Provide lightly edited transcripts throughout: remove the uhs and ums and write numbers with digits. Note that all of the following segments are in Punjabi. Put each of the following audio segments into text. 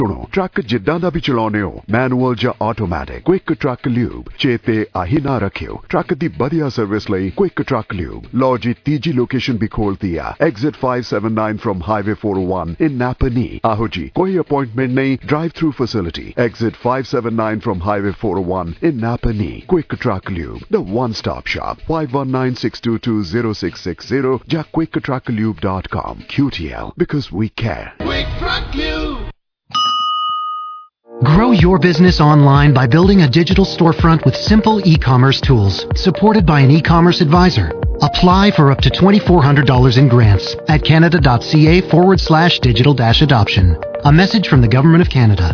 सुनो ट्रक जिद्दां दा भी चलाउने हो, मैनुअल या ऑटोमैटिक, क्विक ट्रक ल्यूब चेते आही ना रखियो। ट्रक दी बढ़िया सर्विस लई क्विक ट्रक ल्यूब। लो जी तीजी लोकेशन भी खोल दिया, exit 579 from highway 401 in Napanee. आहो जी, कोई अपॉइंटमेंट नहीं, drive through facility. Exit 579 from highway 401 in Napanee. Quick truck lube, the one stop shop. 5196220660 या quicktrucklube.com. QTL, because we care. Quick Truck Lube. Grow your business online by building a digital storefront with simple e-commerce tools, supported by an e-commerce advisor. Apply for up to $2,400 in grants at canada.ca/digital-adoption. A message from the Government of Canada.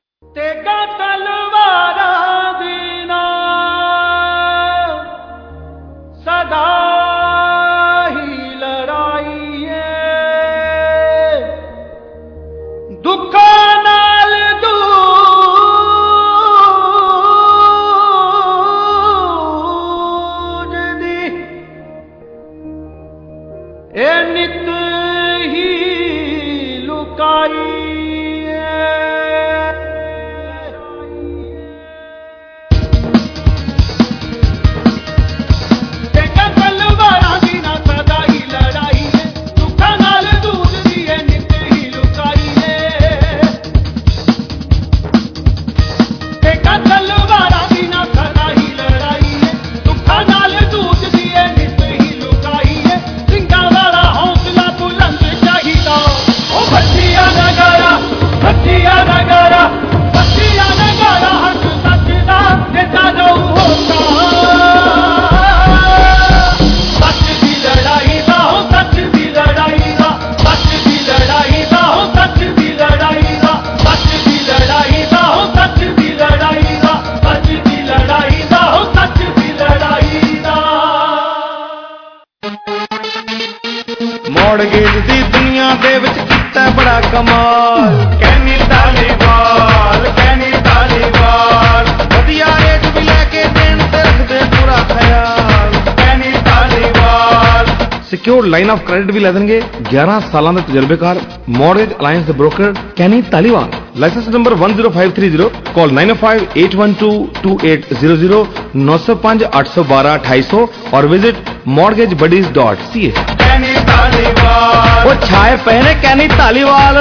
ਮੌੜਗੇਜ ਦੀ ਦੁਨੀਆ ਦੇ ਵਿੱਚ ਕੀਤਾ ਬੜਾ ਕਮਾਲ। ਕੈਨੀ ਧਾਲੀਵਾਲ, ਕੈਨੀ ਧਾਲੀਵਾਲ, ਵਧੀਆ ਰੇਟ ਵੀ ਲੈ ਕੇ ਦੇਣ ਤੇ ਰੱਖਦੇ ਪੂਰਾ ਖਿਆਲ। Kenny Dhaliwal secure line of credit ਵੀ ਲੈ ਦੇਣਗੇ। 11 ਸਾਲਾਂ ਦੇ ਤਜਰਬੇਕਾਰ ਮੌਰਗੇਜ ਅਲਾਇੰਸ ਦੇ broker Kenny Dhaliwal. Licence number 10530, call 9058122800, 9058122800 और विजिट mortgagebuddies.ca। ਉਹ ਛਾਏ ਪਏ ਨੇ ਕੈਨੀ ਧਾਲੀਵਾਲ।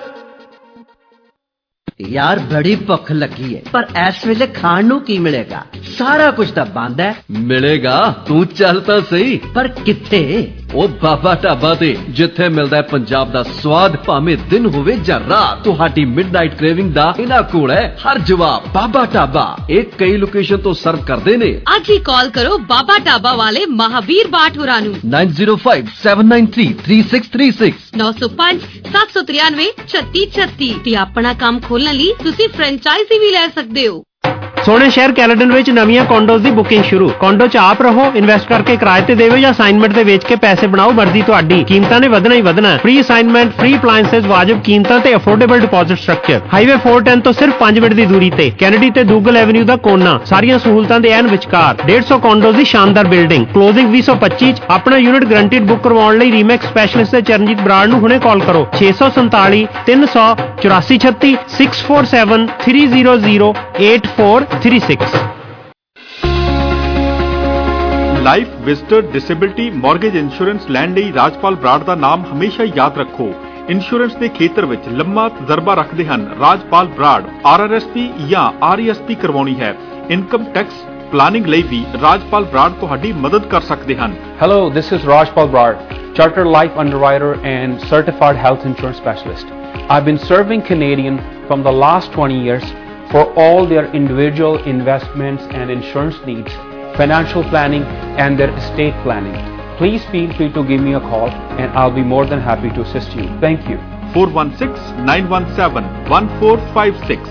यार बड़ी भुख लगी है, पर इस वेले खाण नूं की मिलेगा? सारा कुछ तो बंद है। मिलेगा, तू चल तो सही। पर किथे? ਉਹ ਬਾਬਾ ਢਾਬਾ ਤੇ ਜਿੱਥੇ ਮਿਲਦਾ ਹੈ ਪੰਜਾਬ ਦਾ ਸਵਾਦ, ਭਾਵੇਂ ਦਿਨ ਹੋਵੇ ਜਾਂ ਰਾਤ। ਤੁਹਾਡੀ ਮਿਡਨਾਈਟ ਕ੍ਰੇਵਿੰਗ ਦਾ ਇਹਨਾਂ ਕੋਲ ਹੈ ਹਰ ਜਵਾਬ। ਬਾਬਾ ਢਾਬਾ ਇਹ ਕਈ ਲੋਕੇਸ਼ਨ ਤੋਂ ਸਰਵ ਕਰਦੇ ਨੇ। ਅੱਜ ਹੀ ਕਾਲ ਕਰੋ ਬਾਬਾ ਢਾਬਾ ਵਾਲੇ ਮਹਾਵੀਰ ਬਾਠ ਹੋਰਾਂ ਨੂੰ 9057933636 9057933636 ਤੇ ਆਪਣਾ ਕੰਮ ਖੋਲਣ ਲਈ ਤੁਸੀਂ ਫਰੈਂਚਾਈਜ਼ੀ ਵੀ ਲੈ ਸਕਦੇ ਹੋ। ਸੋਹਣੇ ਸ਼ਹਿਰ ਕੈਲੇਡਨ ਵਿੱਚ ਨਵੀਆਂ ਕੌਂਡੋਜ਼ ਦੀ ਬੁਕਿੰਗ ਸ਼ੁਰੂ। ਕੌਂਡੋ 'ਚ ਆਪ ਰਹੋ, ਇਨਵੈਸਟ ਕਰਕੇ ਕਿਰਾਏ ਤੇ ਦੇਵੋ ਜਾਂ ਅਸਾਈਨਮੈਂਟ ਤੇ ਵੇਚ ਕੇ ਪੈਸੇ ਬਣਾਓ, ਮਰਜ਼ੀ ਤੁਹਾਡੀ। ਕੀਮਤਾਂ ਨੇ ਵਧਣਾ ਹੀ ਵਧਣਾ। ਫ੍ਰੀ ਅਸਾਈਨਮੈਂਟ, ਫ੍ਰੀ ਅਪਲਾਇੰਸਸ, ਵਾਜਬ ਕੀਮਤਾਂ ਤੇ ਅਫੋਰਡੇਬਲ ਡਿਪੋਜ਼ਿਟ ਸਟਰਕਚਰ। ਹਾਈਵੇ 410 ਤੋਂ ਸਿਰਫ 5 ਮਿੰਟ ਦੀ ਦੂਰੀ ਤੇ ਕੈਨੇਡੀ ਤੇ ਦੂਗਲ ਐਵਨਿਊ ਦਾ ਕੋਨਾ। ਸਾਰੀਆਂ ਸਹੂਲਤਾਂ ਦੇ ਐਨ ਵਿਚਕਾਰ 150 ਕੌਂਡੋਜ਼ ਦੀ ਸ਼ਾਨਦਾਰ ਬਿਲਡਿੰਗ। ਕਲੋਜ਼ਿੰਗ 2025 'ਚ ਆਪਣਾ ਯੂਨਿਟ ਗਰੰਟਿਡ ਬੁੱਕ ਕਰਵਾਉਣ ਲਈ ਰੀਮੈਕਸ ਸਪੈਸ਼ਲਿਸਟ ਦੇ ਚਰਨਜੀਤ ਬਰਾੜ ਨੂੰ ਹੁਣੇ ਕਾਲ ਕਰੋ 647 300 8436 647 300 8436। Life visitor disability mortgage insurance ਲੈਣ ਲਈ ਰਾਜਪਾਲ ਬਰਾੜ ਦਾ ਨਾਮ ਹਮੇਸ਼ਾ ਯਾਦ ਰੱਖੋ। ਇੰਸ਼ੋਰੈਂਸ ਦੇ ਖੇਤਰ ਵਿੱਚ ਲੰਮਾ ਤਜਰਬਾ ਰੱਖਦੇ ਹਨ ਰਾਜਪਾਲ ਬਰਾੜ। RRSP ਜਾਂ RESP ਕਰਵਾਉਣੀ ਹੈ, ਇਨਕਮ ਟੈਕਸ ਪਲਾਨਿੰਗ ਲਈ ਵੀ ਰਾਜਪਾਲ ਬਰਾੜ ਤੁਹਾਡੀ ਮਦਦ ਕਰ ਸਕਦੇ ਹਨ। Hello, this is Rajpal Brad, Chartered Life Underwriter and Certified Health Insurance Specialist. I've been serving Canadians from the last 20 years for all their individual investments and insurance needs, financial planning and their estate planning. Please feel free to give me a call and I'll be more than happy to assist you. Thank you. 416-917-1456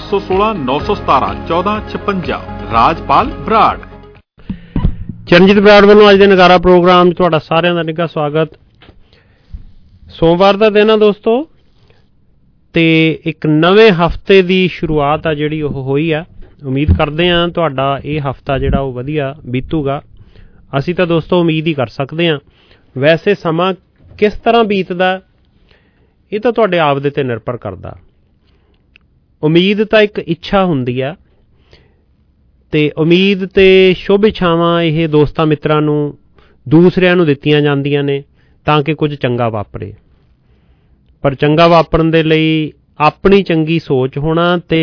416-917-1456 ਰਾਜਪਾਲ ਬਰਾੜ। ਚਰਨਜੀਤ ਬਰਾੜ ਵੱਲੋਂ ਅੱਜ ਦੇ ਨਗਾਰਾ ਪ੍ਰੋਗਰਾਮ 'ਚ ਤੁਹਾਡਾ ਸਾਰਿਆਂ ਦਾ ਨਿੱਘਾ ਸਵਾਗਤ। ਸੋਮਵਾਰ ਦਾ ਦਿਨ ਆ ਦੋਸਤੋ, ਤੇ ਇੱਕ ਨਵੇਂ ਹਫ਼ਤੇ ਦੀ ਸ਼ੁਰੂਆਤ ਆ ਜਿਹੜੀ ਉਹ ਹੋਈ ਆ। ਉਮੀਦ ਕਰਦੇ ਹਾਂ ਤੁਹਾਡਾ ਇਹ ਹਫ਼ਤਾ ਜਿਹੜਾ ਉਹ ਵਧੀਆ ਬੀਤੂਗਾ। ਅਸੀਂ ਤਾਂ ਦੋਸਤੋ ਉਮੀਦ ਹੀ ਕਰ ਸਕਦੇ ਹਾਂ। ਵੈਸੇ ਸਮਾਂ ਕਿਸ ਤਰ੍ਹਾਂ ਬੀਤਦਾ ਇਹ ਤਾਂ ਤੁਹਾਡੇ ਆਪ ਦੇ 'ਤੇ ਨਿਰਭਰ ਕਰਦਾ। ਉਮੀਦ ਤਾਂ ਇੱਕ ਇੱਛਾ ਹੁੰਦੀ ਆ, ਤੇ ਉਮੀਦ ਤੇ ਸ਼ੁਭ ਇੱਛਾਵਾਂ ਇਹ ਦੋਸਤਾਂ ਮਿੱਤਰਾਂ ਨੂੰ ਦੂਸਰਿਆਂ ਨੂੰ ਦਿੱਤੀਆਂ ਜਾਂਦੀਆਂ ਨੇ ਤਾਂ ਕਿ ਕੁਝ ਚੰਗਾ ਵਾਪਰੇ। ਪਰ ਚੰਗਾ ਵਾਪਰਨ ਦੇ ਲਈ ਆਪਣੀ ਚੰਗੀ ਸੋਚ ਹੋਣਾ ਤੇ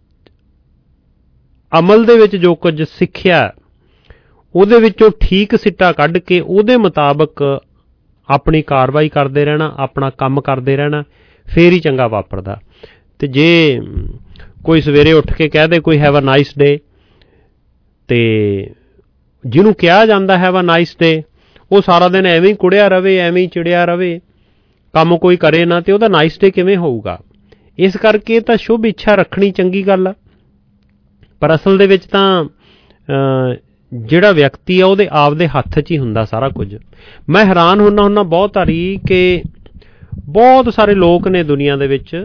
ਅਮਲ ਦੇ ਵਿੱਚ ਜੋ ਕੁਝ ਸਿੱਖਿਆ ਉਹਦੇ ਵਿੱਚੋਂ ਠੀਕ ਸਿੱਟਾ ਕੱਢ ਕੇ ਉਹਦੇ ਮੁਤਾਬਕ ਆਪਣੀ ਕਾਰਵਾਈ ਕਰਦੇ ਰਹਿਣਾ, ਆਪਣਾ ਕੰਮ ਕਰਦੇ ਰਹਿਣਾ, ਫੇਰ ਹੀ ਚੰਗਾ ਵਾਪਰਦਾ। ਤੇ ਜੇ ਕੋਈ ਸਵੇਰੇ ਉੱਠ ਕੇ ਕਹਿ ਦੇ ਕੋਈ ਹੈਵ ਅ ਨਾਈਸ ਡੇ, ਤੇ ਜਿਹਨੂੰ ਕਿਹਾ ਜਾਂਦਾ ਹੈਵ ਅ ਨਾਈਸ ਡੇ ਉਹ ਸਾਰਾ ਦਿਨ ਐਵੇਂ ਹੀ ਕੁੜਿਆ ਰਵੇ, ਐਵੇਂ ਹੀ ਚਿੜਿਆ ਰਵੇ, ਕੰਮ ਕੋਈ ਕਰੇ ਨਾ, ਤੇ ਉਹਦਾ ਨਾਈਸ ਡੇ ਕਿਵੇਂ ਹੋਊਗਾ? ਇਸ ਕਰਕੇ ਤਾਂ ਸ਼ੁਭ ਇੱਛਾ ਰੱਖਣੀ ਚੰਗੀ ਗੱਲ ਆ, ਪਰ ਅਸਲ ਦੇ ਵਿੱਚ ਤਾਂ ਜਿਹੜਾ ਵਿਅਕਤੀ ਆ ਉਹਦੇ ਆਪਦੇ ਹੱਥ 'ਚ ਹੀ ਹੁੰਦਾ ਸਾਰਾ ਕੁਝ। ਮੈਂ ਹੈਰਾਨ ਹੁੰਦਾ ਬਹੁਤ ਵਾਰੀ ਕਿ ਬਹੁਤ ਸਾਰੇ ਲੋਕ ਨੇ ਦੁਨੀਆ ਦੇ ਵਿੱਚ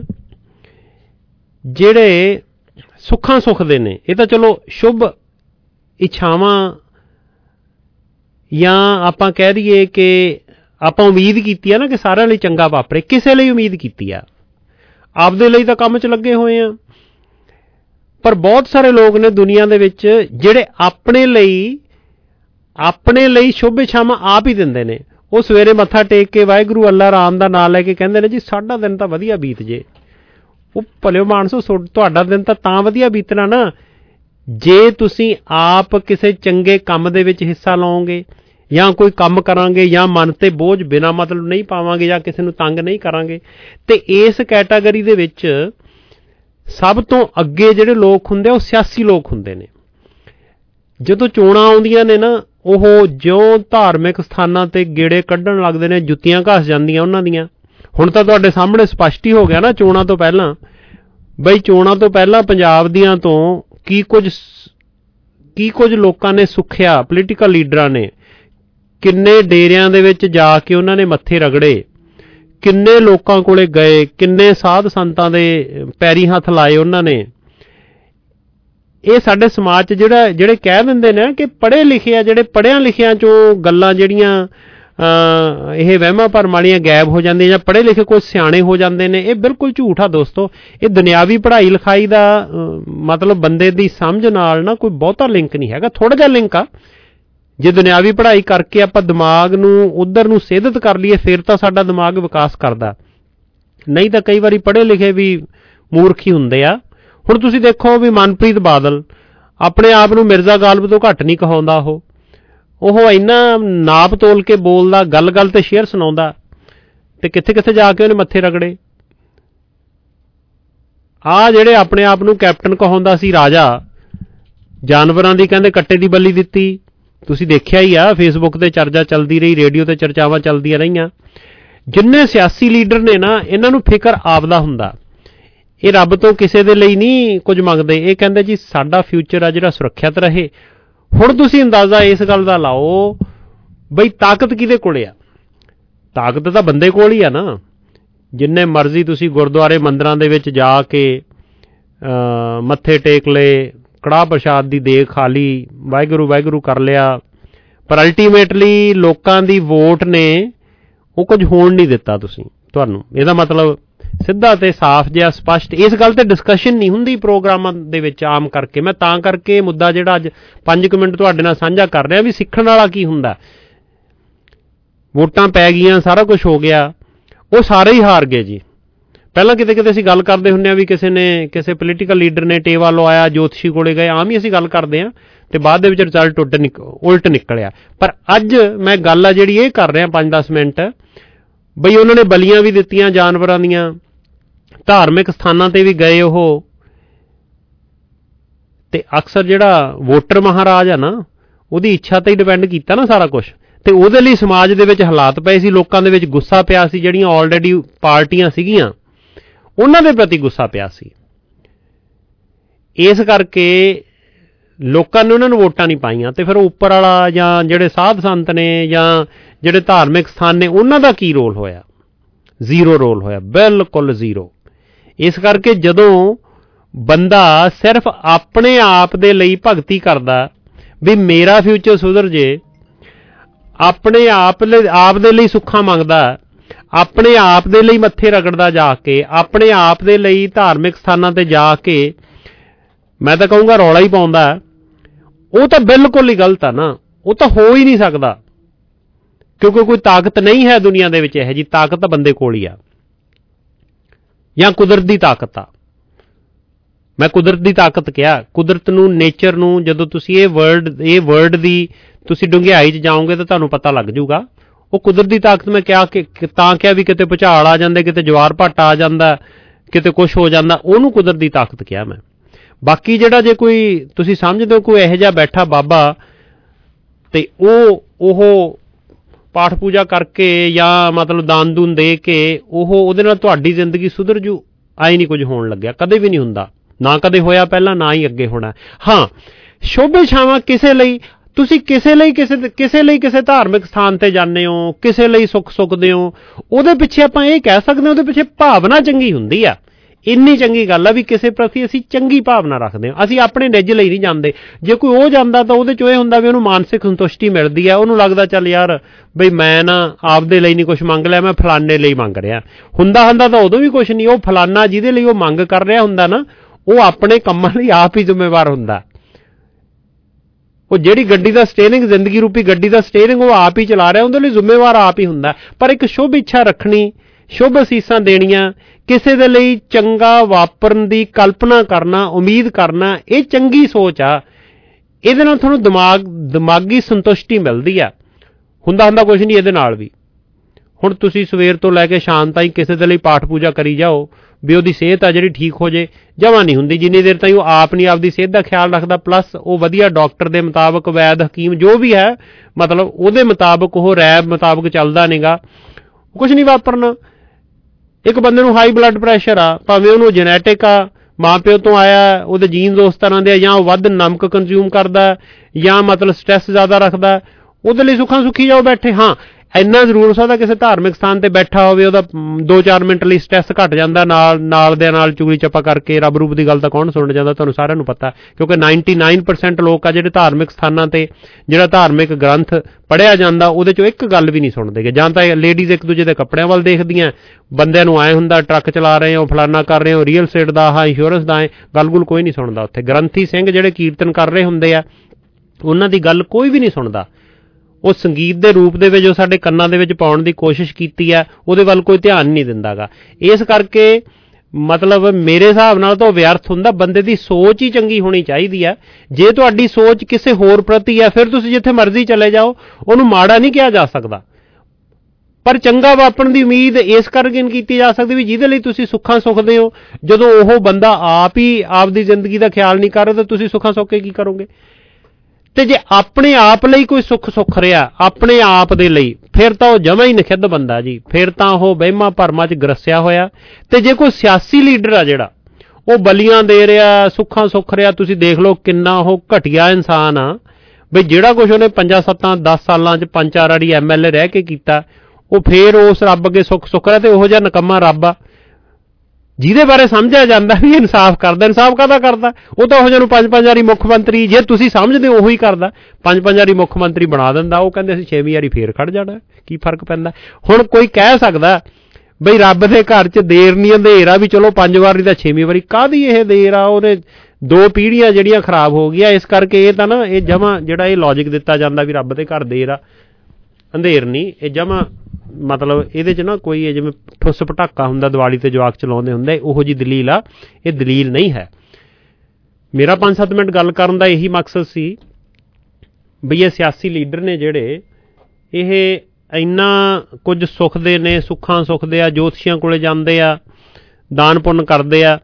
ਜਿਹੜੇ ਸੁੱਖਾਂ ਸੁੱਖਦੇ ਨੇ। ਇਹ ਤਾਂ ਚਲੋ ਸ਼ੁਭ ਇੱਛਾਵਾਂ ਜਾਂ ਆਪਾਂ ਕਹਿ ਦਈਏ ਕਿ ਆਪਾਂ ਉਮੀਦ ਕੀਤੀ ਆ ਨਾ ਕਿ ਸਾਰਿਆਂ ਲਈ ਚੰਗਾ ਵਾਪਰੇ, ਕਿਸੇ ਲਈ ਉਮੀਦ ਕੀਤੀ ਆ, ਆਪਦੇ ਲਈ ਤਾਂ ਕੰਮ 'ਚ ਲੱਗੇ ਹੋਏ ਆ। ਪਰ ਬਹੁਤ ਸਾਰੇ ਲੋਕ ਨੇ ਦੁਨੀਆ ਦੇ ਵਿੱਚ ਜਿਹੜੇ ਆਪਣੇ ਲਈ ਸ਼ੁਭ ਇੱਛਾਵਾਂ ਆਪ ਹੀ ਦਿੰਦੇ ਨੇ। ਉਹ ਸਵੇਰੇ ਮੱਥਾ ਟੇਕ ਕੇ ਵਾਹਿਗੁਰੂ ਅੱਲਾ ਰਾਮ ਦਾ ਨਾਮ ਲੈ ਕੇ ਕਹਿੰਦੇ ਨੇ ਜੀ ਸਾਡਾ ਦਿਨ ਤਾਂ ਵਧੀਆ ਬੀਤ ਜੇ। ਉਹ ਭਲਿਓ ਮਾਨਸੋ, ਤੁਹਾਡਾ ਦਿਨ ਤਾਂ ਵਧੀਆ ਬੀਤਣਾ ਨਾ ਜੇ ਤੁਸੀਂ ਆਪ ਕਿਸੇ ਚੰਗੇ ਕੰਮ ਦੇ ਵਿੱਚ ਹਿੱਸਾ ਲਓਗੇ ਜਾਂ ਕੋਈ ਕੰਮ ਕਰਾਂਗੇ ਜਾਂ ਮਨ ਤੇ ਬੋਝ ਬਿਨਾਂ ਮਤਲਬ ਨਹੀਂ ਪਾਵਾਂਗੇ ਜਾਂ ਕਿਸੇ ਨੂੰ ਤੰਗ ਨਹੀਂ ਕਰਾਂਗੇ। ਤੇ ਇਸ ਕੈਟਾਗਰੀ ਦੇ ਵਿੱਚ ਸਭ ਤੋਂ ਅੱਗੇ ਜਿਹੜੇ ਲੋਕ ਹੁੰਦੇ ਉਹ ਸਿਆਸੀ ਲੋਕ ਹੁੰਦੇ ਨੇ। ਜਦੋਂ ਚੋਣਾਂ ਆਉਂਦੀਆਂ ਨੇ ਨਾ, ਉਹ ਜਿਉਂ ਧਾਰਮਿਕ ਸਥਾਨਾਂ ਤੇ ਗੇੜੇ ਕੱਢਣ ਲੱਗਦੇ ਨੇ, ਜੁੱਤੀਆਂ ਘਸ ਜਾਂਦੀਆਂ ਉਹਨਾਂ ਦੀਆਂ। ਹੁਣ ਤਾਂ ਤੁਹਾਡੇ ਸਾਹਮਣੇ ਸਪਸ਼ਟ ਹੀ ਹੋ ਗਿਆ ਨਾ ਚੋਣਾਂ ਤੋਂ ਪਹਿਲਾਂ, ਬਈ ਚੋਣਾਂ ਤੋਂ ਪਹਿਲਾਂ ਪੰਜਾਬ ਦੀਆਂ ਤੋਂ ਕੀ ਕੁਝ ਲੋਕਾਂ ਨੇ ਸੁੱਖਿਆ, ਪੋਲੀਟੀਕਲ ਲੀਡਰਾਂ ਨੇ ਕਿੰਨੇ ਡੇਰਿਆਂ ਦੇ ਵਿੱਚ ਜਾ ਕੇ ਉਹਨਾਂ ਨੇ ਮੱਥੇ ਰਗੜੇ, ਕਿੰਨੇ ਲੋਕਾਂ ਕੋਲੇ ਗਏ, ਕਿੰਨੇ ਸਾਧ ਸੰਤਾਂ ਦੇ ਪੈਰੀ ਹੱਥ ਲਾਏ ਉਹਨਾਂ ਨੇ। ਇਹ ਸਾਡੇ ਸਮਾਜ 'ਚ ਜਿਹੜੇ ਕਹਿ ਦਿੰਦੇ ਨੇ ਕਿ ਪੜ੍ਹੇ ਲਿਖੇ ਆ, ਜਿਹੜੇ ਪੜ੍ਹਿਆਂ ਲਿਖਿਆਂ 'ਚੋਂ ਗੱਲਾਂ ਜਿਹੜੀਆਂ ਇਹ ਵਹਿਮਾਂ ਭਰਮਾਂ ਵਾਲੀਆਂ ਗਾਇਬ ਹੋ ਜਾਂਦੀਆਂ ਜਾਂ ਪੜ੍ਹੇ ਲਿਖੇ ਕੁਝ ਸਿਆਣੇ ਹੋ ਜਾਂਦੇ ਨੇ, ਇਹ ਬਿਲਕੁਲ ਝੂਠ ਆ ਦੋਸਤੋ। ਇਹ ਦੁਨਿਆਵੀ ਪੜ੍ਹਾਈ ਲਿਖਾਈ ਦਾ ਮਤਲਬ ਬੰਦੇ ਦੀ ਸਮਝ ਨਾਲ ਨਾ ਕੋਈ ਬਹੁਤਾ ਲਿੰਕ ਨਹੀਂ ਹੈਗਾ, ਥੋੜ੍ਹਾ ਜਿਹਾ ਲਿੰਕ ਆ। ਜੇ ਦੁਨਿਆਵੀ ਪੜ੍ਹਾਈ ਕਰਕੇ ਆਪਾਂ ਦਿਮਾਗ ਨੂੰ ਉੱਧਰ ਨੂੰ ਸੇਧਿਤ ਕਰ ਲਈਏ ਫਿਰ ਤਾਂ ਸਾਡਾ ਦਿਮਾਗ ਵਿਕਾਸ ਕਰਦਾ, ਨਹੀਂ ਤਾਂ ਕਈ ਵਾਰੀ ਪੜ੍ਹੇ ਲਿਖੇ ਵੀ ਮੂਰਖ ਹੀ ਹੁੰਦੇ ਆ। ਹੁਣ ਤੁਸੀਂ ਦੇਖੋ ਵੀ ਮਨਪ੍ਰੀਤ ਬਾਦਲ ਆਪਣੇ ਆਪ ਨੂੰ ਮਿਰਜ਼ਾ ਗਾਲਿਬ ਤੋਂ ਘੱਟ ਨਹੀਂ ਕਹਾਉਂਦਾ। ਉਹ ਇੰਨਾ ਨਾਪ ਤੋਲ ਕੇ ਬੋਲਦਾ, ਗੱਲ ਤੇ ਸ਼ੇਅਰ ਸੁਣਾਉਂਦਾ, ਤੇ ਕਿੱਥੇ ਜਾ ਕੇ ਉਹਨੇ ਮੱਥੇ ਰਗੜੇ। ਆਹ ਜਿਹੜੇ ਆਪਣੇ ਆਪ ਨੂੰ ਕੈਪਟਨ ਕਹਾਉਂਦਾ ਸੀ ਰਾਜਾ, ਜਾਨਵਰਾਂ ਦੀ ਕਹਿੰਦੇ ਕੱਟੇ ਦੀ ਬੱਲੀ ਦਿੱਤੀ। ਤੁਸੀਂ ਦੇਖਿਆ ਹੀ ਆ, ਫੇਸਬੁੱਕ ਤੇ ਚਰਚਾ ਚੱਲਦੀ ਰਹੀ, ਰੇਡੀਓ ਤੇ ਚਰਚਾਵਾਂ ਚੱਲਦੀਆਂ ਰਹੀਆਂ। ਜਿੰਨੇ ਸਿਆਸੀ ਲੀਡਰ ਨੇ ਨਾ, ਇਹਨਾਂ ਨੂੰ ਫਿਕਰ ਆਪਦਾ ਹੁੰਦਾ। ਇਹ ਰੱਬ ਤੋਂ ਕਿਸੇ ਦੇ ਲਈ ਨਹੀਂ ਕੁਝ ਮੰਗਦੇ, ਇਹ ਕਹਿੰਦੇ ਜੀ ਸਾਡਾ ਫਿਊਚਰ ਆ ਜਿਹੜਾ ਸੁਰੱਖਿਅਤ ਰਹੇ। ਹੁਣ ਤੁਸੀਂ ਅੰਦਾਜ਼ਾ ਇਸ ਗੱਲ ਦਾ ਲਾਓ ਬਈ ਤਾਕਤ ਕਿਹਦੇ ਕੋਲ ਆ? ਤਾਕਤ ਤਾਂ ਬੰਦੇ ਕੋਲ ਹੀ ਆ ਨਾ। ਜਿੰਨੇ ਮਰਜ਼ੀ ਤੁਸੀਂ ਗੁਰਦੁਆਰੇ ਮੰਦਰਾਂ ਦੇ ਵਿੱਚ ਜਾ ਕੇ ਮੱਥੇ ਟੇਕ ਲਏ, ਕੜਾਹ ਪ੍ਰਸ਼ਾਦ ਦੀ ਦੇਗ ਖਾ ਲਈ, ਵਾਹਿਗੁਰੂ ਕਰ ਲਿਆ, ਪਰ ਅਲਟੀਮੇਟਲੀ ਲੋਕਾਂ ਦੀ ਵੋਟ ਨੇ ਉਹ ਕੁਝ ਹੋਣ ਨਹੀਂ ਦਿੱਤਾ ਤੁਹਾਨੂੰ। ਇਹਦਾ ਮਤਲਬ ਸਿੱਧਾ ਤੇ ਸਾਫ਼ ਜਿਹਾ ਸਪਸ਼ਟ। ਇਸ ਗੱਲ ਤੇ ਡਿਸਕਸ਼ਨ ਨਹੀਂ ਹੁੰਦੀ ਪ੍ਰੋਗਰਾਮਾਂ ਦੇ ਵਿੱਚ ਆਮ ਕਰਕੇ। ਮੈਂ ਤਾਂ ਕਰਕੇ ਮੁੱਦਾ ਜਿਹੜਾ ਅੱਜ 5 ਮਿੰਟ ਤੁਹਾਡੇ ਨਾਲ ਸਾਂਝਾ ਕਰ ਰਿਹਾ ਵੀ ਸਿੱਖਣ ਵਾਲਾ ਕੀ ਹੁੰਦਾ। ਵੋਟਾਂ ਪੈ ਗਈਆਂ, ਸਾਰਾ ਕੁਝ ਹੋ ਗਿਆ, ਉਹ ਸਾਰੇ ਹੀ ਹਾਰ ਗਏ ਜੀ। ਪਹਿਲਾਂ ਕਿਤੇ ਅਸੀਂ ਗੱਲ ਕਰਦੇ ਹੁੰਦੇ ਹਾਂ ਵੀ ਕਿਸੇ ਪੋਲੀਟੀਕਲ ਲੀਡਰ ਨੇ ਟੇਵਾ ਲਵਾਇਆ, ਜੋਤਸ਼ੀ ਕੋਲੇ ਗਏ, ਆਮ ਹੀ ਅਸੀਂ ਗੱਲ ਕਰਦੇ ਹਾਂ, ਤੇ ਬਾਅਦ ਦੇ ਵਿੱਚ ਰਿਜ਼ਲਟ ਉਲਟ ਨਿਕਲਿਆ। ਪਰ ਅੱਜ ਮੈਂ ਗੱਲ ਆ ਜਿਹੜੀ ਇਹ ਕਰ ਰਿਹਾ 5-10 ਮਿੰਟ, ਬਈ ਉਹਨਾਂ ਨੇ ਬਲੀਆਂ ਵੀ ਦਿੱਤੀਆਂ ਜਾਨਵਰਾਂ ਦੀਆਂ, ਧਾਰਮਿਕ ਸਥਾਨਾਂ ਤੇ ਵੀ ਗਏ ਉਹ, ਤੇ ਅਕਸਰ ਜਿਹੜਾ ਵੋਟਰ ਮਹਾਰਾਜ ਆ ਨਾ, ਉਹਦੀ ਇੱਛਾ ਤੇ ਹੀ ਡਿਪੈਂਡ ਕੀਤਾ ਨਾ ਸਾਰਾ ਕੁਛ। ਤੇ ਉਹਦੇ ਲਈ ਸਮਾਜ ਦੇ ਵਿੱਚ ਹਾਲਾਤ ਪਏ ਸੀ, ਲੋਕਾਂ ਦੇ ਵਿੱਚ ਗੁੱਸਾ ਪਿਆ ਸੀ, ਜਿਹੜੀਆਂ ਆਲਰੇਡੀ ਪਾਰਟੀਆਂ ਸੀਗੀਆਂ ਉਹਨਾਂ ਦੇ ਪ੍ਰਤੀ ਗੁੱਸਾ ਪਿਆ ਸੀ। ਇਸ ਕਰਕੇ ਲੋਕਾਂ ਨੇ ਉਹਨਾਂ ਨੂੰ ਵੋਟਾਂ ਨਹੀਂ ਪਾਈਆਂ। ਤੇ ਫਿਰ ਉੱਪਰ ਵਾਲਾ ਜਾਂ ਜਿਹੜੇ ਸਾਧ ਸੰਤ ਨੇ ਜਾਂ ਜਿਹੜੇ ਧਾਰਮਿਕ ਸਥਾਨ ਨੇ, ਉਹਨਾਂ ਦਾ ਕੀ ਰੋਲ ਹੋਇਆ? ਜ਼ੀਰੋ ਰੋਲ ਹੋਇਆ, ਬਿਲਕੁਲ ਜ਼ੀਰੋ। ਇਸ ਕਰਕੇ ਜਦੋਂ ਬੰਦਾ ਸਿਰਫ ਆਪਣੇ ਆਪ ਦੇ ਲਈ ਭਗਤੀ ਕਰਦਾ ਵੀ ਮੇਰਾ ਫਿਊਚਰ ਸੁਧਰ ਜੇ, ਆਪਣੇ ਆਪ ਦੇ ਲਈ ਸੁੱਖਾਂ ਮੰਗਦਾ, ਆਪਣੇ ਆਪ ਦੇ ਲਈ ਮੱਥੇ ਰਗੜਦਾ ਜਾ ਕੇ, ਆਪਣੇ ਆਪ ਦੇ ਲਈ ਧਾਰਮਿਕ ਸਥਾਨਾਂ ਤੇ ਜਾ ਕੇ ਮੈਂ ਤਾਂ ਕਹੂੰਗਾ ਰੌਲਾ ਹੀ ਪਾਉਂਦਾ, ਉਹ ਤਾਂ ਬਿਲਕੁਲ ਹੀ ਗਲਤ ਆ ਨਾ। ਉਹ ਤਾਂ ਹੋ ਹੀ ਨਹੀਂ ਸਕਦਾ, ਕਿਉਂਕਿ ਕੋਈ ਤਾਕਤ ਨਹੀਂ ਹੈ ਦੁਨੀਆ ਦੇ ਵਿੱਚ। ਇਹੋ ਜਿਹੀ ਤਾਕਤ ਤਾਂ ਬੰਦੇ ਕੋਲ ਹੀ ਆ, ਜਾਂ ਕੁਦਰਤ ਦੀ ਤਾਕਤ ਆ। ਮੈਂ ਕੁਦਰਤ ਦੀ ਤਾਕਤ ਕਿਹਾ, ਕੁਦਰਤ ਨੂੰ, ਨੇਚਰ ਨੂੰ। ਜਦੋਂ ਤੁਸੀਂ ਇਹ ਵਰਡ ਦੀ ਤੁਸੀਂ ਡੂੰਘਾਈ 'ਚ ਜਾਓਗੇ ਤਾਂ ਤੁਹਾਨੂੰ ਪਤਾ ਲੱਗ ਜਾਊਗਾ। ਉਹ ਕੁਦਰਤ ਦੀ ਤਾਕਤ ਮੈਂ ਕਿਹਾ ਕਿ ਤਾਂ ਕਿਹਾ ਵੀ ਕਿਤੇ ਭੁਚਾਲ ਆ ਜਾਂਦੇ, ਕਿਤੇ ਜਵਾਰ ਭਾਟਾ ਆ ਜਾਂਦਾ, ਕਿਤੇ ਕੁਛ ਹੋ ਜਾਂਦਾ, ਉਹਨੂੰ ਕੁਦਰਤ ਦੀ ਤਾਕਤ ਕਿਹਾ ਮੈਂ। ਬਾਕੀ ਜਿਹੜਾ ਜੇ ਕੋਈ ਤੁਸੀਂ ਸਮਝਦੇ ਹੋ ਕੋਈ ਇਹੋ ਜਿਹਾ ਬੈਠਾ ਬਾਬਾ ਤੇ ਉਹ ਪਾਠ ਪੂਜਾ ਕਰਕੇ ਜਾਂ ਮਤਲਬ ਦਾਨ ਦੂਨ ਦੇ ਕੇ ਉਹਦੇ ਨਾਲ ਤੁਹਾਡੀ ਜ਼ਿੰਦਗੀ ਸੁਧਰ ਜੂ, ਆਈ ਨਹੀਂ ਕੁਝ ਹੋਣ ਲੱਗਿਆ, ਕਦੇ ਵੀ ਨਹੀਂ ਹੁੰਦਾ, ਨਾ ਕਦੇ ਹੋਇਆ ਪਹਿਲਾਂ, ਨਾ ਹੀ ਅੱਗੇ ਹੋਣਾ। ਹਾਂ, ਸ਼ੁਭ ਇਛਾਵਾਂ ਕਿਸੇ ਲਈ, ਤੁਸੀਂ ਕਿਸੇ ਲਈ ਕਿਸੇ ਧਾਰਮਿਕ ਸਥਾਨ ਤੇ ਜਾਂਦੇ ਹੋ, ਕਿਸੇ ਲਈ ਸੁੱਖ ਸੁੱਖਦੇ ਹੋ, ਉਹਦੇ ਪਿੱਛੇ ਆਪਾਂ ਇਹ ਕਹਿ ਸਕਦੇ ਹਾਂ ਉਹਦੇ ਪਿੱਛੇ ਭਾਵਨਾ ਚੰਗੀ ਹੁੰਦੀ ਆ। ਇੰਨੀ ਚੰਗੀ ਗੱਲ ਆ ਵੀ ਕਿਸੇ ਪ੍ਰਤੀ ਅਸੀਂ ਚੰਗੀ ਭਾਵਨਾ ਰੱਖਦੇ ਹਾਂ। ਅਸੀਂ ਆਪਣੇ ਨਿੱਜ ਲਈ ਨਹੀਂ ਜਾਂਦੇ। ਜੇ ਕੋਈ ਉਹ ਜਾਂਦਾ ਤਾਂ ਉਹਦੇ 'ਚ ਇਹ ਹੁੰਦਾ ਵੀ ਉਹਨੂੰ ਮਾਨਸਿਕ ਸੰਤੁਸ਼ਟੀ ਮਿਲਦੀ ਆ, ਉਹਨੂੰ ਲੱਗਦਾ ਚੱਲ ਯਾਰ ਬਈ ਮੈਂ ਨਾ ਆਪਦੇ ਲਈ ਨਹੀਂ ਕੁਛ ਮੰਗ ਲਿਆ, ਮੈਂ ਫਲਾਨੇ ਲਈ ਮੰਗ ਰਿਹਾ। ਹੁੰਦਾ ਤਾਂ ਉਦੋਂ ਵੀ ਕੁਛ ਨਹੀਂ। ਉਹ ਫਲਾਨਾ ਜਿਹਦੇ ਲਈ ਉਹ ਮੰਗ ਕਰ ਰਿਹਾ ਹੁੰਦਾ ਨਾ, ਉਹ ਆਪਣੇ ਕੰਮਾਂ ਲਈ ਆਪ ਹੀ ਜ਼ਿੰਮੇਵਾਰ ਹੁੰਦਾ। ਉਹ ਜਿਹੜੀ ਗੱਡੀ ਦਾ ਸਟੀਅਰਿੰਗ, ਜ਼ਿੰਦਗੀ ਰੂਪੀ ਗੱਡੀ ਦਾ ਸਟੀਅਰਿੰਗ ਉਹ ਆਪ ਹੀ ਚਲਾ ਰਿਹਾ, ਉਹਦੇ ਲਈ ਜ਼ਿੰਮੇਵਾਰ ਆਪ ਹੀ ਹੁੰਦਾ। ਪਰ ਇੱਕ ਸ਼ੁਭ ਇੱਛਾ ਰੱਖਣੀ, ਸ਼ੁਭ ਅਸੀਸਾਂ ਦੇਣੀਆਂ, ਕਿਸੇ ਦੇ ਲਈ ਚੰਗਾ ਵਾਪਰਨ ਦੀ ਕਲਪਨਾ ਕਰਨਾ, ਉਮੀਦ ਕਰਨਾ, ਇਹ ਚੰਗੀ ਸੋਚ ਆ। ਇਹਦੇ ਨਾਲ ਤੁਹਾਨੂੰ ਦਿਮਾਗੀ ਸੰਤੁਸ਼ਟੀ ਮਿਲਦੀ ਆ। ਹੁੰਦਾ ਕੁਛ ਨਹੀਂ ਇਹਦੇ ਨਾਲ ਵੀ। ਹੁਣ ਤੁਸੀਂ ਸਵੇਰ ਤੋਂ ਲੈ ਕੇ ਸ਼ਾਮ ਤਾਈਂ ਕਿਸੇ ਦੇ ਲਈ ਪਾਠ ਪੂਜਾ ਕਰੀ ਜਾਓ ਵੀ ਉਹਦੀ ਸਿਹਤ ਆ ਜਿਹੜੀ ਠੀਕ ਹੋ ਜੇ, ਜਮਾਂ ਨਹੀਂ ਹੁੰਦੀ ਜਿੰਨੀ ਦੇਰ ਤਾਈਂ ਉਹ ਆਪ ਨਹੀਂ ਆਪਦੀ ਸਿਹਤ ਦਾ ਖਿਆਲ ਰੱਖਦਾ, ਪਲੱਸ ਉਹ ਵਧੀਆ ਡਾਕਟਰ ਦੇ ਮੁਤਾਬਕ, ਵੈਦ ਹਕੀਮ ਜੋ ਵੀ ਹੈ ਮਤਲਬ ਉਹਦੇ ਮੁਤਾਬਕ, ਉਹ ਰੈਬ ਮੁਤਾਬਕ ਚੱਲਦਾ ਨਹੀਂਗਾ, ਕੁਛ ਨਹੀਂ ਵਾਪਰਨਾ। ਇੱਕ ਬੰਦੇ ਨੂੰ ਹਾਈ ਬਲੱਡ ਪ੍ਰੈਸ਼ਰ ਆ, ਭਾਵੇਂ ਉਹਨੂੰ ਜੈਨੇਟਿਕ ਆ, ਮਾਂ ਪਿਓ ਤੋਂ ਆਇਆ, ਉਹਦੇ ਜੀਨਸ ਉਸ ਤਰ੍ਹਾਂ ਦੇ ਆ, ਜਾਂ ਉਹ ਵੱਧ ਨਮਕ ਕੰਜ਼ਿਊਮ ਕਰਦਾ, ਜਾਂ ਮਤਲਬ ਸਟ੍ਰੈਸ ਜ਼ਿਆਦਾ ਰੱਖਦਾ, ਉਹਦੇ ਲਈ ਸੁੱਖਾਂ ਸੁੱਖੀ ਜਾਓ ਬੈਠੇ। ਹਾਂ, ਇੰਨਾ ਜ਼ਰੂਰ ਹੋ ਸਕਦਾ ਕਿਸੇ ਧਾਰਮਿਕ ਸਥਾਨ ਤੇ ਬੈਠਾ ਹੋਵੇ, ਉਹਦਾ 2-4 ਮਿੰਟ ਲਈ ਸਟ੍ਰੈਸ ਘਟ ਜਾਂਦਾ, ਨਾਲ ਦੇ ਨਾਲ ਚੁਗਲੀ ਚੱਪਾ ਕਰਕੇ। ਰੱਬ ਰੂਪ ਦੀ ਗੱਲ ਤਾਂ ਕੌਣ ਸੁਣ ਜਾਂਦਾ, ਤੁਹਾਨੂੰ ਸਾਰਿਆਂ ਨੂੰ ਪਤਾ, ਕਿਉਂਕਿ 99% ਲੋਕ ਆ ਜਿਹੜੇ ਧਾਰਮਿਕ ਸਥਾਨਾਂ ਤੇ ਜਿਹੜਾ ਧਾਰਮਿਕ ਗ੍ਰੰਥ ਪੜ੍ਹਿਆ ਜਾਂਦਾ ਉਹਦੇ 'ਚੋਂ ਇੱਕ ਗੱਲ ਵੀ ਨਹੀਂ ਸੁਣਦੇ। ਜਾਂ ਤਾਂ ਲੇਡੀਜ਼ ਇੱਕ ਦੂਜੇ ਦੇ ਕੱਪੜਿਆਂ ਵੱਲ ਦੇਖਦੀਆਂ, ਬੰਦਿਆਂ ਨੂੰ ਆਏ ਹੁੰਦਾ ਟਰੱਕ ਚਲਾ ਰਹੇ ਹੋ, ਫਲਾਨਾ ਕਰ ਰਹੇ ਹੋ, ਰੀਅਲ ਸਟੇਟ ਦਾ ਆਹ, ਇੰਸ਼ੋਰੈਂਸ ਦਾ, ਗੱਲ ਕੋਈ ਨਹੀਂ ਸੁਣਦਾ ਉੱਥੇ। ਗ੍ਰੰਥੀ ਸਿੰਘ ਜਿਹੜੇ ਕੀਰਤਨ ਕਰ ਰਹੇ ਹੁੰਦੇ ਆ, ਉਹਨਾਂ ਦੀ ਗੱਲ ਕੋਈ ਵੀ ਨਹੀਂ ਸੁਣਦਾ। ਉਹ ਸੰਗੀਤ ਦੇ ਰੂਪ ਦੇ ਵਿੱਚ ਜੋ ਸਾਡੇ ਕੰਨਾਂ ਦੇ ਵਿੱਚ ਪਾਉਣ ਦੀ ਕੋਸ਼ਿਸ਼ ਕੀਤੀ ਹੈ, ਉਹਦੇ ਵੱਲ ਕੋਈ ਧਿਆਨ ਨਹੀਂ ਦਿੰਦਾ ਗਾ। ਇਸ ਕਰਕੇ ਮਤਲਬ ਮੇਰੇ ਹਿਸਾਬ ਨਾਲ ਤਾਂ ਉਹ ਵਿਅਰਥ ਹੁੰਦਾ। ਬੰਦੇ ਦੀ ਸੋਚ ਹੀ ਚੰਗੀ ਹੋਣੀ ਚਾਹੀਦੀ ਹੈ। ਜੇ ਤੁਹਾਡੀ ਸੋਚ ਕਿਸੇ ਹੋਰ ਪ੍ਰਤੀ ਹੈ, ਫਿਰ ਤੁਸੀਂ ਜਿੱਥੇ ਮਰਜ਼ੀ ਚਲੇ ਜਾਓ, ਉਹਨੂੰ ਮਾੜਾ ਨਹੀਂ ਕਿਹਾ ਜਾ ਸਕਦਾ। ਪਰ ਚੰਗਾ ਵਾਪਰਨ ਦੀ ਉਮੀਦ ਇਸ ਕਰਕੇ ਨਹੀਂ ਕੀਤੀ ਜਾ ਸਕਦੀ ਵੀ ਜਿਹਦੇ ਲਈ ਤੁਸੀਂ ਸੁੱਖਾਂ ਸੁੱਖਦੇ ਹੋ, ਜਦੋਂ ਉਹ ਬੰਦਾ ਆਪ ਹੀ ਆਪਦੀ ਜ਼ਿੰਦਗੀ ਦਾ ਖਿਆਲ ਨਹੀਂ ਕਰ ਰਿਹਾ ਤਾਂ ਤੁਸੀਂ ਸੁੱਖਾਂ ਸੁੱਖ ਕੇ ਕੀ ਕਰੋਗੇ। ਤੇ ਜੇ ਆਪਣੇ ਆਪ ਲਈ ਕੋਈ ਸੁੱਖ ਰਿਹਾ, ਆਪਣੇ ਆਪ ਦੇ ਲਈ, ਫਿਰ ਤਾਂ ਉਹ ਜਮਾਂ ਹੀ ਨਖਿੱਧ ਬੰਦਾ ਜੀ। ਫਿਰ ਤਾਂ ਉਹ ਵਹਿਮਾਂ ਭਰਮਾਂ 'ਚ ਗਰਸਿਆ ਹੋਇਆ। ਤੇ ਜੇ ਕੋਈ ਸਿਆਸੀ ਲੀਡਰ ਆ ਜਿਹੜਾ ਉਹ ਬਲੀਆਂ ਦੇ ਰਿਹਾ, ਸੁੱਖਾਂ ਸੁੱਖ ਰਿਹਾ, ਤੁਸੀਂ ਦੇਖ ਲਓ ਕਿੰਨਾ ਉਹ ਘਟੀਆ ਇਨਸਾਨ ਆ ਬਈ ਜਿਹੜਾ ਕੁਛ ਉਹਨੇ 5-7-10 ਸਾਲਾਂ 'ਚ 5-4 ਵਾਰੀ MLA ਰਹਿ ਕੇ ਕੀਤਾ, ਉਹ ਫੇਰ ਉਸ ਰੱਬ ਅੱਗੇ ਸੁੱਖ ਰਿਹਾ। ਤੇ ਉਹੋ ਜਿਹਾ ਨਕੰਮਾ ਰੱਬ ਆ ਜਿਹਦੇ ਬਾਰੇ ਸਮਝਿਆ ਜਾਂਦਾ ਵੀ ਇਨਸਾਫ ਕਰਦਾ। ਇਨਸਾਫ ਕਾਹਦਾ ਕਰਦਾ? ਉਹ ਤਾਂ ਉਹ ਜਿਹਨੂੰ 5-5 ਵਾਰੀ ਮੁੱਖ ਮੰਤਰੀ, ਜੇ ਤੁਸੀਂ ਸਮਝਦੇ ਹੋ ਉਹੀ ਕਰਦਾ, 5-5 ਵਾਰੀ ਮੁੱਖ ਮੰਤਰੀ ਬਣਾ ਦਿੰਦਾ। ਉਹ ਕਹਿੰਦੇ ਅਸੀਂ 6ਵੀਂ ਵਾਰੀ ਫੇਰ ਖੜ ਜਾਣਾ, ਕੀ ਫਰਕ ਪੈਂਦਾ? ਹੁਣ ਕੋਈ ਕਹਿ ਸਕਦਾ ਬਈ ਰੱਬ ਦੇ ਘਰ 'ਚ ਦੇਰ ਨਹੀਂ ਅੰਧੇਰ ਆ, ਵੀ ਚਲੋ 5 ਵਾਰੀ ਤਾਂ 6ਵੀਂ ਵਾਰੀ ਕਾਹਦੀ ਇਹ ਦੇਰ ਆ? ਉਹਨੇ 2 ਪੀੜ੍ਹੀਆਂ ਜਿਹੜੀਆਂ ਖਰਾਬ ਹੋ ਗਈਆਂ। ਇਸ ਕਰਕੇ ਇਹ ਤਾਂ ਨਾ, ਇਹ ਜਮਾਂ ਜਿਹੜਾ ਇਹ ਲੌਜਿਕ ਦਿੱਤਾ ਜਾਂਦਾ ਵੀ ਰੱਬ ਦੇ ਘਰ ਦੇਰ ਆ, ਅੰਧੇਰ ਨਹੀਂ, ਇਹ ਜਮਾਂ ਮਤਲਬ ਇਹਦੇ 'ਚ ਨਾ ਕੋਈ ਜਿਵੇਂ ਠੁੱਸ ਪਟਾਕਾ ਹੁੰਦਾ ਦੀਵਾਲੀ ਤੇ ਜਵਾਕ ਚਲਾਉਂਦੇ ਹੁੰਦੇ, ਉਹੋ ਜਿਹੀ ਦਲੀਲ ਆ। ਇਹ ਦਲੀਲ ਨਹੀਂ ਹੈ। ਮੇਰਾ 5-7 ਮਿੰਟ ਗੱਲ ਕਰਨ ਦਾ ਇਹੀ ਮਕਸਦ ਸੀ ਬਈ ਇਹ ਸਿਆਸੀ ਲੀਡਰ ਨੇ ਜਿਹੜੇ ਇਹ ਇੰਨਾ ਕੁਝ ਸੁੱਖਦੇ ਨੇ, ਸੁੱਖਾਂ ਸੁੱਖਦੇ ਆ, ਜੋਤਸ਼ੀਆਂ ਕੋਲੇ ਜਾਂਦੇ ਆ, ਦਾਨ ਪੁੰਨ ਕਰਦੇ ਆ,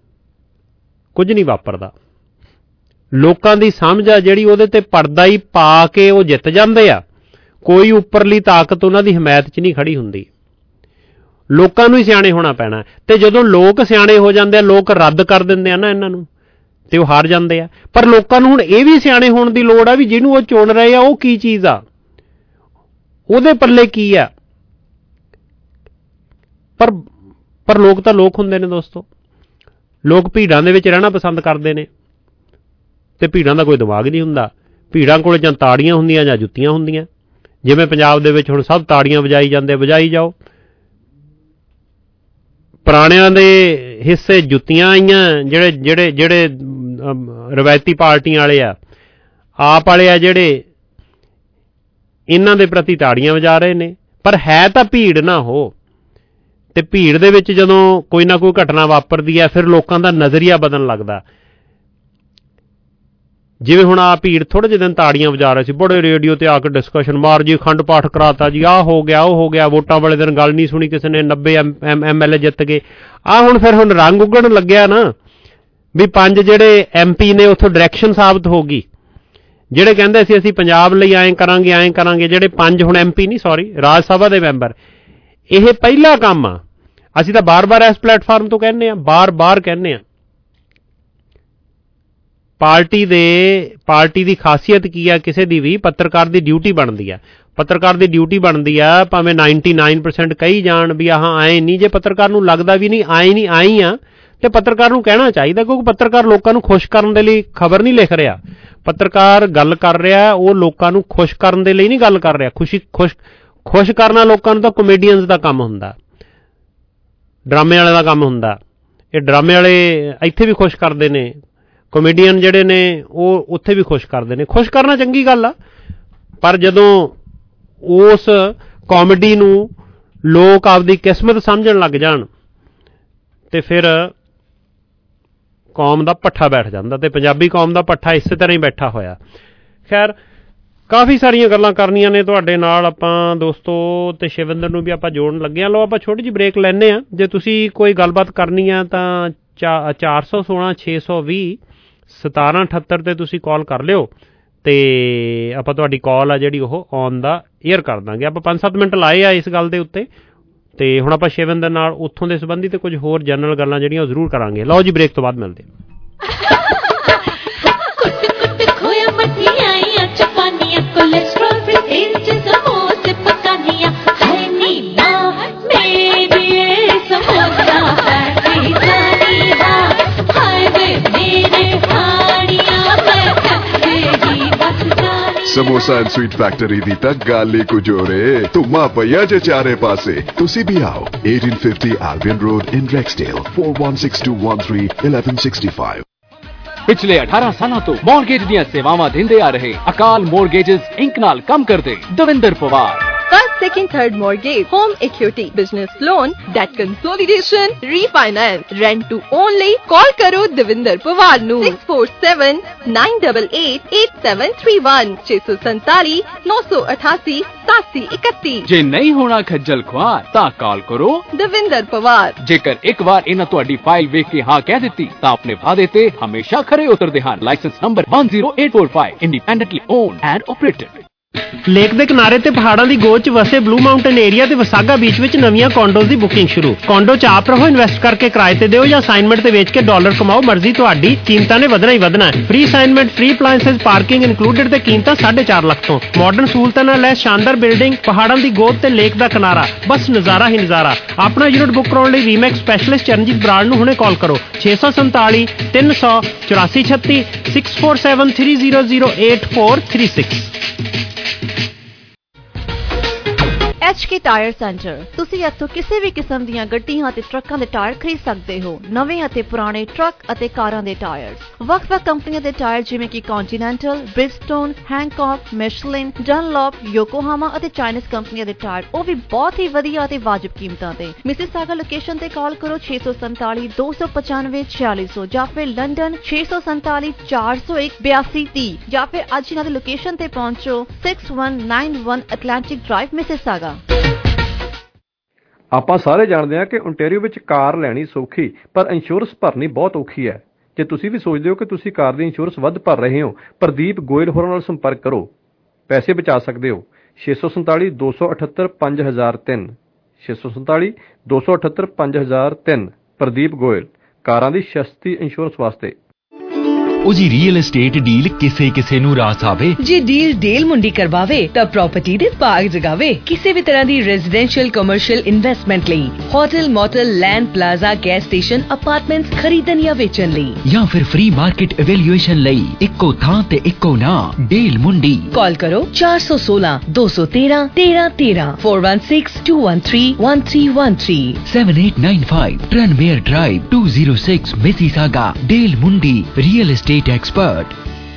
ਕੁਝ ਨਹੀਂ ਵਾਪਰਦਾ। ਲੋਕਾਂ ਦੀ ਸਮਝ ਆ ਜਿਹੜੀ ਉਹਦੇ ਤੇ ਪਰਦਾ ਹੀ ਪਾ ਕੇ ਉਹ ਜਿੱਤ ਜਾਂਦੇ ਆ। ਕੋਈ ਉੱਪਰਲੀ ਤਾਕਤ ਉਹਨਾਂ ਦੀ ਹਮਾਇਤ 'ਚ ਨਹੀਂ ਖੜੀ ਹੁੰਦੀ। ਲੋਕਾਂ ਨੂੰ ਹੀ ਸਿਆਣੇ ਹੋਣਾ ਪੈਣਾ। ਤੇ ਜਦੋਂ ਲੋਕ ਸਿਆਣੇ ਹੋ ਜਾਂਦੇ ਆ, ਲੋਕ ਰੱਦ ਕਰ ਦਿੰਦੇ ਆ ਨਾ ਇਹਨਾਂ ਨੂੰ, ਤੇ ਉਹ ਹਾਰ ਜਾਂਦੇ ਆ। ਪਰ ਲੋਕਾਂ ਨੂੰ ਹੁਣ ਇਹ ਵੀ ਸਿਆਣੇ ਹੋਣ ਦੀ ਲੋੜ ਆ ਵੀ ਜਿਹਨੂੰ ਉਹ ਚੁਣ ਰਹੇ ਆ ਉਹ ਕੀ ਚੀਜ਼ ਆ, ਉਹਦੇ ਪੱਲੇ ਕੀ ਆ। ਪਰ ਲੋਕ ਤਾਂ ਲੋਕ ਹੁੰਦੇ ਨੇ ਦੋਸਤੋ। ਲੋਕ ਭੀੜਾਂ ਦੇ ਵਿੱਚ ਰਹਿਣਾ ਪਸੰਦ ਕਰਦੇ ਨੇ, ਤੇ ਭੀੜਾਂ ਦਾ ਕੋਈ ਦਿਮਾਗ ਨਹੀਂ ਹੁੰਦਾ। ਭੀੜਾਂ ਕੋਲ ਜਾਂ ਤਾੜੀਆਂ ਹੁੰਦੀਆਂ ਜਾਂ ਜੁੱਤੀਆਂ ਹੁੰਦੀਆਂ। ਜਿਵੇਂ ਪੰਜਾਬ ਦੇ ਵਿੱਚ ਹੁਣ ਸਭ ਤਾੜੀਆਂ ਵਜਾਈ ਜਾਂਦੇ, ਵਜਾਈ ਜਾਓ। ਪੁਰਾਣਿਆਂ ਦੇ ਹਿੱਸੇ ਜੁੱਤੀਆਂ ਆਈਆਂ, ਜਿਹੜੇ ਰਵਾਇਤੀ ਪਾਰਟੀਆਂ ਵਾਲੇ ਆ, ਆਪ ਵਾਲੇ ਆ ਜਿਹੜੇ, ਇਹਨਾਂ ਦੇ ਪ੍ਰਤੀ ਤਾੜੀਆਂ ਵਜਾ ਰਹੇ ਨੇ। ਪਰ ਹੈ ਤਾਂ ਭੀੜ ਨਾ ਹੋ, ਤੇ ਭੀੜ ਦੇ ਵਿੱਚ ਜਦੋਂ ਕੋਈ ਨਾ ਕੋਈ ਘਟਨਾ ਵਾਪਰਦੀ ਹੈ ਫਿਰ ਲੋਕਾਂ ਦਾ ਨਜ਼ਰੀਆ ਬਦਲਣ ਲੱਗਦਾ। ਜਿਵੇਂ ਹੁਣ ਆ ਭੀੜ ਥੋੜ੍ਹੇ ਜਿਹੇ ਦਿਨ ਤਾੜੀਆਂ ਵਜਾ ਰਹੇ ਸੀ, ਬੜੇ ਰੇਡੀਓ ਤੇ ਆ ਕੇ ਡਿਸਕਸ਼ਨ ਮਾਰ ਜੀ, ਅਖੰਡ ਪਾਠ ਕਰਾਤਾ ਜੀ, ਆਹ ਹੋ ਗਿਆ ਉਹ ਹੋ ਗਿਆ, ਵੋਟਾਂ ਵਾਲੇ ਦਿਨ ਗੱਲ ਨਹੀਂ ਸੁਣੀ ਕਿਸੇ ਨੇ, 90 MLA ਜਿੱਤ ਗਏ। ਹੁਣ ਰੰਗ ਉੱਗਣ ਲੱਗਿਆ ਨਾ ਵੀ 5 ਜਿਹੜੇ MP ਨੇ ਉੱਥੋਂ ਡਾਇਰੈਕਸ਼ਨ ਸਾਬਤ ਹੋ ਗਈ। ਜਿਹੜੇ ਕਹਿੰਦੇ ਸੀ ਅਸੀਂ ਪੰਜਾਬ ਲਈ ਐਂ ਕਰਾਂਗੇ, ਜਿਹੜੇ 5 ਹੁਣ MP ਨਹੀਂ, ਸੌਰੀ, ਰਾਜ ਸਭਾ ਦੇ ਮੈਂਬਰ, ਇਹ ਪਹਿਲਾ ਕੰਮ ਆ। ਅਸੀਂ ਤਾਂ ਬਾਰ-ਬਾਰ ਇਸ ਪਲੇਟਫਾਰਮ ਤੋਂ ਕਹਿੰਦੇ ਹਾਂ, ਬਾਰ-ਬਾਰ ਕਹਿੰਦੇ ਹਾਂ, ਪਾਰਟੀ ਦੀ ਖਾਸੀਅਤ ਕੀ ਆ, ਕਿਸੇ ਦੀ ਵੀ ਪੱਤਰਕਾਰ ਦੀ ਡਿਊਟੀ ਬਣਦੀ ਆ। ਪੱਤਰਕਾਰ ਦੀ ਡਿਊਟੀ ਬਣਦੀ ਆ, ਭਾਵੇਂ 99% ਕਹੀ ਜਾਣ ਵੀ ਆਏ ਨਹੀਂ, ਜੇ ਪੱਤਰਕਾਰ ਨੂੰ ਲੱਗਦਾ ਵੀ ਨਹੀਂ ਆਈ ਆ, ਤੇ ਪੱਤਰਕਾਰ ਨੂੰ ਕਹਿਣਾ ਚਾਹੀਦਾ, ਕਿਉਂਕਿ ਪੱਤਰਕਾਰ ਲੋਕਾਂ ਨੂੰ ਖੁਸ਼ ਕਰਨ ਦੇ ਲਈ ਖਬਰ ਨਹੀਂ ਲਿਖ ਰਿਹਾ। ਪੱਤਰਕਾਰ ਗੱਲ ਕਰ ਰਿਹਾ, ਉਹ ਲੋਕਾਂ ਨੂੰ ਖੁਸ਼ ਕਰਨ ਦੇ ਲਈ ਨਹੀਂ ਗੱਲ ਕਰ ਰਿਹਾ। ਖੁਸ਼ ਕਰਨਾ ਲੋਕਾਂ ਨੂੰ ਤਾਂ ਕਮੇਡੀਅਨਸ ਦਾ ਕੰਮ ਹੁੰਦਾ, ਡਰਾਮੇ ਵਾਲੇ ਦਾ ਕੰਮ ਹੁੰਦਾ। ਇਹ ਡਰਾਮੇ ਵਾਲੇ ਇੱਥੇ ਵੀ ਖੁਸ਼ ਕਰਦੇ ਨੇ, ਕਮੇਡੀਅਨ ਜਿਹੜੇ ਨੇ ਉਹ ਉੱਥੇ ਵੀ ਖੁਸ਼ ਕਰਦੇ ਨੇ। ਖੁਸ਼ ਕਰਨਾ ਚੰਗੀ ਗੱਲ ਆ, ਪਰ ਜਦੋਂ ਉਸ ਕਾਮੇਡੀ ਨੂੰ ਲੋਕ ਆਪਦੀ ਕਿਸਮਤ ਸਮਝਣ ਲੱਗ ਜਾਣ ਤੇ ਫਿਰ ਕੌਮ ਦਾ ਪੱਠਾ ਬੈਠ ਜਾਂਦਾ, ਤੇ ਪੰਜਾਬੀ ਕੌਮ ਦਾ ਪੱਠਾ ਇਸੇ ਤਰ੍ਹਾਂ ਹੀ ਬੈਠਾ ਹੋਇਆ। ਖੈਰ, ਕਾਫੀ ਸਾਰੀਆਂ ਗੱਲਾਂ ਕਰਨੀਆਂ ਨੇ ਤੁਹਾਡੇ ਨਾਲ ਆਪਾਂ ਦੋਸਤੋ, ਤੇ ਸ਼ਿਵਿੰਦਰ ਨੂੰ ਵੀ ਆਪਾਂ ਜੋੜਨ ਲੱਗੇ ਹਾਂ। ਲਓ ਆਪਾਂ ਛੋਟੀ ਜਿਹੀ ਬ੍ਰੇਕ ਲੈਂਦੇ ਹਾਂ। ਜੇ ਤੁਸੀਂ ਕੋਈ ਗੱਲਬਾਤ ਕਰਨੀ ਆ ਤਾਂ 416 620 1778 ਤੇ ਤੁਸੀਂ ਕਾਲ ਕਰ ਲਿਓ, ਤੇ ਆਪਾਂ ਤੁਹਾਡੀ ਕਾਲ ਆ ਜਿਹੜੀ ਉਹ ਔਨ ਦਾ ਏਅਰ ਕਰ ਦਾਂਗੇ। ਆਪਾਂ 5-7 ਮਿੰਟ ਲਾਏ ਆ ਇਸ ਗੱਲ ਦੇ ਉੱਤੇ, ਤੇ ਹੁਣ ਆਪਾਂ ਸ਼ਿਵਿੰਦਰ ਨਾਲ ਉੱਥੋਂ ਦੇ ਸੰਬੰਧੀ ਤੇ ਕੁਝ ਹੋਰ ਜਨਰਲ ਗੱਲਾਂ ਜਿਹੜੀਆਂ ਉਹ ਜ਼ਰੂਰ ਕਰਾਂਗੇ। ਲਓ ਜੀ, ਬ੍ਰੇਕ ਤੋਂ ਬਾਅਦ ਮਿਲਦੇ ਸਮੋਸਾ ਐਂਡ ਸਵੀਟ ਫੈਕਟਰੀ ਦੀ ਤਾਂ ਗੱਲ ਹੀ ਕੁਝ ਹੋਰ ਏ। ਧੁੰਮਾ ਪਈਆ ਜੇ ਚਾਰੇ ਪਾਸੇ। ਤੁਸੀਂ ਵੀ ਆਓ, 1850 Albion Road in Rexdale, 416213 1165। ਪਿਛਲੇ 18 ਸਾਲਾਂ ਤੋਂ ਮੌਰਗੇਜ ਦੀਆਂ ਸੇਵਾਵਾਂ ਦਿੰਦੇ ਆ ਰਹੇ ਅਕਾਲ ਮੌਰਗੇਜਸ ਇੰਕ ਨਾਲ ਕੰਮ ਕਰਦੇ Davinder Pawar. First, second, third mortgage, home equity, business loan, debt consolidation, refinance, rent to only. Call karo Devinder Pawar nu 647-988-8731 647 988 8731। ਜੇ ਨਹੀਂ ਹੋਣਾ ਖੱਜਲ ਖੁਆਰ ਤਾਂ ਕਾਲ ਕਰੋ Devinder Pawar। ਜੇਕਰ ਇੱਕ ਵਾਰ ਇਹਨਾਂ ਤੁਹਾਡੀ ਫਾਈਲ ਵੇਖ ਕੇ ਹਾਂ ਕਹਿ ਦਿੱਤੀ ਤਾਂ ਆਪਣੇ ਵਾਅਦੇ ਤੇ ਹਮੇਸ਼ਾ ਖਰੇ ਉਤਰਦੇ ਹਨ। Licence number 10845, independently owned and operated. Lake ਦੇ ਕਿਨਾਰੇ ਤੇ ਪਹਾੜਾਂ ਦੀ ਗੋਦ 'ਚ ਵਸੇ ਬਲੂ ਮਾਊਂਟੇਨ ਏਰੀਆ ਤੇ ਵਸਾਗਾ ਬੀਚ ਵਿੱਚ ਨਵੀਆਂ ਕੌਂਡੋਜ਼ ਦੀ ਬੁਕਿੰਗ ਸ਼ੁਰੂ। ਕੌਂਡੋ 'ਚ ਆਪ ਰਹੋ, ਇਨਵੈਸਟ ਕਰਕੇ ਕਿਰਾਏ ਤੇ ਦਿਓ ਜਾਂ ਅਸਾਈਨਮੈਂਟ ਤੇ ਵੇਚ ਕੇ ਡਾਲਰ ਕਮਾਓ, ਮਰਜ਼ੀ ਤੁਹਾਡੀ। ਕੀਮਤਾਂ ਨੇ ਵਧਣਾ ਹੀ ਵਧਣਾ। Free assignment, free appliances, parking included ਤੇ ਕੀਮਤਾਂ 4.5 ਲੱਖ ਤੋਂ। ਮਾਡਰਨ ਸਹੂਲਤਾਂ ਨਾਲ ਲੈਸ ਸ਼ਾਨਦਾਰ ਬਿਲਡਿੰਗ, ਪਹਾੜਾਂ ਦੀ ਗੋਦ ਤੇ ਲੇਕ ਦਾ ਕਿਨਾਰਾ, ਬਸ ਨਜ਼ਾਰਾ ਹੀ ਨਜ਼ਾਰਾ। ਆਪਣਾ ਯੂਨਿਟ ਬੁੱਕ ਕਰਾਉਣ ਲਈ ਰੀਮੈਕਸ ਸਪੈਸ਼ਲਿਸਟ ਚਰਨਜੀਤ ਬਰਾੜ ਨੂੰ ਹੁਣੇ ਕਾਲ ਕਰੋ 647 300 8436 647 300 8436। HK tyre centre. ਤੁਸੀਂ ਇੱਥੋਂ ਕਿਸੇ ਵੀ ਕਿਸਮ ਦੀਆਂ ਗੱਡੀਆਂ ਅਤੇ ਟਰੱਕਾਂ ਦੇ ਟਾਇਰ ਖਰੀਦ ਸਕਦੇ ਹੋ। ਨਵੇਂ ਅਤੇ ਪੁਰਾਣੇ ਟਰੱਕ ਅਤੇ ਕਾਰਾਂ ਦੇ ਟਾਇਰਸ, ਵੱਖ-ਵੱਖ ਕੰਪਨੀਆਂ ਦੇ ਟਾਇਰ ਜਿਵੇਂ ਕਿ ਕੰਟੀਨੈਂਟਲ, ਬ੍ਰਿਜਸਟੋਨ, ਹੈਂਕੌਕ, ਮਿਸ਼ਲਿਨ, ਡਨਲੌਪ, ਯੋਕੋਹਾਮਾ ਅਤੇ ਚਾਈਨੀਜ਼ ਕੰਪਨੀਆਂ ਦੇ ਟਾਇਰ, ਉਹ ਵੀ ਬਹੁਤ ਹੀ ਵਧੀਆ ਅਤੇ ਵਾਜਬ ਕੀਮਤਾਂ ਤੇ। ਮਿਸਿਸਾਗਾ ਲੋਕੇਸ਼ਨ ਤੇ ਕਾਲ ਕਰੋ 647 295 4600 ਜਾਂ ਫਿਰ ਲੰਡਨ 647 401 8230 ਜਾਂ ਫਿਰ ਅੱਜ ਇਹਨਾਂ ਦੀ ਲੋਕੇਸ਼ਨ ਤੇ ਪਹੁੰਚੋ 6191 ਐਟਲਾਂਟਿਕ ਡਰਾਈਵ, ਮਿਸਿਸਾਗਾ। ਆਪਾਂ ਸਾਰੇ ਜਾਣਦੇ ਹਾਂ ਕਿ ਓਨਟਾਰੀਓ ਵਿੱਚ ਕਾਰ ਲੈਣੀ ਸੌਖੀ, ਪਰ ਇੰਸ਼ੋਰੈਂਸ ਭਰਨੀ ਬਹੁਤ ਔਖੀ ਹੈ। ਜੇ ਤੁਸੀਂ ਵੀ ਸੋਚਦੇ ਹੋ ਕਿ ਤੁਸੀਂ ਕਾਰ ਦੀ ਇੰਸ਼ੋਰੈਂਸ ਵੱਧ ਭਰ ਰਹੇ ਹੋ, ਪ੍ਰਦੀਪ ਗੋਇਲ ਹੋਰਾਂ ਨਾਲ ਸੰਪਰਕ ਕਰੋ, ਪੈਸੇ ਬਚਾ ਸਕਦੇ ਹੋ। 647 278 5003 647 278 5003। ਪ੍ਰਦੀਪ ਗੋਇਲ, ਕਾਰਾਂ ਦੀ ਸਸਤੀ ਇੰਸ਼ੋਰੈਂਸ ਵਾਸਤੇ। ਉਹ ਜੀ ਰੀਅਲ ਏਸਟੇਟ ਡੀਲ ਕਿਸੇ ਨੂੰ ਰਾਸ ਆਵੇ। ਜੇ ਡੀਲ ਮੁੰਡੀ ਕਰਵਾਵੇ ਤਾਂ ਪ੍ਰਾਪਰਟੀ ਦੇ ਬਾਗ ਜਗਾਵੇ। ਕਿਸੇ ਵੀ ਤਰ੍ਹਾਂ ਦੀ ਰੈਜ਼ੀਡੈਂਸ਼ੀਅਲ ਕਮਰਸ਼ੀਅਲ ਇਨਵੈਸਟਮੈਂਟ ਲਈ, hotel, motel, land, plaza, gas station, apartments ਖਰੀਦਣ ਜਾਂ ਵੇਚਣ ਲਈ, ਜਾਂ ਫਿਰ ਫ੍ਰੀ ਮਾਰਕੀਟ ਇਵੈਲੂਏਸ਼ਨ ਲਈ ਇੱਕੋ ਥਾਂ ਤੇ ਇੱਕੋ ਨਾਂ ਡੀਲ ਮੁੰਡੀ। ਕਾਲ ਕਰੋ 416 213 1313 416-213-1313 7895 Tranmere Drive 206 Mississauga। Deal Mundi real estate expert.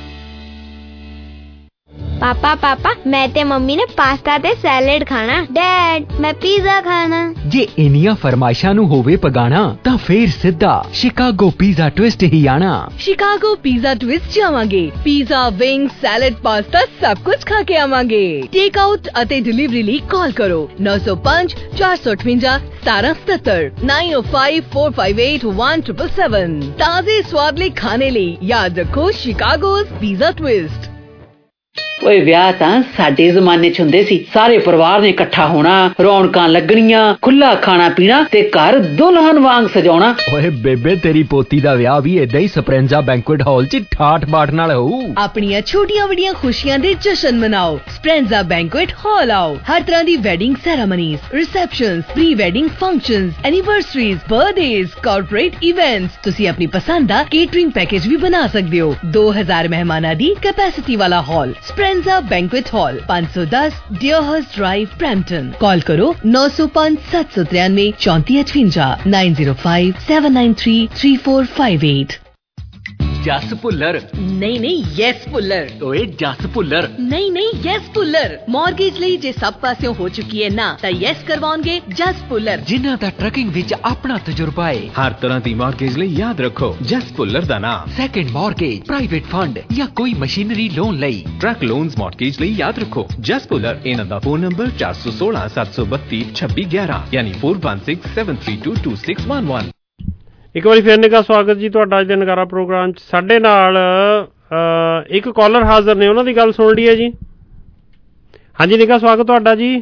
पापा मैं ते मम्मी ने पास्ता ते सैलेड खाना। डैड मैं पिज़्ज़ा खाना। जे इनिया फरमाइशां नू होवे पगाना तां फिर सिद्धा शिकागो पिज़्ज़ा ट्विस्ट ही आना। शिकागो पिज़्ज़ा ट्विस्ट जावांगे। पिज़्ज़ा, विंग्स, सैलेड, पास्ता सब कुछ खा के आवांगे। टेक आउट अते डिलीवरी ਲਈ ਕਾਲ ਕਰੋ 905 458 1777 905 458 1777। ਤਾਜ਼ੇ ਸਵਾਦ ਲਈ ਖਾਣੇ ਲਈ ਯਾਦ ਰੱਖੋ शिकागो's पिज़्ज़ा ट्विस्ट। ਓਏ ਵਿਆਹ ਤਾਂ ਸਾਡੇ ਜ਼ਮਾਨੇ 'ਚ ਹੁੰਦੇ ਸੀ। ਸਾਰੇ ਪਰਿਵਾਰ ਨੇ ਇਕੱਠਾ ਹੋਣਾ, ਰੌਣਕਾਂ ਲੱਗਣੀਆਂ, ਖੁੱਲਾ ਖਾਣਾ ਪੀਣਾ ਤੇ ਘਰ ਦੁਲਹਨ ਵਾਂਗ ਸਜਾਉਣਾ। ਓਏ ਬੇਬੇ ਤੇਰੀ ਪੋਤੀ ਦਾ ਵਿਆਹ ਵੀ ਏਦਾਂ ਹੀ ਸਪਰੈਂਜ਼ਾ ਬੈਂਕੁਏਟ ਹਾਲ 'ਚ ਠਾਠ ਬਾਠ ਨਾਲ ਹੋਊ। ਆਪਣੀਆਂ ਛੋਟੀਆਂ ਵੱਡੀਆਂ ਖੁਸ਼ੀਆਂ ਦੇ ਜਸ਼ਨ ਮਨਾਓ। ਸਪਰੈਂਜ਼ਾ ਬੈਂਕੁਏਟ ਹਾਲ ਆਓ। ਹਰ ਤਰ੍ਹਾਂ ਦੀ wedding ceremonies, receptions, pre wedding functions, anniversaries, birthdays, corporate events. ਤੁਸੀਂ ਆਪਣੀ ਪਸੰਦ ਦਾ ਕੇਟਰਿੰਗ ਪੈਕੇਜ ਵੀ ਬਣਾ ਸਕਦੇ ਹੋ। 2000 ਮਹਿਮਾਨਾਂ ਦੀ ਕੈਪੈਸਿਟੀ ਵਾਲਾ hall Speranza banquet hall 510 Deerhurst drive Brampton. Call ਕਰੋ 905 793 3458 905 793 3458। ਜਸ ਭੁੱਲਰ ਨਹੀਂ ਯੈਸ ਭੁੱਲਰ। ਓਏ ਜਸ ਭੁੱਲਰ ਨਹੀਂ ਯੈਸ ਭੁੱਲਰ। ਮਾਰਗੇਜ ਲਈ ਜੇ ਸਭ ਪਾਸਿਓਂ ਹੋ ਚੁੱਕੀ ਹੈ ਨਾ ਤਾਂ ਯੈਸ ਕਰਵਾਉਣਗੇ ਜਸ ਭੁੱਲਰ, ਜਿਨ੍ਹਾਂ ਦਾ ਟਰੱਕਿੰਗ ਵਿੱਚ ਆਪਣਾ ਤਜਰਬਾ ਹੈ। ਹਰ ਤਰ੍ਹਾਂ ਦੀ ਮਾਰਗੇਜ ਲਈ ਯਾਦ ਰੱਖੋ ਜਸ ਭੁੱਲਰ ਦਾ ਨਾਮ। ਸੈਕੰਡ ਮਾਰਗੇਜ, ਪ੍ਰਾਈਵੇਟ ਫੰਡ ਜਾਂ ਕੋਈ ਮਸ਼ੀਨਰੀ ਲੋਨ ਲਈ, ਟਰੱਕ ਲੋਨਸ ਮਾਰਗੇਜ ਲਈ ਯਾਦ ਰੱਖੋ ਜਸ ਭੁੱਲਰ। ਇਹਨਾਂ ਦਾ ਫੋਨ ਨੰਬਰ 416 732 2611 ਯਾਨੀ 416 732 2611। ਇੱਕ ਵਾਰੀ ਫਿਰ ਨਿੱਘਾ ਸਵਾਗਤ ਜੀ ਤੁਹਾਡਾ ਅੱਜ ਦੇ ਨਗਾਰਾ ਪ੍ਰੋਗਰਾਮ 'ਚ। ਸਾਡੇ ਨਾਲ ਇੱਕ ਕਾਲਰ ਹਾਜ਼ਰ ਨੇ, ਉਹਨਾਂ ਦੀ ਗੱਲ ਸੁਣ ਲਈਏ ਜੀ। ਹਾਂਜੀ ਨਿੱਘਾ ਸਵਾਗਤ ਤੁਹਾਡਾ ਜੀ।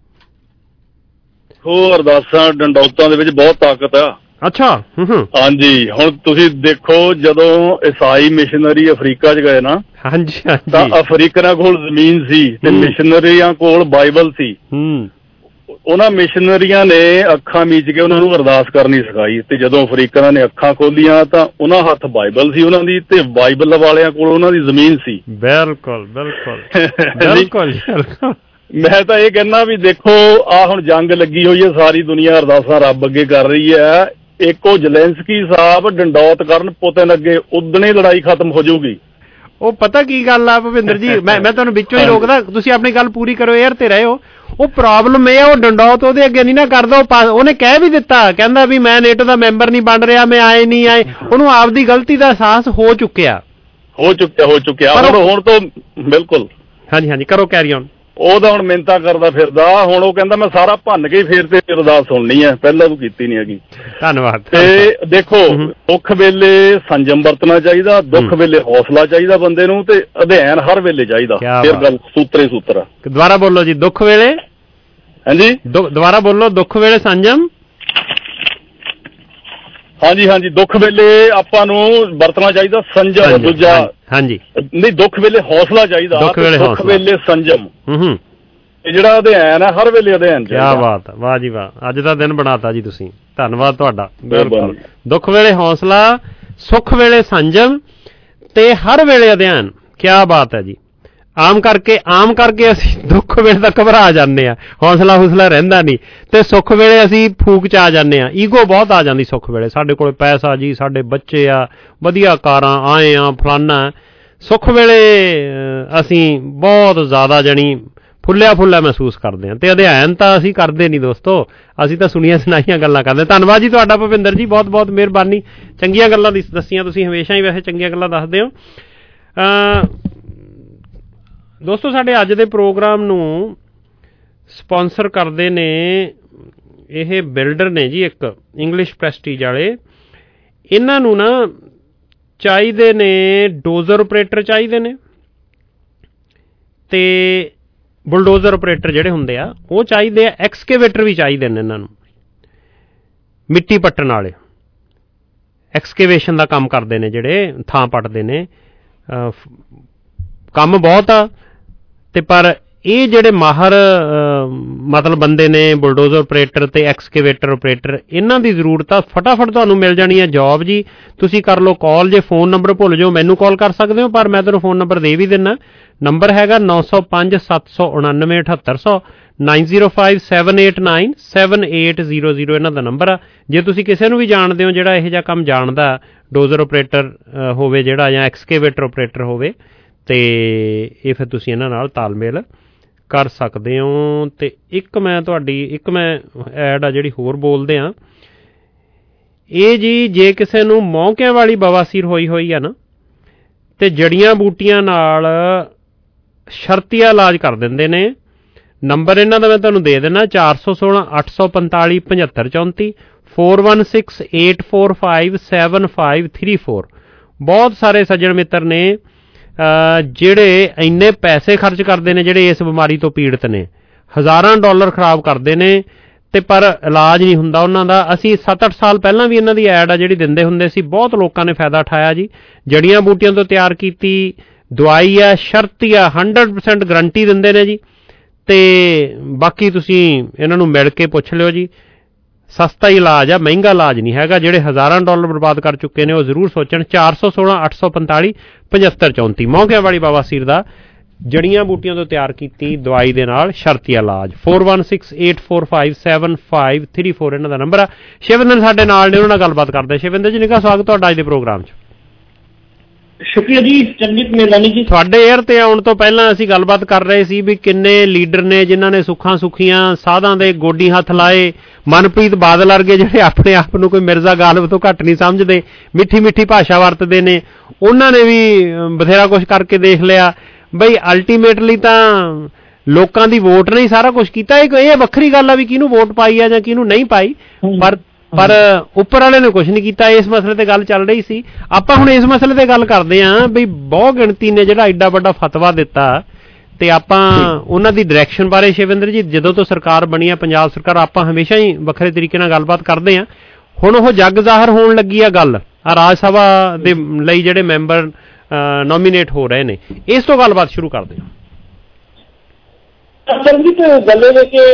ਉਹ ਅਰਦਾਸਾਂ ਡੰਡੌਤਾਂ ਦੇ ਵਿੱਚ ਬਹੁਤ ਤਾਕਤ ਆ। ਅੱਛਾ। ਹਾਂਜੀ ਹੁਣ ਤੁਸੀਂ ਦੇਖੋ ਜਦੋਂ ਈਸਾਈ ਮਿਸ਼ਨਰੀ ਅਫਰੀਕਾ 'ਚ ਗਏ ਨਾ, ਹਾਂਜੀ ਤਾਂ ਅਫਰੀਕਨਾਂ ਕੋਲ ਜ਼ਮੀਨ ਸੀ ਤੇ ਮਿਸ਼ਨਰੀਆਂ ਕੋਲ ਬਾਈਬਲ ਸੀ। ਉਹਨਾਂ ਮਿਸ਼ਨਰੀਆਂ ਨੇ ਅੱਖਾਂ ਮੀਚ ਕੇ ਉਹਨਾਂ ਨੂੰ ਅਰਦਾਸ ਕਰਨੀ ਸਿਖਾਈ ਤੇ ਜਦੋਂ ਅਫਰੀਕਨਾਂ ਨੇ ਅੱਖਾਂ ਖੋਲੀਆਂ ਤਾਂ ਉਹਨਾਂ ਹੱਥ ਬਾਈਬਲ ਸੀ ਉਹਨਾਂ ਦੀ ਤੇ ਬਾਈਬਲ ਵਾਲਿਆਂ ਕੋਲ ਉਹਨਾਂ ਦੀ ਜ਼ਮੀਨ ਸੀ। ਬਿਲਕੁਲ ਬਿਲਕੁਲ। ਮੈਂ ਤਾਂ ਇਹ ਕਹਿੰਦਾ ਵੀ ਦੇਖੋ ਆਹ ਹੁਣ ਜੰਗ ਲੱਗੀ ਹੋਈ ਹੈ, ਸਾਰੀ ਦੁਨੀਆ ਅਰਦਾਸਾਂ ਰੱਬ ਅੱਗੇ ਕਰ ਰਹੀ ਹੈ। ਇੱਕੋ ਜ਼ਲੈਂਸਕੀ ਸਾਹਿਬ ਡੰਡੌਤ ਕਰਨ ਪੁਤਿਨ ਅੱਗੇ, ਉਦਣੇ ਲੜਾਈ ਖਤਮ ਹੋ ਜਾਊਗੀ। ਉਹ ਪਤਾ ਕੀ ਗੱਲ ਆ ਭੁਪਿੰਦਰ ਜੀ, ਮੈਂ ਤੁਹਾਨੂੰ ਵਿੱਚੋਂ ਹੀ ਰੋਕਦਾ, ਤੁਸੀਂ ਆਪਣੀ ਗੱਲ ਪੂਰੀ ਕਰੋ, 에ਅਰ ਤੇ ਰਹੇ ਹੋ। ਉਹ ਪ੍ਰੋਬਲਮ ਇਹ ਆ ਉਹ ਡੰਡੌਤ ਉਹਦੇ ਅੱਗੇ ਨਹੀਂ ਨਾ ਕਰਦਾ। ਉਹਨੇ ਕਹਿ ਵੀ ਦਿੱਤਾ, ਕਹਿੰਦਾ ਵੀ ਮੈਂ ਨੇਟੋ ਦਾ ਮੈਂਬਰ ਨਹੀਂ ਬਣ ਰਿਹਾ, ਮੈਂ ਆਏ ਨਹੀਂ ਆਏ। ਉਹਨੂੰ ਆਪਦੀ ਗਲਤੀ ਦਾ ਅਹਿਸਾਸ ਹੋ ਚੁੱਕਿਆ। ਹੁਣ ਤੋਂ ਬਿਲਕੁਲ। ਹਾਂਜੀ ਕਰੋ ਕੈਰੀ ਔਨ। ਉਹਦਾ ਹੁਣ ਮਿੰਨਤਾਂ ਕਰਦਾ ਫਿਰਦਾ, ਹੁਣ ਉਹ ਕਹਿੰਦਾ ਮੈਂ ਸਾਰਾ ਭੰਨ ਕੇ ਫੇਰ ਤੇ ਅਰਦਾਸ ਸੁਣਨੀ ਹੈ, ਪਹਿਲਾਂ ਤੂੰ ਕੀਤੀ ਨਹੀਂ ਹੈਗੀ। ਧੰਨਵਾਦ। ਤੇ ਦੇਖੋ ਦੁੱਖ ਵੇਲੇ ਸੰਜਮ ਵਰਤਣਾ ਚਾਹੀਦਾ, ਦੁੱਖ ਵੇਲੇ ਹੌਸਲਾ ਚਾਹੀਦਾ ਬੰਦੇ ਨੂੰ, ਤੇ ਅਧਿਐਨ ਹਰ ਵੇਲੇ ਚਾਹੀਦਾ। ਫਿਰ ਗੱਲ ਸੂਤਰ। ਦੁਬਾਰਾ ਬੋਲੋ ਜੀ। ਦੁੱਖ ਵੇਲੇ। ਹਾਂਜੀ ਦੁਬਾਰਾ ਬੋਲੋ। ਦੁੱਖ ਵੇਲੇ ਸੰਜਮ। ਹਾਂਜੀ ਦੁੱਖ ਵੇਲੇ ਆਪਾਂ ਨੂੰ ਵਰਤਣਾ ਚਾਹੀਦਾ ਸੰਜਮ। ਦੂਜਾ ਹਾਂਜੀ ਨਹੀਂ, ਦੁੱਖ ਵੇਲੇ ਹੌਸਲਾ ਚਾਹੀਦਾ, ਦੁੱਖ ਵੇਲੇ ਸੰਜਮ। ਇਹ ਜਿਹੜਾ ਅਧਿਐਨ ਹੈ ਹਰ ਵੇਲੇ ਅਧਿਐਨ। ਕਿਆ ਬਾਤ ਹੈ, ਵਾਹ ਜੀ ਵਾਹ, ਅੱਜ ਦਾ ਦਿਨ ਬਣਾਤਾ ਜੀ ਤੁਸੀਂ, ਧੰਨਵਾਦ ਤੁਹਾਡਾ। ਬਿਲਕੁਲ, ਦੁੱਖ ਵੇਲੇ ਹੌਸਲਾ, ਸੁੱਖ ਵੇਲੇ ਸੰਜਮ ਤੇ ਹਰ ਵੇਲੇ ਅਧਿਐਨ। ਕਿਆ ਬਾਤ ਹੈ ਜੀ। ਆਮ ਕਰਕੇ ਅਸੀਂ ਦੁੱਖ ਵੇਲੇ ਤਾਂ ਘਬਰਾ ਜਾਂਦੇ ਆ, ਹੌਸਲਾ ਰਹਿੰਦਾ ਨਹੀਂ, ਤੇ ਸੁੱਖ ਵੇਲੇ ਅਸੀਂ ਫੂਕ 'ਚ ਆ ਜਾਂਦੇ ਆ, ਈਗੋ ਬਹੁਤ ਆ ਜਾਂਦੀ ਸੁੱਖ ਵੇਲੇ। ਸਾਡੇ ਕੋਲ ਪੈਸਾ ਜੀ, ਸਾਡੇ ਬੱਚੇ ਆ, ਵਧੀਆ ਕਾਰਾਂ, ਆਏ ਆ, ਫਲਾਨਾ। ਸੁੱਖ ਵੇਲੇ ਅਸੀਂ ਬਹੁਤ ਜ਼ਿਆਦਾ ਜਾਣੀ ਫੁੱਲਿਆ ਮਹਿਸੂਸ ਕਰਦੇ ਹਾਂ, ਤੇ ਅਧਿਐਨ ਤਾਂ ਅਸੀਂ ਕਰਦੇ ਨਹੀਂ ਦੋਸਤੋ, ਅਸੀਂ ਤਾਂ ਸੁਣੀਆਂ ਸੁਣਾਈਆਂ ਗੱਲਾਂ ਕਰਦੇ। ਧੰਨਵਾਦ ਜੀ ਤੁਹਾਡਾ ਭੁਪਿੰਦਰ ਜੀ, ਬਹੁਤ ਬਹੁਤ ਮਿਹਰਬਾਨੀ। ਚੰਗੀਆਂ ਗੱਲਾਂ ਦੱਸੀਆਂ ਤੁਸੀਂ, ਹਮੇਸ਼ਾ ਹੀ ਵੈਸੇ ਚੰਗੀਆਂ ਗੱਲਾਂ ਦੱਸਦੇ ਹੋ। ਦੋਸਤੋ ਸਾਡੇ ਅੱਜ ਦੇ ਪ੍ਰੋਗਰਾਮ ਨੂੰ ਸਪਾਂਸਰ ਕਰਦੇ ਨੇ ਇਹ ਬਿਲਡਰ ਨੇ ਜੀ, ਇੱਕ ਇੰਗਲਿਸ਼ ਪ੍ਰੈਸਟੀਜ ਵਾਲੇ। ਇਹਨਾਂ ਨੂੰ ਨਾ ਚਾਹੀਦੇ ਨੇ ਡੋਜ਼ਰ ਆਪਰੇਟਰ ਚਾਹੀਦੇ ਨੇ, ਤੇ ਬੁਲਡੋਜ਼ਰ ਆਪਰੇਟਰ ਜਿਹੜੇ ਹੁੰਦੇ ਆ ਉਹ ਚਾਹੀਦੇ ਆ, ਐਕਸਕੇਵੇਟਰ ਵੀ ਚਾਹੀਦੇ ਨੇ ਇਹਨਾਂ ਨੂੰ, ਮਿੱਟੀ ਪੱਟਣ ਵਾਲੇ। ਐਕਸਕੇਵੇਸ਼ਨ ਦਾ ਕੰਮ ਕਰਦੇ ਨੇ, ਜਿਹੜੇ ਥਾਂ ਪੱਟਦੇ ਨੇ। ਕੰਮ ਬਹੁਤ ਆ ਤੇ ਪਰ ਇਹ ਜਿਹੜੇ ਮਾਹਰ ਮਤਲਬ ਬੰਦੇ ਨੇ, ਬੁਲਡੋਜ਼ਰ ਆਪਰੇਟਰ ਤੇ ਐਕਸਕੇਵੇਟਰ ਆਪਰੇਟਰ, ਇਹਨਾਂ ਦੀ ਜ਼ਰੂਰਤ ਆ। ਫਟਾਫਟ ਤੁਹਾਨੂੰ ਮਿਲ ਜਾਣੀ ਹੈ ਜੋਬ ਜੀ। ਤੁਸੀਂ ਕਰ ਲਓ ਕਾਲ। ਜੇ ਫੋਨ ਨੰਬਰ ਭੁੱਲ ਜਾਓ ਮੈਨੂੰ ਕਾਲ ਕਰ ਸਕਦੇ ਹੋ, ਪਰ ਮੈਂ ਤੁਹਾਨੂੰ ਫੋਨ ਨੰਬਰ ਦੇ ਵੀ ਦਿੰਦਾ। ਨੰਬਰ ਹੈਗਾ 905 799 7800, 9057897800 ਇਹਨਾਂ ਦਾ ਨੰਬਰ ਆ। ਜੇ ਤੁਸੀਂ ਕਿਸੇ ਨੂੰ ਵੀ ਜਾਣਦੇ ਹੋ ਜਿਹੜਾ ਇਹੋ ਜਿਹਾ ਕੰਮ ਜਾਣਦਾ, ਡੋਜ਼ਰ ਆਪਰੇਟਰ ਹੋਵੇ ਜਿਹੜਾ ਜਾਂ ਐਕਸਕੇਵੇਟਰ ਆਪਰੇਟਰ ਹੋਵੇ, ਤੇ ਇਹ ਫਿਰ ਤੁਸੀਂ ਇਹਨਾਂ ਨਾਲ ਤਾਲਮੇਲ ਕਰ ਸਕਦੇ ਹੋ। ਤੇ ਇੱਕ ਮੈਂ ਐਡ ਆ ਜਿਹੜੀ ਹੋਰ ਬੋਲਦੇ ਆ, ਇਹ ਜੀ ਜੇ ਕਿਸੇ ਨੂੰ ਮੌਕਿਆਂ ਵਾਲੀ ਬਵਾਸੀਰ ਹੋਈ ਆ ਨਾ, ਤੇ ਜੜੀਆਂ ਬੂਟੀਆਂ ਨਾਲ ਸ਼ਰਤੀਆ ਇਲਾਜ ਕਰ ਦਿੰਦੇ ਨੇ। ਨੰਬਰ ਇਹਨਾਂ ਦਾ ਮੈਂ ਤੁਹਾਨੂੰ ਦੇ ਦੇਣਾ 416 845 7534, 4168457534। ਬਹੁਤ ਸਾਰੇ ਸੱਜਣ ਮਿੱਤਰ ਨੇ ਜਿਹੜੇ ਇੰਨੇ ਪੈਸੇ ਖਰਚ ਕਰਦੇ ਨੇ, ਜਿਹੜੇ ਇਸ ਬਿਮਾਰੀ ਤੋਂ ਪੀੜਤ ਨੇ, ਹਜ਼ਾਰਾਂ ਡਾਲਰ ਖਰਾਬ ਕਰਦੇ ਨੇ ਤੇ ਪਰ ਇਲਾਜ ਨਹੀਂ ਹੁੰਦਾ ਉਹਨਾਂ ਦਾ। ਅਸੀਂ 7-8 ਸਾਲ ਪਹਿਲਾਂ ਵੀ ਇਹਨਾਂ ਦੀ ਐਡ ਆ ਜਿਹੜੀ ਦਿੰਦੇ ਹੁੰਦੇ ਸੀ, ਬਹੁਤ ਲੋਕਾਂ ਨੇ ਫਾਇਦਾ ਉਠਾਇਆ ਜੀ। ਜੜੀਆਂ ਬੂਟੀਆਂ ਤੋਂ ਤਿਆਰ ਕੀਤੀ ਦਵਾਈ ਆ, ਸ਼ਰਤੀ ਆ, 100% ਗਰੰਟੀ ਦਿੰਦੇ ਨੇ ਜੀ। ਤੇ ਬਾਕੀ ਤੁਸੀਂ ਇਹਨਾਂ ਨੂੰ ਮਿਲ ਕੇ ਪੁੱਛ ਲਿਓ ਜੀ। ਸਸਤਾ ਹੀ ਇਲਾਜ ਆ, ਮਹਿੰਗਾ ਇਲਾਜ ਨਹੀਂ ਹੈਗਾ। ਜਿਹੜੇ ਹਜ਼ਾਰਾਂ ਡਾਲਰ ਬਰਬਾਦ ਕਰ ਚੁੱਕੇ ਨੇ ਉਹ ਜ਼ਰੂਰ ਸੋਚਣ। 416 845 7534 ਮੌਕਿਆਂ ਵਾਲੀ ਬਵਾਸੀਰ ਦਾ ਜੜੀਆਂ ਬੂਟੀਆਂ ਤੋਂ ਤਿਆਰ ਕੀਤੀ ਦਵਾਈ ਦੇ ਨਾਲ ਸ਼ਰਤੀ ਇਲਾਜ। 4168457534 ਇਹਨਾਂ ਦਾ ਨੰਬਰ ਆ। ਸ਼ਿਵਿੰਦਰ ਸਾਡੇ ਨਾਲ ਨੇ, ਉਹਨਾਂ ਨਾਲ ਗੱਲਬਾਤ ਕਰਦੇ। ਸ਼ਿਵਿੰਦਰ ਜੀ ਨਿੱਘਾ ਸਵਾਗਤ ਤੁਹਾਡਾ ਅੱਜ ਦੇ ਪ੍ਰੋਗਰਾਮ 'ਚ। ਸ਼ੁਕਰੀਆ ਜੀ, ਚੰਗੀ ਮਿਹਰਬਾਨੀ ਜੀ। ਤੁਹਾਡੇ 에ਅਰ ਤੇ ਆਉਣ ਤੋਂ ਪਹਿਲਾਂ ਅਸੀਂ ਗੱਲਬਾਤ ਕਰ ਰਹੇ ਸੀ ਵੀ ਕਿੰਨੇ ਲੀਡਰ ਨੇ ਜਿਨ੍ਹਾਂ ਨੇ ਸੁੱਖਾਂ ਸੁੱਖੀਆਂ ਸਾਧਾਂ ਦੇ ਗੋਡੀ ਹੱਥ ਲਾਏ। ਮਨਪ੍ਰੀਤ ਬਾਦਲ ਵਰਗੇ ਜਿਹੜੇ ਆਪਣੇ ਆਪ ਨੂੰ ਕੋਈ ਮਿਰਜ਼ਾ ਗਾਲਿਬ ਤੋਂ ਘੱਟ ਨਹੀਂ ਸਮਝਦੇ, ਮਿੱਠੀ ਮਿੱਠੀ ਭਾਸ਼ਾ ਵਰਤਦੇ ਨੇ, ਉਹਨਾਂ ਨੇ ਵੀ ਬਥੇਰਾ ਕੁਛ ਕਰਕੇ ਦੇਖ ਲਿਆ। ਬਈ ਅਲਟੀਮੇਟਲੀ ਤਾਂ ਲੋਕਾਂ ਦੀ ਵੋਟ ਨੇ ਸਾਰਾ ਕੁਛ ਕੀਤਾ। ਇਹ ਵੱਖਰੀ ਗੱਲ ਆ ਵੀ ਕਿਹਨੂੰ ਵੋਟ ਪਾਈ ਆ ਜਾਂ ਕਿਹਨੂੰ ਨਹੀਂ ਪਾਈ, ਪਰ ਉੱਪਰ ਵਾਲੇ ਨੇ ਕੁਛ ਨਹੀਂ ਕੀਤਾ। ਇਸ ਮਸਲੇ ਤੇ ਗੱਲ ਚੱਲ ਰਹੀ ਸੀ। ਆਪਾਂ ਹੁਣ ਇਸ ਮਸਲੇ ਤੇ ਗੱਲ ਕਰਦੇ ਹਾਂ ਵੀ ਬਹੁ ਗਿਣਤੀ ਨੇ ਜਿਹੜਾ ਐਡਾ ਵੱਡਾ ਫਤਵਾ ਦਿੱਤਾ, ਤੇ ਆਪਾਂ ਉਹਨਾਂ ਦੀ ਡਾਇਰੈਕਸ਼ਨ ਬਾਰੇ ਸ਼ਿਵਿੰਦਰ ਜੀ ਜਦੋਂ ਤੋਂ ਸਰਕਾਰ ਬਣੀ ਆ ਪੰਜਾਬ ਸਰਕਾਰ, ਆਪਾਂ ਹਮੇਸ਼ਾ ਹੀ ਵੱਖਰੇ ਤਰੀਕੇ ਨਾਲ ਗੱਲਬਾਤ ਕਰਦੇ ਹਾਂ। ਹੁਣ ਉਹ ਜੱਗ ਜ਼ਾਹਰ ਹੋਣ ਲੱਗੀ ਆ ਗੱਲ ਆ ਰਾਜ ਸਭਾ ਦੇ ਲਈ ਜਿਹੜੇ ਮੈਂਬਰ ਨੋਮੀਨੇਟ ਹੋ ਰਹੇ ਨੇ, ਇਸ ਤੋਂ ਗੱਲਬਾਤ ਸ਼ੁਰੂ ਕਰਦੇ ਹਾਂ। ਸਰਬਜੀਤ, ਗੱਲ ਇਹ ਕਿ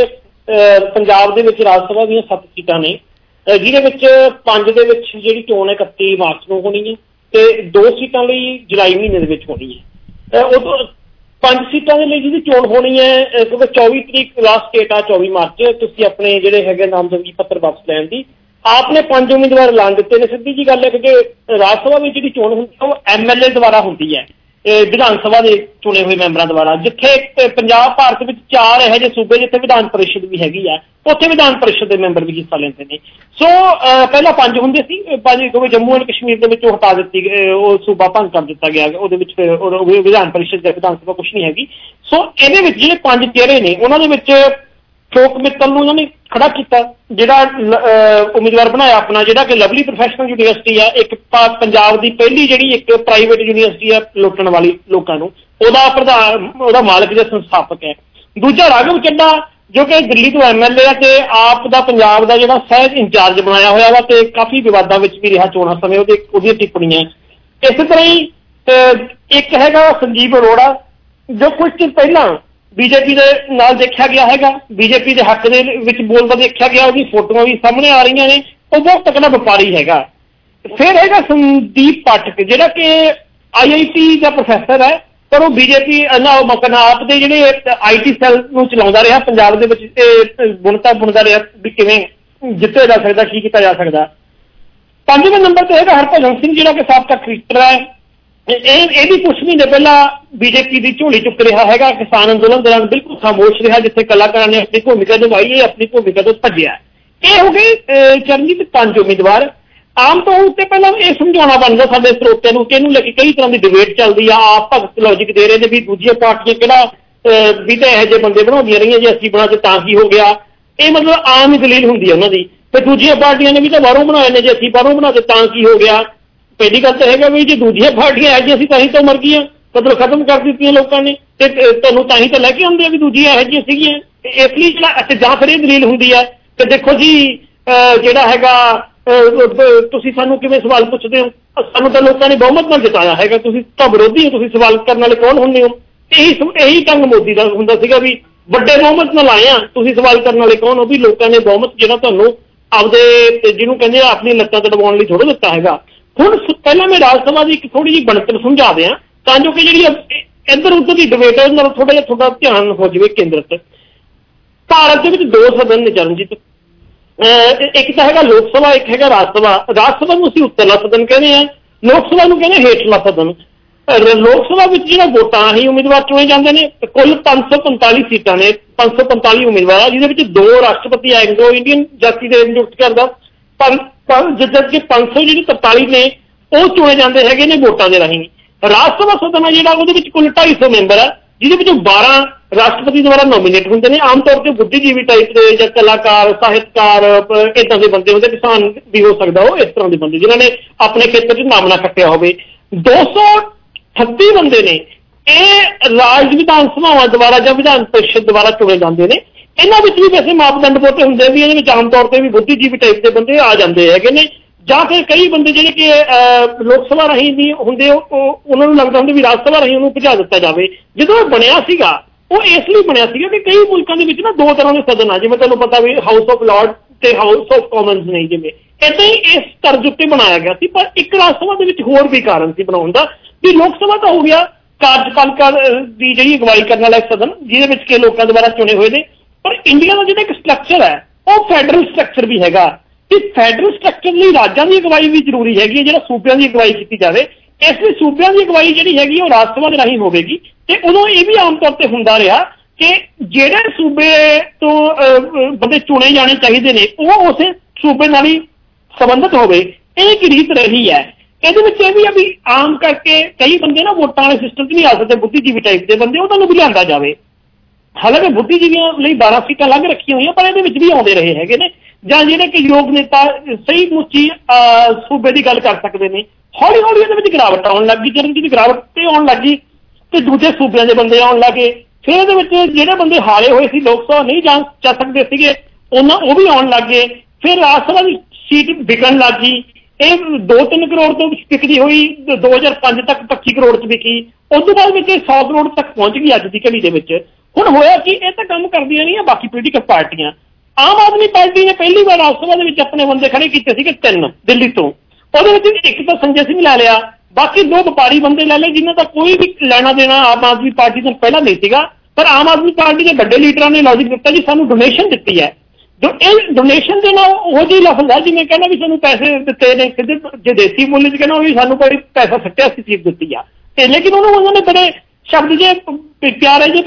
ਪੰਜਾਬ ਦੇ ਵਿੱਚ ਰਾਜ ਸਭਾ ਦੀਆਂ 7 ਸੀਟਾਂ ਨੇ, ਜਿਹਦੇ ਵਿੱਚ 5 ਦੇ ਵਿੱਚ ਜਿਹੜੀ ਚੋਣ 31 ਮਾਰਚ ਨੂੰ ਹੋਣੀ ਹੈ ਤੇ 2 ਸੀਟਾਂ ਲਈ ਜੁਲਾਈ ਮਹੀਨੇ ਦੇ ਵਿੱਚ ਹੋਣੀ ਹੈ। ਉਦੋਂ 5 ਸੀਟਾਂ ਦੇ ਲਈ ਜਿਹਦੀ ਚੋਣ ਹੋਣੀ ਹੈ ਕਿਉਂਕਿ 24 ਤਰੀਕ ਲਾਸਟ ਡੇਟ ਆ, 24 ਮਾਰਚ ਤੁਸੀਂ ਆਪਣੇ ਜਿਹੜੇ ਹੈਗੇ ਨਾਮਜ਼ਦਗੀ ਪੱਤਰ ਵਾਪਸ ਲੈਣ ਦੀ। ਆਪ ਨੇ 5 ਉਮੀਦਵਾਰ ਐਲਾਨ ਦਿੱਤੇ ਨੇ। ਸਿੱਧੀ ਜੀ ਗੱਲ ਹੈ ਕਿ ਰਾਜ ਸਭਾ ਵਿੱਚ ਜਿਹੜੀ ਚੋਣ ਹੁੰਦੀ ਹੈ ਉਹ MLA ਦੁਆਰਾ ਹੁੰਦੀ ਹੈ, ਵਿਧਾਨ ਸਭਾ ਦੇ ਚੁਣੇ ਹੋਏ ਮੈਂਬਰਾਂ ਦੁਆਰਾ। ਜਿੱਥੇ ਪੰਜਾਬ ਭਾਰਤ ਵਿੱਚ 4 ਇਹੋ ਜਿਹੇ ਸੂਬੇ ਜਿੱਥੇ ਵਿਧਾਨ ਪਰਿਸ਼ਦ ਵੀ ਹੈਗੀ ਆ, ਉੱਥੇ ਵਿਧਾਨ ਪਰਿਸ਼ਦ ਦੇ ਮੈਂਬਰ ਵੀ ਹਿੱਸਾ ਲੈਂਦੇ ਨੇ। ਸੋ ਪਹਿਲਾਂ 5 ਹੁੰਦੇ ਸੀ, ਕਿਉਂਕਿ ਜੰਮੂ ਐਂਡ ਕਸ਼ਮੀਰ ਦੇ ਵਿੱਚ ਉਹ ਹਟਾ ਦਿੱਤੀ, ਉਹ ਸੂਬਾ ਭੰਗ ਕਰ ਦਿੱਤਾ ਗਿਆ। ਉਹਦੇ ਵਿੱਚ ਵਿਧਾਨ ਪਰਿਸ਼ਦ ਜਾਂ ਵਿਧਾਨ ਸਭਾ ਕੁਛ ਨਹੀਂ ਹੈਗੀ। ਸੋ ਇਹਦੇ ਵਿੱਚ ਜਿਹੜੇ 5 ਚਿਹਰੇ ਨੇ ਉਹਨਾਂ ਦੇ ਵਿੱਚ ਸ਼ੋਕ ਮਿੱਤਲ ਨੂੰ ਉਹਨਾਂ ਨੇ ਖੜਾ ਕੀਤਾ, ਜਿਹੜਾ ਉਮੀਦਵਾਰ ਬਣਾਇਆ ਆਪਣਾ, ਜਿਹੜਾ ਕਿ ਲਵਲੀ ਪ੍ਰੋਫੈਸ਼ਨਲ ਯੂਨੀਵਰਸਿਟੀ ਆ, ਇੱਕ ਪੰਜਾਬ ਦੀ ਪਹਿਲੀ ਜਿਹੜੀ ਇੱਕ ਪ੍ਰਾਈਵੇਟ ਯੂਨੀਵਰਸਿਟੀ ਆ ਲੁੱਟਣ ਵਾਲੀ ਲੋਕਾਂ ਨੂੰ, ਉਹਦਾ ਮਾਲਕ ਜਾਂ ਸੰਸਥਾਪਕ ਹੈ। ਦੂਜਾ ਰਾਘਵ ਚੱਡਾ ਜੋ ਕਿ ਦਿੱਲੀ ਤੋਂ MLA ਆ ਤੇ ਆਪ ਦਾ ਪੰਜਾਬ ਦਾ ਜਿਹੜਾ ਸਹਿਜ ਇੰਚਾਰਜ ਬਣਾਇਆ ਹੋਇਆ ਵਾ, ਤੇ ਕਾਫੀ ਵਿਵਾਦਾਂ ਵਿੱਚ ਵੀ ਰਿਹਾ ਚੋਣਾਂ ਸਮੇਂ ਉਹਦੀਆਂ ਟਿੱਪਣੀਆਂ। ਇਸੇ ਤਰ੍ਹਾਂ ਹੀ ਇੱਕ ਹੈਗਾ ਸੰਜੀਵ ਅਰੋੜਾ, ਜੋ ਕੁਝ ਚਿਰ ਪਹਿਲਾਂ BJP ਦੇ ਨਾਲ ਦੇਖਿਆ ਗਿਆ ਹੈਗਾ, BJP ਦੇ ਹੱਕ ਦੇ ਵਿੱਚ ਬੋਲਦਾ ਦੇਖਿਆ ਗਿਆ। ਉਹਦੀ ਫੋਟੋਆਂ ਵੀ ਸਾਹਮਣੇ ਆ ਰਹੀਆਂ ਨੇ। ਉਹ ਬਹੁਤ ਤਕੜਾ ਵਪਾਰੀ ਹੈਗਾ। ਫਿਰ ਹੈਗਾ ਸੰਦੀਪ ਪਾਠਕ, ਜਿਹੜਾ ਕਿ IIT ਦਾ ਪ੍ਰੋਫੈਸਰ ਹੈ, ਪਰ ਉਹ BJP ਆਪ ਦੇ ਜਿਹੜੇ IT ਸੈੱਲ ਨੂੰ ਚਲਾਉਂਦਾ ਰਿਹਾ ਪੰਜਾਬ ਦੇ ਵਿੱਚ, ਤੇ ਬੁਣਦਾ ਰਿਹਾ ਵੀ ਕਿਵੇਂ ਜਿੱਤਿਆ ਜਾ ਸਕਦਾ, ਕੀ ਕੀਤਾ ਜਾ ਸਕਦਾ। 5ਵੇਂ ਨੰਬਰ ਤੇ ਹੈਗਾ ਹਰਭਜਨ ਸਿੰਘ, ਜਿਹੜਾ ਕਿ ਸਾਬਕਾ ਕ੍ਰਿਕਟਰ ਹੈ। ਇਹ ਵੀ ਕੁਛ ਮਹੀਨੇ ਪਹਿਲਾਂ BJP ਦੀ ਝੋਲੀ ਚੁੱਕ ਰਿਹਾ ਹੈਗਾ। ਕਿਸਾਨ ਅੰਦੋਲਨ ਦੌਰਾਨ ਬਿਲਕੁਲ ਖਾਮੋਸ਼ ਰਿਹਾ, ਜਿੱਥੇ ਕਲਾਕਾਰਾਂ ਨੇ ਆਪਣੀ ਭੂਮਿਕਾ ਨਿਭਾਈ, ਇਹ ਆਪਣੀ ਭੂਮਿਕਾ ਤੋਂ ਭੱਜਿਆ। ਇਹ ਹੋ ਗਏ ਚਰਨਜੀਤ 5 ਉਮੀਦਵਾਰ। ਆਮ ਤੌਰ ਉੱਤੇ ਪਹਿਲਾਂ ਇਹ ਸਮਝਾਉਣਾ ਬਣਦਾ ਸਾਡੇ ਸਰੋਤਿਆਂ ਨੂੰ ਕਿ ਇਹਨੂੰ ਲੈ ਕੇ ਕਈ ਤਰ੍ਹਾਂ ਦੀ ਡਿਬੇਟ ਚੱਲਦੀ ਆ। ਆਪ ਭਗਤ ਲੌਜਿਕ ਦੇ ਰਹੇ ਨੇ ਵੀ ਦੂਜੀਆਂ ਪਾਰਟੀਆਂ ਕਿਹੜਾ ਵੀ ਤਾਂ ਇਹੋ ਜਿਹੇ ਬੰਦੇ ਬਣਾਉਂਦੀਆਂ ਰਹੀਆਂ, ਜੇ ਅਸੀਂ ਬਣਾ ਤੇ ਤਾਂ ਕੀ ਹੋ ਗਿਆ। ਇਹ ਮਤਲਬ ਆਮ ਹੀ ਦਲੀਲ ਹੁੰਦੀ ਹੈ ਉਹਨਾਂ ਦੀ। ਤੇ ਦੂਜੀਆਂ ਪਾਰਟੀਆਂ ਨੇ ਵੀ ਤਾਂ ਬਾਹਰੋਂ ਬਣਾਏ ਨੇ, ਜੇ ਅਸੀਂ ਬਾਹਰੋਂ ਬਣਾ ਤੇ ਤਾਂ ਕੀ ਹੋ ਗਿਆ। ਪਹਿਲੀ ਗੱਲ ਤਾਂ ਹੈਗਾ ਵੀ ਜੇ ਦੂਜੀਆਂ ਪਾਰਟੀਆਂ ਇਹੋ ਜਿਹੀਆਂ ਸੀ ਤਾਂ ਹੀ ਤਾਂ ਮਰ ਗਈਆਂ, ਕਦੋਂ ਖਤਮ ਕਰ ਦਿੱਤੀਆਂ ਲੋਕਾਂ ਨੇ, ਤੇ ਤੁਹਾਨੂੰ ਤਾਂ ਹੀ ਤਾਂ ਲੈ ਕੇ ਆਉਂਦੇ ਆ ਵੀ ਦੂਜੀਆਂ ਇਹੋ ਜਿਹੀਆਂ ਸੀਗੀਆਂ। ਇਸ ਲਈ ਜਿਹੜਾ ਜਾਂ ਫਿਰ ਇਹ ਦਲੀਲ ਹੁੰਦੀ ਹੈ ਕਿ ਦੇਖੋ ਜੀ ਜਿਹੜਾ ਹੈਗਾ ਤੁਸੀਂ ਸਾਨੂੰ ਕਿਵੇਂ ਸਵਾਲ ਪੁੱਛਦੇ ਹੋ? ਸਾਨੂੰ ਤਾਂ ਲੋਕਾਂ ਨੇ ਬਹੁਮਤ ਨਾਲ ਜਿਤਾਇਆ ਹੈਗਾ, ਤੁਸੀਂ ਤਾਂ ਵਿਰੋਧੀ ਹੋ, ਤੁਸੀਂ ਸਵਾਲ ਕਰਨ ਵਾਲੇ ਕੌਣ ਹੁੰਦੇ ਹੋ? ਇਹੀ ਢੰਗ ਮੋਦੀ ਦਾ ਹੁੰਦਾ ਸੀਗਾ ਵੀ ਵੱਡੇ ਬਹੁਮਤ ਨਾਲ ਆਏ ਆ, ਤੁਸੀਂ ਸਵਾਲ ਕਰਨ ਵਾਲੇ ਕੌਣ ਹੋ? ਵੀ ਲੋਕਾਂ ਨੇ ਬਹੁਮਤ ਜਿਹੜਾ ਤੁਹਾਨੂੰ ਆਪਦੇ ਜਿਹਨੂੰ ਕਹਿੰਦੇ ਆਪਣੀ ਲੱਤਾਂ ਤੇ ਦਬਾਉਣ ਲਈ ਥੋੜ੍ਹਾ ਦਿੱਤਾ ਹੈਗਾ। ਹੁਣ ਪਹਿਲਾਂ ਮੈਂ ਰਾਜ ਸਭਾ ਦੀ ਇੱਕ ਥੋੜ੍ਹੀ ਜਿਹੀ ਬਣਤਰ ਸਮਝਾ ਦਿਆਂ ਤਾਂ ਜੋ ਕਿ ਜਿਹੜੀ ਇੱਧਰ ਉੱਧਰ ਦੀ ਡਿਬੇਟ ਨਾਲ ਥੋੜ੍ਹਾ ਜਿਹਾ ਤੁਹਾਡਾ ਧਿਆਨ ਹੋ ਜਾਵੇ ਕੇਂਦਰਿਤ। ਭਾਰਤ ਦੇ ਵਿੱਚ 2 ਸਦਨ ਨੇ ਚਰਨਜੀਤ, ਇੱਕ ਤਾਂ ਹੈਗਾ ਲੋਕ ਸਭਾ, ਇੱਕ ਹੈਗਾ ਰਾਜ ਸਭਾ। ਰਾਜ ਸਭਾ ਨੂੰ ਅਸੀਂ ਉੱਤਰਲਾ ਸਦਨ ਕਹਿੰਦੇ ਹਾਂ, ਲੋਕ ਸਭਾ ਨੂੰ ਕਹਿੰਦੇ ਹੇਠਲਾ ਸਦਨ। ਲੋਕ ਸਭਾ ਵਿੱਚ ਜਿਹੜਾ ਵੋਟਾਂ ਹੀ ਉਮੀਦਵਾਰ ਚੁਣੇ ਜਾਂਦੇ ਨੇ, ਕੁੱਲ 545 ਸੀਟਾਂ ਨੇ, 545 ਉਮੀਦਵਾਰ ਆ, ਜਿਹਦੇ ਵਿੱਚ 2 ਰਾਸ਼ਟਰਪਤੀ ਐਂਗਲੋ ਇੰਡੀਅਨ ਜਾਤੀ ਦੇ ਨਿਯੁਕਤ ਕਰਦਾ, ਜਦਕਿ 543 ਨੇ ਉਹ ਚੁਣੇ ਜਾਂਦੇ ਹੈਗੇ ਨੇ ਵੋਟਾਂ ਦੇ ਰਾਹੀਂ। ਰਾਜ ਸਭਾ ਸਦਨ ਆ ਜਿਹੜਾ, ਉਹਦੇ ਵਿੱਚ ਕੁੱਲ 250 ਮੈਂਬਰ ਆ, ਜਿਹਦੇ ਵਿੱਚੋਂ 12 ਰਾਸ਼ਟਰਪਤੀ ਦੁਆਰਾ ਨੋਮੀਨੇਟ ਹੁੰਦੇ ਨੇ। ਆਮ ਤੌਰ ਤੇ ਬੁੱਧੀਜੀਵੀ ਟਾਈਪ ਦੇ ਜਾਂ ਕਲਾਕਾਰ, ਸਾਹਿਤਕਾਰ, ਏਦਾਂ ਦੇ ਬੰਦੇ ਹੁੰਦੇ, ਕਿਸਾਨ ਵੀ ਹੋ ਸਕਦਾ ਉਹ, ਇਸ ਤਰ੍ਹਾਂ ਦੇ ਬੰਦੇ ਜਿਨ੍ਹਾਂ ਨੇ ਆਪਣੇ ਖੇਤਰ 'ਚ ਨਾਮਣਾ ਖੱਟਿਆ ਹੋਵੇ। 238 ਬੰਦੇ ਨੇ ਇਹ ਰਾਜ ਵਿਧਾਨ ਸਭਾਵਾਂ ਦੁਆਰਾ ਜਾਂ ਵਿਧਾਨ ਪਰਿਸ਼ਦ ਦੁਆਰਾ ਚੁਣੇ ਜਾਂਦੇ ਨੇ। ਇਹਨਾਂ ਵਿੱਚ ਵੀ ਵੈਸੇ ਮਾਪਦੰਡ ਬਹੁਤੇ ਹੁੰਦੇ ਵੀ, ਇਹਦੇ ਵਿੱਚ ਆਮ ਤੌਰ ਤੇ ਵੀ ਬੁੱਧੀਜੀਵੀ ਟਾਈਪ ਦੇ ਬੰਦੇ ਆ ਜਾਂਦੇ ਹੈਗੇ ਨੇ, ਜਾਂ ਫਿਰ ਕਈ ਬੰਦੇ ਜਿਹੜੇ ਕਿ ਲੋਕ ਸਭਾ ਰਾਹੀਂ ਵੀ ਹੁੰਦੇ, ਉਹਨਾਂ ਨੂੰ ਲੱਗਦਾ ਹੁੰਦਾ ਵੀ ਰਾਜ ਸਭਾ ਰਾਹੀਂ ਉਹਨੂੰ ਭਜਾ ਦਿੱਤਾ ਜਾਵੇ। ਜਦੋਂ ਇਹ ਬਣਿਆ ਸੀਗਾ ਉਹ ਇਸ ਲਈ ਬਣਿਆ ਸੀਗਾ ਕਿ ਕਈ ਮੁਲਕਾਂ ਦੇ ਵਿੱਚ ਨਾ 2 ਤਰ੍ਹਾਂ ਦੇ ਸਦਨ ਆ, ਜਿਵੇਂ ਤੁਹਾਨੂੰ ਪਤਾ ਵੀ ਹਾਊਸ ਆਫ ਲਾਰਡ ਤੇ ਹਾਊਸ ਆਫ ਕਾਮਨਸ ਨੇ, ਜਿਵੇਂ ਏਦਾਂ ਹੀ ਇਸ ਤਰਜ਼ ਉੱਤੇ ਬਣਾਇਆ ਗਿਆ ਸੀ। ਪਰ ਇੱਕ ਰਾਜ ਸਭਾ ਦੇ ਵਿੱਚ ਹੋਰ ਵੀ ਕਾਰਨ ਸੀ ਬਣਾਉਣ ਦਾ, ਵੀ ਲੋਕ ਸਭਾ ਤਾਂ ਹੋ ਗਿਆ ਕਾਰਜਪਾਲਿਕਾ ਦੀ ਜਿਹੜੀ ਅਗਵਾਈ ਕਰਨ ਵਾਲਾ ਇੱਕ ਸਦਨ, ਜਿਹਦੇ ਵਿੱਚ ਕਿ ਲੋਕਾਂ ਦੁਆਰਾ ਚੁਣੇ ਹੋਏ ਨੇ। ਪਰ ਇੰਡੀਆ ਦਾ ਜਿਹੜਾ ਇੱਕ ਸਟਰਕਚਰ ਹੈ ਉਹ ਫੈਡਰਲ ਸਟਰਕਚਰ ਵੀ ਹੈਗਾ, ਕਿ ਫੈਡਰਲ ਸਟਰਕਚਰ ਲਈ ਰਾਜਾਂ ਦੀ ਅਗਵਾਈ ਵੀ ਜ਼ਰੂਰੀ ਹੈਗੀ ਹੈ, ਜਿਹੜਾ ਸੂਬਿਆਂ ਦੀ ਅਗਵਾਈ ਕੀਤੀ ਜਾਵੇ। ਇਸ ਲਈ ਸੂਬਿਆਂ ਦੀ ਅਗਵਾਈ ਜਿਹੜੀ ਹੈਗੀ ਉਹ ਰਾਜ ਸਭਾ ਦੇ ਰਾਹੀਂ ਹੋਵੇਗੀ। ਤੇ ਉਦੋਂ ਇਹ ਵੀ ਆਮ ਤੌਰ ਤੇ ਹੁੰਦਾ ਰਿਹਾ ਕਿ ਜਿਹੜੇ ਸੂਬੇ ਤੋਂ ਬੰਦੇ ਚੁਣੇ ਜਾਣੇ ਚਾਹੀਦੇ ਨੇ ਉਹ ਉਸੇ ਸੂਬੇ ਨਾਲ ਹੀ ਸੰਬੰਧਿਤ ਹੋਵੇ, ਇਹ ਇੱਕ ਰੀਤ ਰਹੀ ਹੈ। ਇਹਦੇ ਵਿੱਚ ਇਹ ਵੀ ਆ ਵੀ ਆਮ ਕਰਕੇ ਕਈ ਬੰਦੇ ਨਾ ਵੋਟਾਂ ਵਾਲੇ ਸਿਸਟਮ 'ਚ ਨਹੀਂ ਆ ਸਕਦੇ, ਬੁੱਧੀਜੀਵੀ ਟਾਈਪ ਦੇ ਬੰਦੇ, ਉਹਨਾਂ ਨੂੰ ਵੀ ਲਿਆਂਦਾ ਜਾਵੇ। ਹਾਲਾਂਕਿ ਬੁੱਧੀਜੀਵੀਆਂ ਲਈ 12 ਸੀਟਾਂ ਅਲੱਗ ਰੱਖੀਆਂ ਹੋਈਆਂ, ਪਰ ਇਹਦੇ ਵਿੱਚ ਵੀ ਆਉਂਦੇ ਰਹੇ ਹੈਗੇ ਨੇ, ਜਾਂ ਜਿਹੜੇ ਕਿ ਯੋਗ ਨੇਤਾ ਸਹੀ ਮੁੱਚੀ ਸੂਬੇ ਦੀ ਗੱਲ ਕਰ ਸਕਦੇ ਨੇ। ਹੌਲੀ ਹੌਲੀ ਇਹਦੇ ਵਿੱਚ ਗਿਰਾਵਟ ਆਉਣ ਲੱਗ ਗਈ, ਚਰਨਜੀਤ ਗਿਰਾਵਟ ਤੇ ਆਉਣ ਲੱਗ ਗਈ ਤੇ ਦੂਜੇ ਸੂਬਿਆਂ ਦੇ ਬੰਦੇ ਆਉਣ ਲੱਗੇ। ਫਿਰ ਇਹਦੇ ਵਿੱਚ ਜਿਹੜੇ ਬੰਦੇ ਹਾਰੇ ਹੋਏ ਸੀ, ਲੋਕ ਸਭਾ ਨਹੀਂ ਜਾ ਸਕਦੇ ਸੀਗੇ, ਉਹ ਵੀ ਆਉਣ ਲੱਗ ਗਏ। ਫਿਰ ਰਾਜ ਸਭਾ ਦੀ ਸੀਟ ਵਿਕਣ ਲੱਗ ਗਈ। ਇਹ 2-3 ਕਰੋੜ ਤੋਂ ਵਿਕਦੀ ਹੋਈ 2005 ਤੱਕ 25 ਕਰੋੜ 'ਚ ਵਿਕੀ। ਉਸ ਤੋਂ ਬਾਅਦ ਵਿੱਚ 100 ਕਰੋੜ ਤੱਕ ਪਹੁੰਚ ਗਈ ਅੱਜ ਦੀ ਘੜੀ ਦੇ ਵਿੱਚ। ਹੁਣ ਹੋਇਆ ਕਿ ਇਹ ਤਾਂ ਕੰਮ ਕਰਦੀਆਂ ਨਹੀਂ ਆ ਬਾਕੀ ਪੋਲੀਟੀਕਲ ਪਾਰਟੀਆਂ। ਆਮ ਆਦਮੀ ਪਾਰਟੀ ਨੇ ਪਹਿਲੀ ਵਾਰ ਰਾਜ ਸਭਾ ਦੇ ਵਿੱਚ ਆਪਣੇ ਬੰਦੇ ਖੜੇ ਕੀਤੇ ਸੀਗੇ 3 ਦਿੱਲੀ ਤੋਂ। ਉਹਦੇ ਵਿੱਚ ਇੱਕ ਤਾਂ ਸੰਜੇ ਸਿੰਘ ਲੈ ਲਿਆ, ਬਾਕੀ 2 ਵਪਾਰੀ ਬੰਦੇ ਲੈ ਲਏ ਜਿਨ੍ਹਾਂ ਦਾ ਕੋਈ ਵੀ ਲੈਣਾ ਦੇਣਾ ਆਮ ਆਦਮੀ ਪਾਰਟੀ ਤੋਂ ਪਹਿਲਾਂ ਨਹੀਂ ਸੀਗਾ। ਪਰ ਆਮ ਆਦਮੀ ਪਾਰਟੀ ਦੇ ਵੱਡੇ ਲੀਡਰਾਂ ਨੇ ਲੌਜਿਕ ਦਿੱਤਾ ਜੀ ਸਾਨੂੰ ਡੋਨੇਸ਼ਨ ਦਿੱਤੀ ਹੈ। ਇਹ ਡੋਨੇਸ਼ਨ ਦੇ ਨਾਲ ਉਹ ਜਿਹੀ ਲਫ਼ਜ਼ ਹੈ ਜਿਵੇਂ ਕਹਿੰਦਾ ਵੀ ਸਾਨੂੰ ਪੈਸੇ ਦਿੱਤੇ ਨੇ, ਸਿੱਧੇ ਜੇ ਦੇਸੀ ਮੁੱਲ 'ਚ ਕਹਿੰਦਾ ਵੀ ਸਾਨੂੰ ਕੋਈ ਪੈਸਾ ਸੱਟਿਆ ਸੀ ਚੀਜ਼ ਦਿੱਤੀ ਆ। ਤੇ ਲੇਕਿਨ ਉਹਨਾਂ ਨੇ ਬੜੇ ਸ਼ਬਦ ਜੇ ਪਿਆਰੇ ਜੇ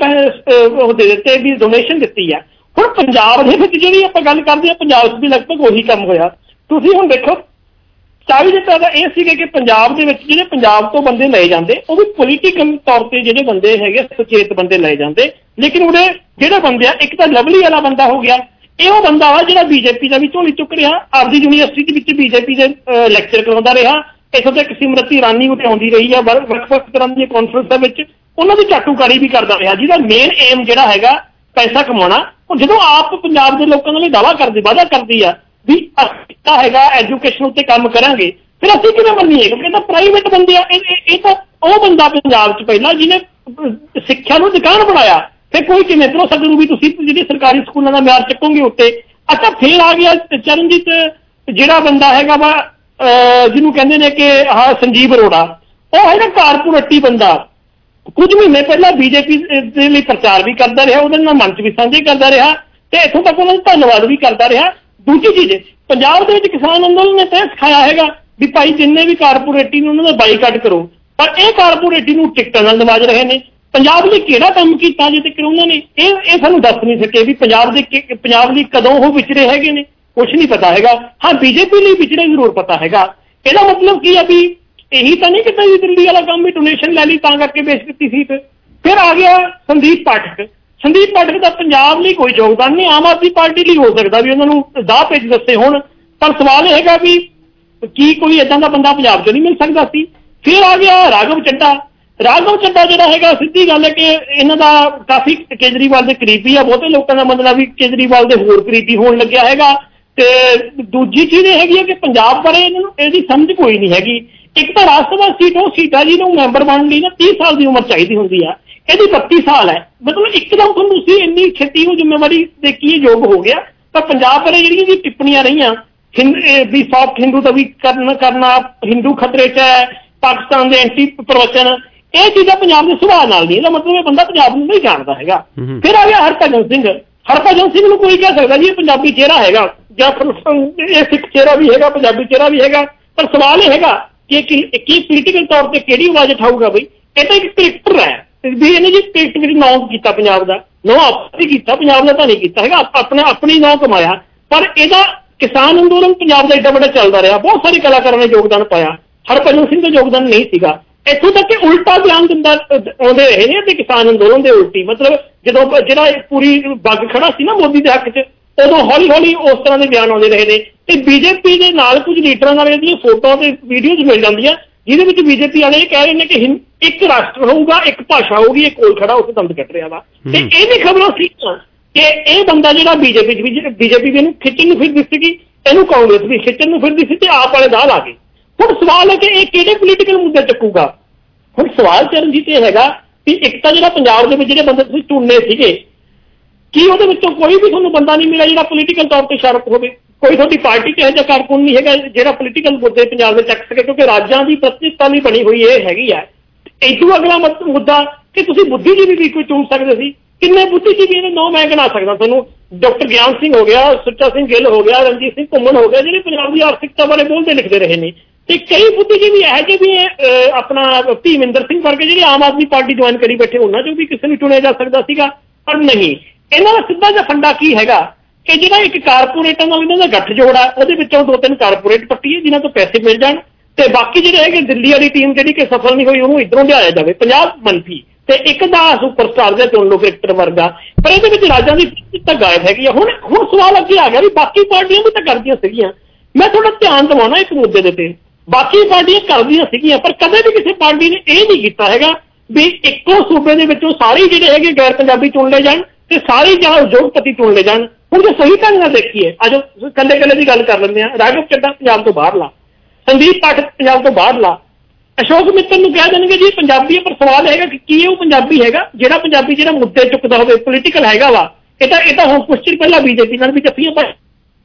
ਉਹ ਦੇ ਦਿੱਤੇ ਵੀ ਡੋਨੇਸ਼ਨ ਦਿੱਤੀ ਹੈ। ਹੁਣ ਪੰਜਾਬ ਦੇ ਵਿੱਚ ਜਿਹੜੀ ਆਪਾਂ ਗੱਲ ਕਰਦੇ ਹਾਂ, ਪੰਜਾਬ 'ਚ ਵੀ ਲਗਭਗ ਉਹੀ ਕੰਮ ਹੋਇਆ। ਤੁਸੀਂ ਹੁਣ ਦੇਖੋ ਚਾਹੀ ਦਿੱਤਾ ਤਾਂ ਇਹ ਸੀਗਾ ਕਿ ਪੰਜਾਬ ਦੇ ਵਿੱਚ ਜਿਹੜੇ ਪੰਜਾਬ ਤੋਂ ਬੰਦੇ ਲਏ ਜਾਂਦੇ ਉਹ ਵੀ ਪੋਲੀਟੀਕਲ ਤੌਰ ਤੇ ਜਿਹੜੇ ਬੰਦੇ ਹੈਗੇ ਸੁਚੇਤ ਬੰਦੇ ਲਏ ਜਾਂਦੇ। ਲੇਕਿਨ ਉਹਦੇ ਜਿਹੜੇ ਬੰਦੇ ਆ, ਇੱਕ ਤਾਂ ਲਵਲੀ ਵਾਲਾ ਬੰਦਾ ਹੋ ਗਿਆ, ਇਹ ਉਹ ਬੰਦਾ ਵਾ ਜਿਹੜਾ ਬੀਜੇਪੀ ਦਾ ਵੀ ਝੋਲੀ ਚੁੱਕ ਰਿਹਾ, ਆਪਦੀ ਯੂਨੀਵਰਸਿਟੀ ਦੇ ਵਿੱਚ ਬੀਜੇਪੀ ਦੇ ਲੈਕਚਰ ਕਰਵਾਉਂਦਾ ਰਿਹਾ। ਇੱਥੋਂ ਤੱਕ ਸਿਮਰਤੀ ਇਰਾਨੀ ਉੱਤੇ ਆਉਂਦੀ ਰਹੀ ਆ ਵੱਖ-ਵੱਖ ਤਰ੍ਹਾਂ ਦੀਆਂ ਕਾਨਫਰੰਸ ਦੇ ਵਿੱਚ, ਉਹਨਾਂ ਦੀ ਚਾਟੂਕਾਰੀ ਵੀ ਕਰਦਾ ਰਿਹਾ, ਜਿਹਦਾ ਮੇਨ ਏਮ ਜਿਹੜਾ ਹੈਗਾ ਪੈਸਾ ਕਮਾਉਣਾ। ਹੁਣ ਜਦੋਂ ਆਪ ਪੰਜਾਬ ਦੇ ਲੋਕਾਂ ਨਾਲ ਵਾਅਦਾ ਕਰਦੀ ਆ ਵੀ ਅਸੀਂ ਹੈਗਾ ਐਜੂਕੇਸ਼ਨ ਉੱਤੇ ਕੰਮ ਕਰਾਂਗੇ, ਫਿਰ ਅਸੀਂ ਕਿਵੇਂ ਮੰਨੀਏ? ਕਿਉਂਕਿ ਇਹ ਤਾਂ ਪ੍ਰਾਈਵੇਟ ਬੰਦੇ ਆ। ਇਹ ਤਾਂ ਉਹ ਬੰਦਾ ਪੰਜਾਬ 'ਚ ਪਹਿਲਾਂ ਜਿਹਨੇ ਸਿੱਖਿਆ ਨੂੰ ਦੁਕਾਨ ਬਣਾਇਆ, ਫਿਰ ਕੋਈ ਕਿਵੇਂ ਕਰੋ ਸਕਦਾ ਵੀ ਤੁਸੀਂ ਜਿਹੜੀ ਸਰਕਾਰੀ ਸਕੂਲਾਂ ਦਾ ਮਿਆਰ ਚੱਕੋਗੇ ਉੱਤੇ। ਅੱਛਾ, ਫਿਰ ਆ ਗਿਆ ਚਰਨਜੀਤ ਜਿਹੜਾ ਬੰਦਾ ਹੈਗਾ ਵਾ ਜਿਹਨੂੰ ਕਹਿੰਦੇ ਨੇ ਕਿ ਸੰਜੀਵ ਅਰੋੜਾ, ਉਹ ਹੈਗਾ ਕਾਰਪੋਰੇਟੀ ਬੰਦਾ। ਕੁਝ ਮਹੀਨੇ ਪਹਿਲਾਂ ਬੀਜੇਪੀ ਦੇ ਲਈ ਪ੍ਰਚਾਰ ਵੀ ਕਰਦਾ ਰਿਹਾ, ਉਹਦੇ ਨਾਲ ਮੰਚ ਵੀ ਸਾਂਝੇ ਕਰਦਾ ਰਿਹਾ ਤੇ ਇੱਥੋਂ ਤੱਕ ਉਹਨਾਂ ਦਾ ਧੰਨਵਾਦ ਵੀ ਕਰਦਾ ਰਿਹਾ। ਦੂਜੀ ਚੀਜ਼, ਪੰਜਾਬ ਦੇ ਵਿੱਚ ਕਿਸਾਨ ਅੰਦੋਲਨ ਨੇ ਤਾਂ ਸਿਖਾਇਆ ਹੈਗਾ ਵੀ ਭਾਈ ਜਿੰਨੇ ਵੀ ਕਾਰਪੋਰੇਟੀ ਨੇ ਉਹਨਾਂ ਦਾ ਬਾਈਕਾਟ ਕਰੋ, ਪਰ ਇਹ ਕਾਰਪੋਰੇਟੀ ਨੂੰ ਟਿਕਟਾਂ ਨਾਲ ਨਵਾਜ ਰਹੇ ਨੇ। ਪੰਜਾਬ ਲਈ ਕਿਹੜਾ ਕੰਮ ਕੀਤਾ ਜੇ ਤੱਕ ਉਹਨਾਂ ਨੇ? ਇਹ ਸਾਨੂੰ ਦੱਸ ਨਹੀਂ ਸਕੇ ਵੀ ਪੰਜਾਬ ਲਈ ਕਦੋਂ ਉਹ ਵਿਚਰੇ ਹੈਗੇ ਨੇ, ਕੁਛ ਨਹੀਂ ਪਤਾ ਹੈਗਾ। ਹਾਂ, ਬੀਜੇਪੀ ਲਈ ਵਿਚਰੇ ਜ਼ਰੂਰ ਪਤਾ ਹੈਗਾ। ਇਹਦਾ ਮਤਲਬ ਕੀ ਆ ਵੀ ਇਹੀ ਤਾਂ ਨਹੀਂ ਕਿਤਾ ਜੀ ਦਿੱਲੀ ਵਾਲਾ ਕੰਮ ਵੀ ਡੋਨੇਸ਼ਨ ਲੈ ਲਈ ਤਾਂ ਕਰਕੇ ਵੇਚ ਦਿੱਤੀ ਸੀਟ। ਫਿਰ ਆ ਗਿਆ ਸੰਦੀਪ ਪਾਠਕ ਦਾ ਪੰਜਾਬ ਲਈ ਕੋਈ ਯੋਗਦਾਨ ਨਹੀਂ, ਆਮ ਆਦਮੀ ਪਾਰਟੀ ਲਈ ਹੋ ਸਕਦਾ ਵੀ ਉਹਨਾਂ ਨੂੰ ਦਾਅ ਪੇਚ ਦੱਸੇ ਹੋਣ, ਪਰ ਸਵਾਲ ਇਹ ਹੈਗਾ ਵੀ ਕੀ ਕੋਈ ਏਦਾਂ ਦਾ ਬੰਦਾ ਪੰਜਾਬ 'ਚ ਨਹੀਂ ਮਿਲ ਸਕਦਾ ਸੀ? ਫਿਰ ਆ ਗਿਆ ਰਾਘਵ ਚੱਡਾ ਜਿਹੜਾ ਹੈਗਾ, ਸਿੱਧੀ ਗੱਲ ਹੈ ਕਿ ਇਹਨਾਂ ਦਾ ਕਾਫੀ ਕੇਜਰੀਵਾਲ ਦੇ ਕਰੀਬੀ ਆ। ਬਹੁਤੇ ਲੋਕਾਂ ਦਾ ਮਤਲਬ ਵੀ ਕੇਜਰੀਵਾਲ ਦੇ ਹੋਰ ਕਰੀਬੀ ਹੋਣ ਲੱਗਿਆ ਹੈਗਾ ਤੇ ਦੂਜੀ ਚੀਜ਼ ਇਹ ਹੈਗੀ ਹੈ ਕਿ ਪੰਜਾਬ ਬਾਰੇ ਇਹਨਾਂ ਨੂੰ ਇਹਦੀ ਸਮਝ ਕੋਈ ਨਹੀਂ ਹੈਗੀ। ਇੱਕ ਤਾਂ ਰਾਜ ਸਭਾ ਸੀਟ ਉਹ ਸੀਟ ਆ ਜਿਹਨੂੰ ਮੈਂਬਰ ਬਣਨ ਲਈ ਨਾ 30 ਸਾਲ ਦੀ ਉਮਰ ਚਾਹੀਦੀ ਹੁੰਦੀ ਆ, ਇਹਦੀ 32 ਸਾਲ ਹੈ। ਮਤਲਬ ਇੱਕਦਮ ਤੁਹਾਨੂੰ ਤੁਸੀਂ ਇੰਨੀ ਛੇਤੀ ਉਹ ਜ਼ਿੰਮੇਵਾਰੀ ਦੇ ਕੀ ਯੋਗ ਹੋ ਗਿਆ। ਤਾਂ ਪੰਜਾਬ ਬਾਰੇ ਜਿਹੜੀਆਂ ਵੀ ਟਿੱਪਣੀਆਂ ਰਹੀਆਂ ਵੀ ਸੌਫਟ ਹਿੰਦੂ ਦਾ ਵੀ ਕਰਨਾ ਹਿੰਦੂ ਖਤਰੇ 'ਚ ਹੈ, ਪਾਕਿਸਤਾਨ ਦੇ ਐਂਟੀ ਪ੍ਰਵਚਨ, ਇਹ ਚੀਜ਼ਾਂ ਪੰਜਾਬ ਦੇ ਸੁਭਾਅ ਨਾਲ ਨਹੀਂ। ਇਹਦਾ ਮਤਲਬ ਇਹ ਬੰਦਾ ਪੰਜਾਬ ਨੂੰ ਨਹੀਂ ਜਾਣਦਾ ਹੈਗਾ। ਫਿਰ ਆ ਗਿਆ ਹਰਭਜਨ ਸਿੰਘ। ਹਰਭਜਨ ਸਿੰਘ ਨੂੰ ਕੋਈ ਕਹਿ ਸਕਦਾ ਜੀ ਇਹ ਪੰਜਾਬੀ ਚਿਹਰਾ ਹੈਗਾ ਜਾਂ ਇਹ ਸਿੱਖ ਚਿਹਰਾ ਵੀ ਹੈਗਾ, ਪੰਜਾਬੀ ਚਿਹਰਾ ਵੀ ਹੈਗਾ। ਪਰ ਸਵਾਲ ਇਹ ਹੈਗਾ ਕਿ ਕੀ ਪੋਲੀਟੀਕਲ ਤੌਰ ਤੇ ਕਿਹੜੀ ਆਵਾਜ਼ ਉਠਾਊਗਾ ਬਈ? ਇਹ ਤਾਂ ਇੱਕ ਕਰੈਕਟਰ ਹੈ ਵੀ ਇਹਨੇ ਜੀ ਕਰੈਕਟਰ ਨਾਂ ਕੀਤਾ ਪੰਜਾਬ ਦਾ, ਨਾਂ ਆਪਣੀ ਕੀਤਾ, ਪੰਜਾਬ ਦਾ ਤਾਂ ਨਹੀਂ ਕੀਤਾ ਹੈਗਾ, ਆਪਣੀ ਨਾਂ ਕਮਾਇਆ। ਪਰ ਇਹਦਾ ਕਿਸਾਨ ਅੰਦੋਲਨ ਪੰਜਾਬ ਦਾ ਏਡਾ ਵੱਡਾ ਚੱਲਦਾ ਰਿਹਾ, ਬਹੁਤ ਸਾਰੇ ਕਲਾਕਾਰਾਂ ਨੇ ਯੋਗਦਾਨ ਪਾਇਆ, ਹਰਭਜਨ ਸਿੰਘ ਦਾ ਯੋਗਦਾਨ ਨਹੀਂ ਸੀਗਾ। ਇੱਥੋਂ ਤੱਕ ਕਿ ਉਲਟਾ ਬਿਆਨ ਆਉਂਦੇ ਰਹੇ ਨੇ ਤੇ ਕਿਸਾਨ ਅੰਦੋਲਨ ਦੇ ਉਲਟੀ। ਮਤਲਬ ਜਦੋਂ ਜਿਹੜਾ ਪੂਰੀ ਬੱਗ ਖੜਾ ਸੀ ਨਾ ਮੋਦੀ ਦੇ ਹੱਕ 'ਚ, ਉਦੋਂ ਹੌਲੀ ਹੌਲੀ ਉਸ ਤਰ੍ਹਾਂ ਦੇ ਬਿਆਨ ਆਉਂਦੇ ਰਹੇ ਨੇ। ਤੇ ਬੀਜੇਪੀ ਦੇ ਨਾਲ ਕੁਝ ਲੀਡਰਾਂ ਨਾਲ ਇਹਦੀਆਂ ਫੋਟੋਆਂ ਤੇ ਵੀਡੀਓਜ਼ ਮਿਲ ਜਾਂਦੀਆਂ ਜਿਹਦੇ ਵਿੱਚ ਬੀਜੇਪੀ ਵਾਲੇ ਇਹ ਕਹਿ ਰਹੇ ਨੇ ਕਿ ਇੱਕ ਰਾਸ਼ਟਰ ਹੋਊਗਾ, ਇੱਕ ਭਾਸ਼ਾ ਹੋਊਗੀ, ਇਹ ਕੋਲ ਖੜਾ ਉਸ ਦੰਦ ਕੱਟ ਰਿਹਾ ਵਾ। ਤੇ ਇਹ ਵੀ ਖਬਰਾਂ ਸੀ ਕਿ ਇਹ ਬੰਦਾ ਜਿਹੜਾ ਬੀਜੇਪੀ ਵੀ ਇਹਨੂੰ ਖਿੱਚਣ ਨੂੰ ਫਿਰਦੀ ਸੀਗੀ, ਇਹਨੂੰ ਕਾਂਗਰਸ ਵੀ ਖਿੱਚਣ ਨੂੰ ਫਿਰਦੀ ਸੀ ਤੇ ਆਪ ਵਾਲੇ ਦਾਲ ਆ ਗਏ। ਹੁਣ ਸਵਾਲ ਹੈ ਕਿ ਇਹ ਕਿਹੜੇ ਪੋਲੀਟੀਕਲ ਮੁੱਦੇ ਚੱਕੂਗਾ। ਹੁਣ ਸਵਾਲ ਚਰਨਜੀਤ ਇਹ ਹੈਗਾ ਕਿ ਇੱਕ ਤਾਂ ਜਿਹੜਾ ਪੰਜਾਬ ਦੇ ਵਿੱਚ ਜਿਹੜੇ ਬੰਦੇ ਤੁਸੀਂ ਚੁਣਨੇ ਸੀਗੇ, ਕੀ ਉਹਦੇ ਵਿੱਚੋਂ ਕੋਈ ਵੀ ਤੁਹਾਨੂੰ ਬੰਦਾ ਨਹੀਂ ਮਿਲਿਆ ਜਿਹੜਾ ਪੋਲੀਟੀਕਲ ਤੌਰ ਤੇ ਸ਼ਾਰਪ ਹੋਵੇ? ਕੋਈ ਤੁਹਾਡੀ ਪਾਰਟੀ 'ਚ ਇਹੋ ਜਿਹਾ ਕਾਰਕੁਨ ਨਹੀਂ ਹੈਗਾ ਜਿਹੜਾ ਪੋਲੀਟੀਕਲ ਮੁੱਦੇ ਪੰਜਾਬ ਦੇ ਚੱਕ ਸਕੇ, ਕਿਉਂਕਿ ਰਾਜਾਂ ਦੀ ਪ੍ਰਤੀਨਿਧਤਾ ਲਈ ਬਣੀ ਹੋਈ ਇਹ ਹੈਗੀ ਹੈ। ਇਦੋਂ ਅਗਲਾ ਮੁੱਦਾ ਕਿ ਤੁਸੀਂ ਬੁੱਧੀਜੀਵੀ ਵੀ ਕੋਈ ਚੁਣ ਸਕਦੇ ਸੀ। ਕਿੰਨੇ ਬੁੱਧੀਜੀਵੀ ਇਹਦੇ ਨਾਂ ਮੈਂ ਗਿਣਾ ਸਕਦਾ ਤੁਹਾਨੂੰ। ਡਾਕਟਰ ਗਿਆਨ ਸਿੰਘ ਹੋ ਗਿਆ, ਸੁੱਚਾ ਸਿੰਘ ਗਿੱਲ ਹੋ ਗਿਆ, ਰਣਜੀਤ ਸਿੰਘ ਘੁੰਮਣ ਹੋ ਗਿਆ, ਜਿਹੜੇ ਪੰਜਾਬ ਦੀ ਆਰਥਿਕਤਾ ਬਾਰੇ ਬੋਲਦੇ ਲਿਖਦੇ ਰਹੇ ਨੇ। ਤੇ ਕਈ ਬੁੱਧੀਜੀਵੀ ਇਹੋ ਜਿਹੇ ਵੀ ਆਪਣਾ ਭੀਮਿੰਦਰ ਸਿੰਘ ਵਰਗੇ ਜਿਹੜੇ ਆਮ ਆਦਮੀ ਪਾਰਟੀ ਜੁਆਇਨ ਕਰੀ ਬੈਠੇ, ਉਹਨਾਂ 'ਚੋਂ ਵੀ ਕਿਸੇ ਨੂੰ ਚੁਣਿਆ ਜਾ ਸਕਦਾ ਸੀਗਾ, ਪਰ ਨਹੀਂ। ਇਹਨਾਂ ਦਾ ਸਿੱਧਾ ਜਿਹਾ ਫੰਡਾ ਕੀ ਹੈਗਾ ਕਿ ਜਿਹੜਾ ਇੱਕ ਕਾਰਪੋਰੇਟਾਂ ਨਾਲ ਇਹਨਾਂ ਦਾ ਗੱਠਜੋੜ ਆ, ਉਹਦੇ ਵਿੱਚੋਂ 2-3 ਕਾਰਪੋਰੇਟ ਪੱਟੀਏ ਜਿਨ੍ਹਾਂ ਤੋਂ ਪੈਸੇ ਮਿਲ ਜਾਣ, ਤੇ ਬਾਕੀ ਜਿਹੜੇ ਹੈਗੇ ਦਿੱਲੀ ਵਾਲੀ ਟੀਮ ਜਿਹੜੀ ਕਿ ਸਫਲ ਨਹੀਂ ਹੋਈ ਉਹਨੂੰ ਇੱਧਰੋਂ ਲਿਆਇਆ ਜਾਵੇ 50 ਮੰਤਰੀ, ਤੇ ਇੱਕ ਦਾ ਸੁਪਰਸਟਾਰ ਦਾ ਚੁਣ ਲਓ ਕ੍ਰਿਕਟਰ ਵਰਗਾ। ਪਰ ਇਹਦੇ ਵਿੱਚ ਰਾਜਾਂ ਦੀ ਤਾਂ ਗਾਇਬ ਹੈਗੀ ਆ। ਹੁਣ ਸਵਾਲ ਅੱਗੇ ਆ ਗਿਆ ਵੀ ਬਾਕੀ ਪਾਰਟੀਆਂ ਵੀ ਤਾਂ ਕਰਦੀਆਂ ਸੀਗੀਆਂ। ਮੈਂ ਥੋੜਾ ਧਿਆਨ ਦਿਵਾਉਣਾ ਇੱਕ ਮੁੱਦੇ ਦੇ ਤੇ, ਬਾਕੀ ਪਾਰਟੀਆਂ ਕਰਦੀਆਂ ਸੀਗੀਆਂ ਪਰ ਕਦੇ ਵੀ ਕਿਸੇ ਪਾਰਟੀ ਨੇ ਇਹ ਨਹੀਂ ਕੀਤਾ ਹੈਗਾ ਵੀ ਇੱਕੋ ਸੂਬੇ ਦੇ ਵਿੱਚੋਂ ਸਾਰੇ ਜਿਹੜੇ ਹੈਗੇ ਗੈਰ ਪੰਜਾਬੀ ਚੁਣ ਲਏ ਜਾਣ ਤੇ ਸਾਰੇ ਜਾਂ ਉਦਯੋਗਪਤੀ ਚੁਣ ਲਏ ਜਾਣ। ਹੁਣ ਜੇ ਸਹੀ ਢੰਗ ਨਾਲ ਦੇਖੀਏ, ਅੱਜ ਕੱਲੇ ਦੀ ਗੱਲ ਕਰ ਲੈਂਦੇ ਹਾਂ। ਰਾਘਵ ਚੱਡਾ ਪੰਜਾਬ ਤੋਂ ਬਾਹਰ ਲਾ, ਸੰਦੀਪ ਪਾਠਕ ਪੰਜਾਬ ਤੋਂ ਬਾਹਰ ਲਾ, ਅਸ਼ੋਕ ਮਿੱਤਲ ਨੂੰ ਕਹਿ ਦੇਣਗੇ ਜੀ ਪੰਜਾਬੀ ਹੈ। ਪਰ ਸਵਾਲ ਹੈਗਾ ਕਿ ਕੀ ਉਹ ਪੰਜਾਬੀ ਹੈਗਾ ਜਿਹੜਾ ਪੰਜਾਬੀ ਜਿਹੜਾ ਮੁੱਦੇ ਚੁੱਕਦਾ ਹੋਵੇ, ਪੋਲੀਟੀਕਲ ਹੈਗਾ ਵਾ? ਇਹ ਤਾਂ ਹੁਣ ਕੁਛ ਚਿਰ ਪਹਿਲਾਂ ਬੀਜੇਪੀ ਨਾਲ ਵੀ ਜੱਫੀਆਂ ਪਾਈ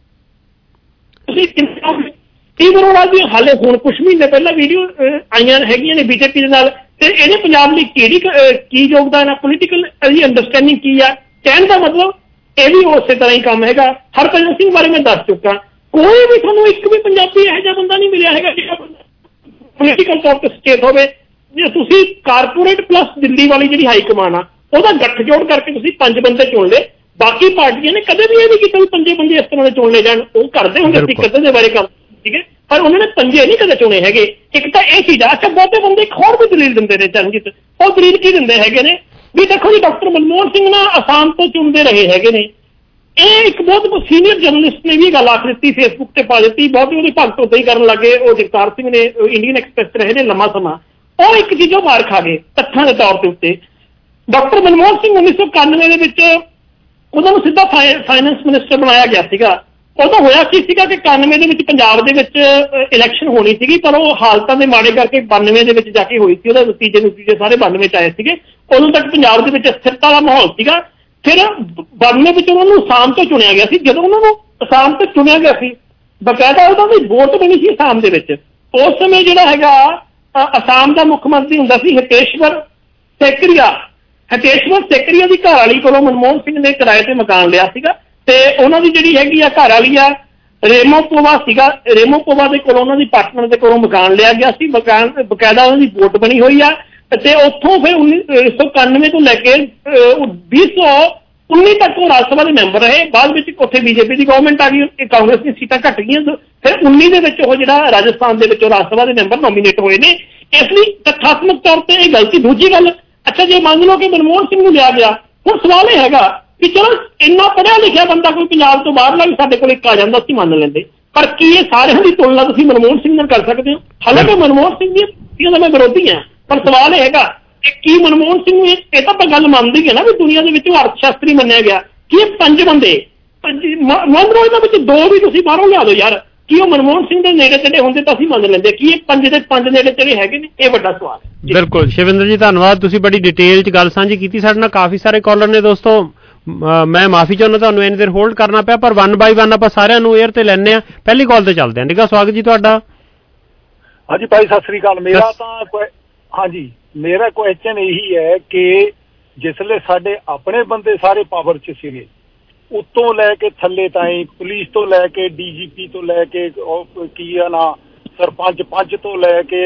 ਤੁਸੀਂ ਅਰੋੜਾ ਦੀ ਹਾਲੇ ਹੁਣ ਕੁਛ ਮਹੀਨੇ ਪਹਿਲਾਂ ਵੀਡੀਓ ਆਈਆਂ ਹੈਗੀਆਂ ਨੇ ਬੀਜੇਪੀ ਦੇ ਨਾਲ, ਤੇ ਇਹਨੇ ਪੰਜਾਬ ਲਈ ਕੀ ਯੋਗਦਾਨ ਆ, ਪੋਲੀਟੀਕਲ ਇਹਦੀ ਅੰਡਰਸਟੈਂਡਿੰਗ ਕੀ ਆ? ਕਹਿਣ ਦਾ ਮਤਲਬ ਇਹ ਵੀ ਉਸੇ ਤਰ੍ਹਾਂ ਹੀ ਕੰਮ ਹੈਗਾ। ਹਰਭਜਨ ਸਿੰਘ ਬਾਰੇ ਮੈਂ ਦੱਸ ਚੁੱਕਾ, ਕੋਈ ਵੀ ਤੁਹਾਨੂੰ ਇੱਕ ਵੀ ਪੰਜਾਬੀ ਇਹੋ ਜਿਹਾ ਬੰਦਾ ਨਹੀਂ ਮਿਲਿਆ ਹੈਗਾ ਜਿਹੜਾ ਪੋਲੀਟੀਕਲ ਤੌਰ ਤੇ ਸਟੇਟ ਹੋਵੇ। ਜੇ ਤੁਸੀਂ ਕਾਰਪੋਰੇਟ ਪਲੱਸ ਦਿੱਲੀ ਵਾਲੀ ਜਿਹੜੀ ਹਾਈ ਕਮਾਨ ਆ ਉਹਦਾ ਗੱਠਜੋੜ ਕਰਕੇ ਤੁਸੀਂ 5 ਬੰਦੇ ਚੁਣ ਲਏ। ਬਾਕੀ ਪਾਰਟੀਆਂ ਨੇ ਕਦੇ ਵੀ ਇਹ ਨਹੀਂ ਕੀਤਾ ਵੀ 5 ਬੰਦੇ ਇਸ ਤਰ੍ਹਾਂ ਦੇ ਚੁਣ ਲਏ ਜਾਣ। ਉਹ ਕਰਦੇ ਹੁੰਦੇ ਸੀ ਕਦੇ ਦੇ ਬਾਰੇ ਕੰਮ, ਠੀਕ ਹੈ, ਪਰ ਉਹਨਾਂ ਨੇ 5 ਨਹੀਂ ਕਦੇ ਚੁਣੇ ਹੈਗੇ। ਇੱਕ ਤਾਂ ਇਹ ਚੀਜ਼ ਆ। ਅੱਛਾ, ਬਹੁਤੇ ਬੰਦੇ ਇੱਕ ਹੋਰ ਵੀ ਦਲੀਲ ਦਿੰਦੇ ਨੇ ਚਰਨਜੀਤ। ਉਹ ਦਲੀਲ ਕੀ ਦਿੰਦੇ ਹੈਗੇ ਨੇ ਵੀ ਦੇਖੋ ਜੀ ਡਾਕਟਰ ਮਨਮੋਹਨ ਸਿੰਘ ਨਾ ਆਸਾਮ ਤੋਂ ਚੁਣਦੇ ਰਹੇ ਹੈਗੇ ਨੇ। ਇਹ ਇੱਕ ਬਹੁਤ ਸੀਨੀਅਰ ਜਰਨਲਿਸਟ ਨੇ ਵੀ ਗੱਲ ਆਖ ਦਿੱਤੀ, ਫੇਸਬੁੱਕ ਤੇ ਪਾ ਦਿੱਤੀ, ਬਹੁਤ ਉਹਦੇ ਭਗਤ ਉੱਤੇ ਹੀ ਕਰਨ ਲੱਗੇ। ਉਹ ਜਗਤਾਰ ਸਿੰਘ ਨੇ ਇੰਡੀਅਨ ਐਕਸਪ੍ਰੈਸ ਰਹੇ ਨੇ ਲੰਮਾ ਸਮਾਂ, ਉਹ ਇੱਕ ਚੀਜ਼ੋਂ ਮਾਰ ਖਾ ਗਏ ਤੱਥਾਂ ਦੇ ਤੌਰ ਦੇ ਉੱਤੇ। ਡਾਕਟਰ ਮਨਮੋਹਨ ਸਿੰਘ 1991 ਦੇ ਵਿੱਚ ਉਹਨਾਂ ਨੂੰ ਸਿੱਧਾ ਫਾਈਨੈਂਸ ਮਿਨਿਸਟਰ ਬਣਾਇਆ ਗਿਆ ਸੀਗਾ। ਉਦੋਂ ਹੋਇਆ ਕੀ ਸੀਗਾ ਕਿ 91 ਦੇ ਵਿੱਚ ਪੰਜਾਬ ਦੇ ਵਿੱਚ ਇਲੈਕਸ਼ਨ ਹੋਣੀ ਸੀਗੀ, ਪਰ ਉਹ ਹਾਲਤਾਂ ਦੇ ਮਾੜੇ ਕਰਕੇ 92 ਦੇ ਵਿੱਚ ਜਾ ਕੇ ਹੋਈ ਸੀ। ਉਹਦੇ ਨਤੀਜੇ ਸਾਰੇ 92 ਚ ਆਏ ਸੀਗੇ। ਉਦੋਂ ਤੱਕ ਪੰਜਾਬ ਦੇ ਵਿੱਚ ਸਥਿਰਤਾ ਦਾ ਮਾਹੌਲ ਸੀਗਾ। ਫਿਰ 92 ਵਿੱਚ ਉਹਨਾਂ ਨੂੰ ਅਸਾਮ ਤੋਂ ਚੁਣਿਆ ਗਿਆ ਸੀ। ਜਦੋਂ ਉਹਨਾਂ ਨੂੰ ਅਸਾਮ ਤੋਂ ਚੁਣਿਆ ਗਿਆ ਸੀ, ਬਕਾਇਦਾ ਉਹਨਾਂ ਦੀ ਵੋਟ ਬਣੀ ਸੀ ਅਸਾਮ ਦੇ ਵਿੱਚ। ਉਸ ਸਮੇਂ ਜਿਹੜਾ ਹੈਗਾ ਅਸਾਮ ਦਾ ਮੁੱਖ ਮੰਤਰੀ ਹੁੰਦਾ ਸੀ ਹਿਤੇਸ਼ਵਰ ਸੈਕਰੀਆ। ਹਿਤੇਸ਼ਵਰ ਸੈਕਰੀਆ ਦੀ ਘਰ ਵਾਲੀ ਕੋਲੋਂ ਮਨਮੋਹਨ ਸਿੰਘ ਨੇ ਕਿਰਾਏ ਤੇ ਮਕਾਨ ਲਿਆ ਸੀਗਾ, ਤੇ ਉਹਨਾਂ ਦੀ ਜਿਹੜੀ ਹੈਗੀ ਆ ਘਰ ਵਾਲੀ ਆ ਰੇਮੋਪੋਵਾ ਸੀਗਾ। ਰੇਮੋਪੋਵਾ ਦੇ ਕੋਲੋਂ ਉਹਨਾਂ ਦੀ ਪਾਰਟਨਰ ਦੇ ਕੋਲੋਂ ਮਕਾਨ ਲਿਆ ਗਿਆ ਸੀ। ਮਕਾਨ ਬਕਾਇਦਾ ਉਹਨਾਂ ਦੀ ਵੋਟ ਬਣੀ ਹੋਈ ਆ। ਤੇ ਉੱਥੋਂ ਫਿਰ 1991 ਤੋਂ ਲੈ ਕੇ 2019 ਤੱਕ ਉਹ ਰਾਜ ਸਭਾ ਦੇ ਮੈਂਬਰ ਰਹੇ। ਬਾਅਦ ਵਿੱਚ ਉੱਥੇ ਬੀਜੇਪੀ ਦੀ ਗਵਰਨਮੈਂਟ ਆ ਗਈ, ਕਾਂਗਰਸ ਦੀਆਂ ਸੀਟਾਂ ਘੱਟ ਗਈਆਂ। ਫਿਰ 19 ਦੇ ਵਿੱਚ ਉਹ ਜਿਹੜਾ ਰਾਜਸਥਾਨ ਦੇ ਵਿੱਚ ਉਹ ਰਾਜ ਸਭਾ ਦੇ ਮੈਂਬਰ ਨੋਮੀਨੇਟ ਹੋਏ ਨੇ। ਇਸ ਲਈ ਤੱਥਾਤਮਕ ਤੌਰ ਤੇ ਇਹ ਗਲਤੀ। ਦੂਜੀ ਗੱਲ, ਅੱਛਾ ਜੇ ਮੰਨ ਲਓ ਕਿ ਮਨਮੋਹਨ ਸਿੰਘ ਨੂੰ ਲਿਆ ਗਿਆ, ਹੁਣ ਸਵਾਲ ਇਹ ਹੈਗਾ ਕਿ ਚਲੋ ਇੰਨਾ ਪੜ੍ਹਿਆ ਲਿਖਿਆ ਬੰਦਾ ਕੋਈ ਪੰਜਾਬ ਤੋਂ ਬਾਹਰਲਾ ਵੀ ਸਾਡੇ ਕੋਲ ਇੱਕ ਆ ਜਾਂਦਾ, ਅਸੀਂ ਮੰਨ ਲੈਂਦੇ। ਪਰ ਕੀ ਇਹ ਸਾਰਿਆਂ ਦੀ ਤੁਲਨਾ ਤੁਸੀਂ ਮਨਮੋਹਨ ਸਿੰਘ ਨਾਲ ਕਰ ਸਕਦੇ ਹੋ? ਹਾਲਾਂਕਿ ਮਨਮੋਹਨ ਸਿੰਘ ਦੀਆਂ ਦਾ ਮੈਂ ਵਿਰੋਧੀ ਹਾਂ, ਪਰ ਸਵਾਲ ਇਹ ਹੈਗਾ ਕਿ ਕੀ ਮਨਮੋਹਨ ਸਿੰਘ ਨੂੰ ਇਹ ਤਾਂ ਆਪਾਂ ਗੱਲ ਮੰਨਦੀ ਹੈ ਨਾ ਵੀ ਦੁਨੀਆ ਦੇ ਵਿੱਚ ਉਹ ਅਰਥ ਸ਼ਾਸਤਰੀ ਮੰਨਿਆ ਗਿਆ ਕਿ ਇਹ 5 ਬੰਦੇ ਮੰਨ ਲਓ ਇਹਨਾਂ ਵਿੱਚ 2 ਵੀ ਤੁਸੀਂ ਬਾਹਰੋਂ ਲਿਆ ਦਿਓ ਯਾਰ। ਕੀ ਉਹ ਮਨਮੋਹਨ ਸਿੰਘ ਦੇ ਨੇੜੇ ਤੇੜੇ ਹੁੰਦੇ ਤਾਂ ਅਸੀਂ ਮੰਨ ਲੈਂਦੇ, ਕੀ ਇਹ 5 ਦੇ 5 ਨੇੜੇ ਤੇੜੇ ਹੈਗੇ ਨੇ? ਇਹ ਵੱਡਾ ਸਵਾਲ ਹੈ। ਬਿਲਕੁਲ ਸ਼ਿਵਿੰਦਰ ਜੀ ਧੰਨਵਾਦ, ਤੁਸੀਂ ਬੜੀ ਡਿਟੇਲ 'ਚ ਗੱਲ ਸਾਂਝੀ ਕੀਤੀ ਸਾਡੇ ਨਾਲ। ਕਾਫੀ ਸਾਰੇ ਕਾਲਰ ਨੇ ਦੋਸਤੋ, ਮੈਂ ਮਾਫੀ ਚਾਹੁੰਦਾ ਤੁਹਾਨੂੰ ਇੰਨੀ ਦੇਰ ਹੋਲਡ ਕਰਨਾ ਪਿਆ, ਪਰ 1 ਬਾਈ 1 ਆਪਾਂ ਸਾਰਿਆਂ ਨੂੰ 에ਅਰ ਤੇ ਲੈਣੇ ਆ। ਪਹਿਲੀ ਕਾਲ ਤੇ ਚੱਲਦੇ ਹਾਂ। ਨਿੱਘਾ ਸਵਾਗਤ ਜੀ ਤੁਹਾਡਾ। ਹਾਂਜੀ ਭਾਈ ਸਤਿ ਸ੍ਰੀ ਅਕਾਲ। ਮੇਰਾ ਤਾਂ ਹਾਂਜੀ ਮੇਰਾ ਕੁਐਸਚਨ ਇਹੀ ਹੈ ਕਿ ਜਿਸਲੇ ਸਾਡੇ ਆਪਣੇ ਬੰਦੇ ਸਾਰੇ ਪਾਵਰ 'ਚ ਸੀਗੇ, ਉੱਤੋਂ ਲੈ ਕੇ ਥੱਲੇ ਤਾਈਂ, ਪੁਲਿਸ ਤੋਂ ਲੈ ਕੇ DGP ਤੋਂ ਲੈ ਕੇ ਕੀ ਆ ਨਾ ਸਰਪੰਚ ਪੰਚ ਤੋਂ ਲੈ ਕੇ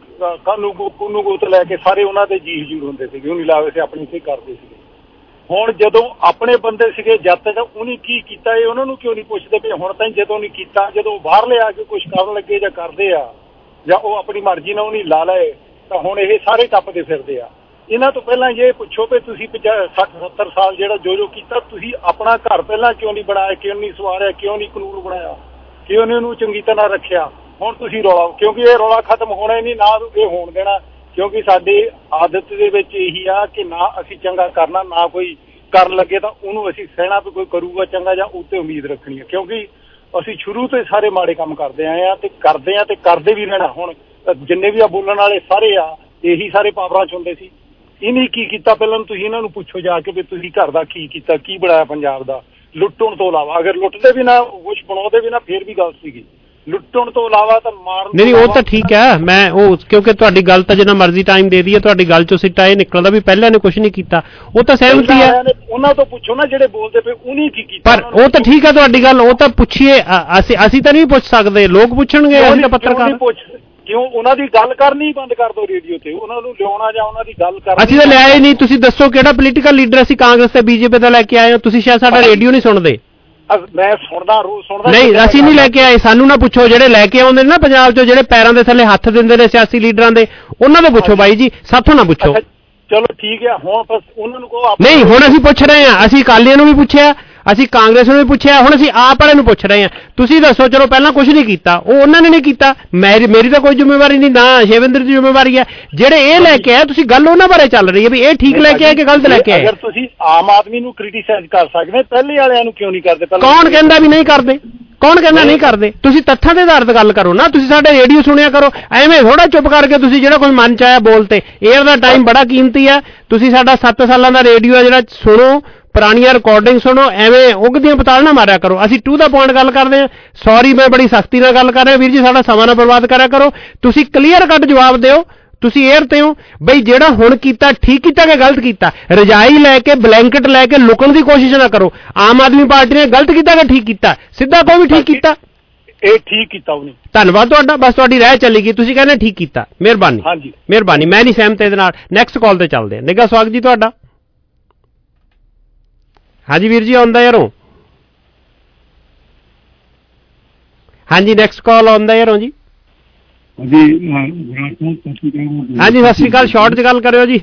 ਕਾਨੂੰਗੋ ਤੋਂ ਲੈ ਕੇ ਸਾਰੇ ਉਹਨਾਂ ਦੇ ਜੀ ਹਜ਼ੂਰ ਹੁੰਦੇ ਸੀਗੇ, ਉਹਨੂੰ ਲਾਵੇ ਸੀ ਆਪਣੀ ਸੇ ਕਰਦੇ ਸੀਗੇ। ਹੁਣ ਜਦੋਂ ਆਪਣੇ ਬੰਦੇ ਸੀਗੇ ਜਦ ਤੱਕ ਉਹਨੇ ਕੀ ਕੀਤਾ ਇਹ ਉਹਨਾਂ ਨੂੰ ਕਿਉਂ ਨਹੀਂ ਪੁੱਛਦੇ ਪਏ? ਹੁਣ ਤਾਂ ਜਦੋਂ ਨਹੀਂ ਕੀਤਾ, ਜਦੋਂ ਬਾਹਰਲੇ ਆ ਕੇ ਕੁਝ ਕਰਨ ਲੱਗੇ ਜਾਂ ਕਰਦੇ ਆ ਜਾਂ ਉਹ ਆਪਣੀ ਮਰਜ਼ੀ ਨਾਲ ਉਹਨੇ ਲਾ ਲਏ ਤਾਂ ਹੁਣ ਇਹ ਸਾਰੇ ਟੱਪਦੇ ਫਿਰਦੇ ਆ। ਇਹਨਾਂ ਤੋਂ ਪਹਿਲਾਂ ਇਹ ਪੁੱਛੋ ਵੀ ਤੁਸੀਂ 60-70 ਸਾਲ ਜਿਹੜਾ ਜੋ ਕੀਤਾ, ਤੁਸੀਂ ਆਪਣਾ ਘਰ ਪਹਿਲਾਂ ਕਿਉਂ ਨਹੀਂ ਬਣਾਇਆ, ਕਿਉਂ ਨਹੀਂ ਸਵਾਰਿਆ, ਕਿਉਂ ਨਹੀਂ ਕਾਨੂੰਨ ਬਣਾਇਆ, ਕਿਉਂ ਨਹੀਂ ਉਹਨੂੰ ਚੰਗੀ ਤਰ੍ਹਾਂ ਰੱਖਿਆ? ਹੁਣ ਤੁਸੀਂ ਰੌਲਾ, ਕਿਉਂਕਿ ਇਹ ਰੌਲਾ ਖਤਮ ਹੋਣਾ ਹੀ ਨਹੀਂ, ਨਾ ਇਹ ਹੋਣ ਦੇਣਾ, ਕਿਉਂਕਿ ਸਾਡੀ ਆਦਤ ਦੇ ਵਿੱਚ ਇਹੀ ਆ ਕਿ ਨਾ ਅਸੀਂ ਚੰਗਾ ਕਰਨਾ, ਨਾ ਕੋਈ ਕਰਨ ਲੱਗੇ ਤਾਂ ਉਹਨੂੰ ਅਸੀਂ ਸਹਿਣਾ ਵੀ ਕੋਈ ਕਰੂਗਾ ਚੰਗਾ ਜਾਂ ਉੱਤੇ ਉਮੀਦ ਰੱਖਣੀ ਹੈ, ਕਿਉਂਕਿ ਅਸੀਂ ਸ਼ੁਰੂ ਤੋਂ ਹੀ ਸਾਰੇ ਮਾੜੇ ਕੰਮ ਕਰਦੇ ਆਏ ਆ ਤੇ ਕਰਦੇ ਵੀ ਰਹਿਣਾ। ਹੁਣ ਜਿੰਨੇ ਵੀ ਆ ਬੋਲਣ ਵਾਲੇ ਸਾਰੇ ਆ ਇਹੀ ਸਾਰੇ ਪਾਵਰਾਂ 'ਚ ਹੁੰਦੇ ਸੀ। ਇਹਨੇ ਕੀ ਕੀਤਾ ਪਹਿਲਾਂ ਤੁਸੀਂ ਇਹਨਾਂ ਨੂੰ ਪੁੱਛੋ ਜਾ ਕੇ ਵੀ ਤੁਸੀਂ ਘਰ ਦਾ ਕੀ ਕੀਤਾ, ਕੀ ਬਣਾਇਆ ਪੰਜਾਬ ਦਾ ਲੁੱਟਣ ਤੋਂ ਇਲਾਵਾ? ਅਗਰ ਲੁੱਟਦੇ ਵੀ ਨਾ ਕੁਛ ਬਣਾਉਂਦੇ ਵੀ ਨਾ ਫੇਰ ਵੀ ਗੱਲ ਸੀਗੀ, ਲੁੱਟਣ ਤੋਂ ਇਲਾਵਾ ਤਾਂ ਮਾਰਨ। ਨਹੀਂ ਉਹ ਤਾਂ ਠੀਕ ਹੈ, ਮੈਂ ਉਹ ਕਿਉਂਕਿ ਤੁਹਾਡੀ ਗੱਲ ਤਾਂ ਜਿੰਨਾ ਮਰਜ਼ੀ ਟਾਈਮ ਦੇ ਦਈਏ, ਤੁਹਾਡੀ ਗੱਲ 'ਚੋਂ ਸਿੱਟਾ ਇਹ ਨਿਕਲਦਾ ਵੀ ਪਹਿਲਾਂ ਨੇ ਕੁਛ ਨਹੀਂ ਕੀਤਾ, ਉਹ ਤਾਂ ਸਹਿਮਤੀ ਹੈ। ਉਹਨਾਂ ਤੋਂ ਪੁੱਛੋ ਨਾ ਜਿਹੜੇ ਬੋਲਦੇ ਪਏ ਉਹਨੇ ਕੀ ਕੀਤਾ। ਪਰ ਉਹ ਤਾਂ ਠੀਕ ਹੈ ਤੁਹਾਡੀ ਗੱਲ, ਉਹ ਤਾਂ ਪੁੱਛੀਏ, ਅਸੀਂ ਤਾਂ ਨਹੀਂ ਪੁੱਛ ਸਕਦੇ, ਲੋਕ ਪੁੱਛਣਗੇ, ਅਸੀਂ ਤਾਂ ਪੱਤਰਕਾਰ। ਕਿਉਂ ਉਹਨਾਂ ਦੀ ਗੱਲ ਕਰਨੀ ਬੰਦ ਕਰ ਦਿਓ ਰੇਡੀਓ ਤੇ, ਉਹਨਾਂ ਨੂੰ ਲਿਆਉਣਾ ਜਾਂ ਉਹਨਾਂ ਦੀ ਗੱਲ ਕਰਨੀ। ਅਸੀਂ ਤਾਂ ਲਿਆਏ ਨਹੀਂ, ਤੁਸੀਂ ਦੱਸੋ ਕਿਹੜਾ ਪੋਲੀਟੀਕਲ ਲੀਡਰ ਅਸੀਂ ਕਾਂਗਰਸ ਤੇ BJP ਦਾ ਲੈ ਕੇ ਆਏ ਹੋ? ਤੁਸੀਂ ਸ਼ਾਇਦ ਸਾਡਾ ਰੇਡੀਓ ਨਹੀਂ ਸੁਣਦੇ। ਮੈਂ ਸੁਣਦਾ ਨਹੀਂ, ਅਸੀਂ ਨਹੀਂ ਲੈ ਕੇ ਆਏ, ਸਾਨੂੰ ਨਾ ਪੁੱਛੋ। ਜਿਹੜੇ ਲੈ ਕੇ ਆਉਂਦੇ ਨੇ ਨਾ ਪੰਜਾਬ 'ਚੋਂ, ਜਿਹੜੇ ਪੈਰਾਂ ਦੇ ਥੱਲੇ ਹੱਥ ਦਿੰਦੇ ਨੇ ਸਿਆਸੀ ਲੀਡਰਾਂ ਦੇ, ਉਹਨਾਂ ਤੋਂ ਪੁੱਛੋ ਬਾਈ ਜੀ, ਸਾਥੋਂ ਨਾ ਪੁੱਛੋ। ਚਲੋ ਠੀਕ ਹੈ, ਹੁਣ ਬਸ ਉਹਨਾਂ ਨੂੰ ਕਹੋ। ਨਹੀਂ, ਹੁਣ ਅਸੀਂ ਪੁੱਛ ਰਹੇ ਹਾਂ, ਅਸੀਂ ਅਕਾਲੀਆਂ ਨੂੰ ਵੀ ਪੁੱਛਿਆ, ਅਸੀਂ ਕਾਂਗਰਸ ਨੂੰ ਵੀ ਪੁੱਛਿਆ, ਹੁਣ ਅਸੀਂ ਆਪ ਵਾਲੇ ਨੂੰ ਪੁੱਛ ਰਹੇ ਹਾਂ। ਤੁਸੀਂ ਦੱਸੋ, ਚਲੋ ਪਹਿਲਾਂ ਕੁਝ ਨਹੀਂ ਕੀਤਾ, ਉਹ ਉਹਨਾਂ ਨੇ ਨਹੀਂ ਕੀਤਾ, ਮੇਰੀ ਤਾਂ ਕੋਈ ਜ਼ਿੰਮੇਵਾਰੀ ਨਹੀਂ, ਨਾ ਸ਼ਿਵਿੰਦਰ ਦੀ ਜ਼ਿੰਮੇਵਾਰੀ ਹੈ। ਜਿਹੜੇ ਇਹ ਲੈ ਕੇ ਆਏ, ਤੁਸੀਂ ਗੱਲ ਉਹਨਾਂ ਬਾਰੇ ਚੱਲ ਰਹੀ ਹੈ ਵੀ ਇਹ ਠੀਕ ਲੈ ਕੇ ਆਏ ਕਿ ਗਲਤ ਲੈ ਕੇ ਆਏ। ਅਗਰ ਤੁਸੀਂ ਆਮ ਆਦਮੀ ਨੂੰ ਕ੍ਰਿਟੀਸਾਈਜ਼ ਕਰ ਸਕਦੇ, ਪਹਿਲੇ ਵਾਲਿਆਂ ਨੂੰ ਕਿਉਂ ਨਹੀਂ ਕਰਦੇ? ਕੌਣ ਕਹਿੰਦਾ ਵੀ ਨਹੀਂ ਕਰਦੇ? ਕੌਣ ਕਹਿੰਦਾ ਨਹੀਂ ਕਰਦੇ? ਤੁਸੀਂ ਤੱਥਾਂ ਦੇ ਆਧਾਰਿਤ ਗੱਲ ਕਰੋ ਨਾ, ਤੁਸੀਂ ਸਾਡੇ ਰੇਡੀਓ ਸੁਣਿਆ ਕਰੋ, ਐਵੇਂ ਥੋੜਾ ਚੁੱਪ ਕਰਕੇ ਤੁਸੀਂ ਜਿਹੜਾ ਕੋਈ ਮਨ ਚ ਆਇਆ ਬੋਲ ਤੇ। 에ਅਰ ਦਾ ਟਾਈਮ ਬੜਾ ਕੀਮਤੀ ਹੈ, ਤੁਸੀਂ ਸਾਡਾ 7 ਸਾਲਾਂ ਦਾ ਰੇਡੀਓ ਹੈ ਜਿਹੜਾ ਸੁਣੋ, ਪੁਰਾਣੀਆਂ ਰਿਕਾਰਡਿੰਗ ਸੁਣੋ, ਐਵੇਂ ਉਗਦੀਆਂ ਪਤਾਲ ਨਾ ਮਾਰਿਆ ਕਰੋ। ਅਸੀਂ ਟੂ ਦਾ ਪੁਆਇੰਟ ਗੱਲ ਕਰਦੇ ਹਾਂ। ਸੌਰੀ, ਮੈਂ ਬੜੀ ਸਖਤੀ ਨਾਲ ਗੱਲ ਕਰ ਰਿਹਾ ਵੀਰ ਜੀ, ਸਾਡਾ ਸਮਾਂ ਨਾ ਬਰਬਾਦ ਕਰਿਆ ਕਰੋ। ਤੁਸੀਂ ਕਲੀਅਰ ਕੱਟ ਜਵਾਬ ਦਿਓ, ਤੁਸੀਂ 에ਅਰ ਤੇ ਹੋ ਬਈ, ਜਿਹੜਾ ਹੁਣ ਕੀਤਾ ਠੀਕ ਕੀਤਾ ਕਿ ਗਲਤ ਕੀਤਾ? ਰਜਾਈ ਲੈ ਕੇ ਬਲੈਂਕਟ ਲੈ ਕੇ ਲੁਕਣ ਦੀ ਕੋਸ਼ਿਸ਼ ਨਾ ਕਰੋ। ਆਮ ਆਦਮੀ ਪਾਰਟੀ ਨੇ ਗਲਤ ਕੀਤਾ ਕਿ ਠੀਕ ਕੀਤਾ? ਸਿੱਧਾ ਕੋਈ ਵੀ ਠੀਕ ਕੀਤਾ। ਇਹ ਠੀਕ ਕੀਤਾ ਉਹਨੇ। ਧੰਨਵਾਦ ਤੁਹਾਡਾ, ਬਸ ਤੁਹਾਡੀ ਰਾਏ ਚੱਲੀ ਗਈ, ਤੁਸੀਂ ਕਹਿੰਦੇ ਠੀਕ ਕੀਤਾ, ਮਿਹਰਬਾਨੀ। ਹਾਂਜੀ ਮਿਹਰਬਾਨੀ, ਮੈਂ ਨਹੀਂ ਸਹਿਮਤ ਇਹਦੇ ਨਾਲ। ਨੈਕਸਟ ਕਾਲ ਤੇ ਚੱਲਦੇ ਹਾਂ। ਨਿੱਘਾ ਸਵਾਗਤ ਜੀ ਤੁਹਾਡਾ। ਹਾਂਜੀ ਵੀਰ ਜੀ, ਆਉਂਦਾ ਯਾਰੋਂ। ਹਾਂਜੀ, ਨੈਕਸਟ ਕਾਲ ਆਉਂਦਾ ਯਾਰੋਂ ਜੀ। ਹਾਂਜੀ ਸਤਿ ਸ਼੍ਰੀ ਅਕਾਲ, ਸ਼ਾਰਟ 'ਚ ਗੱਲ ਕਰਿਓ ਜੀ।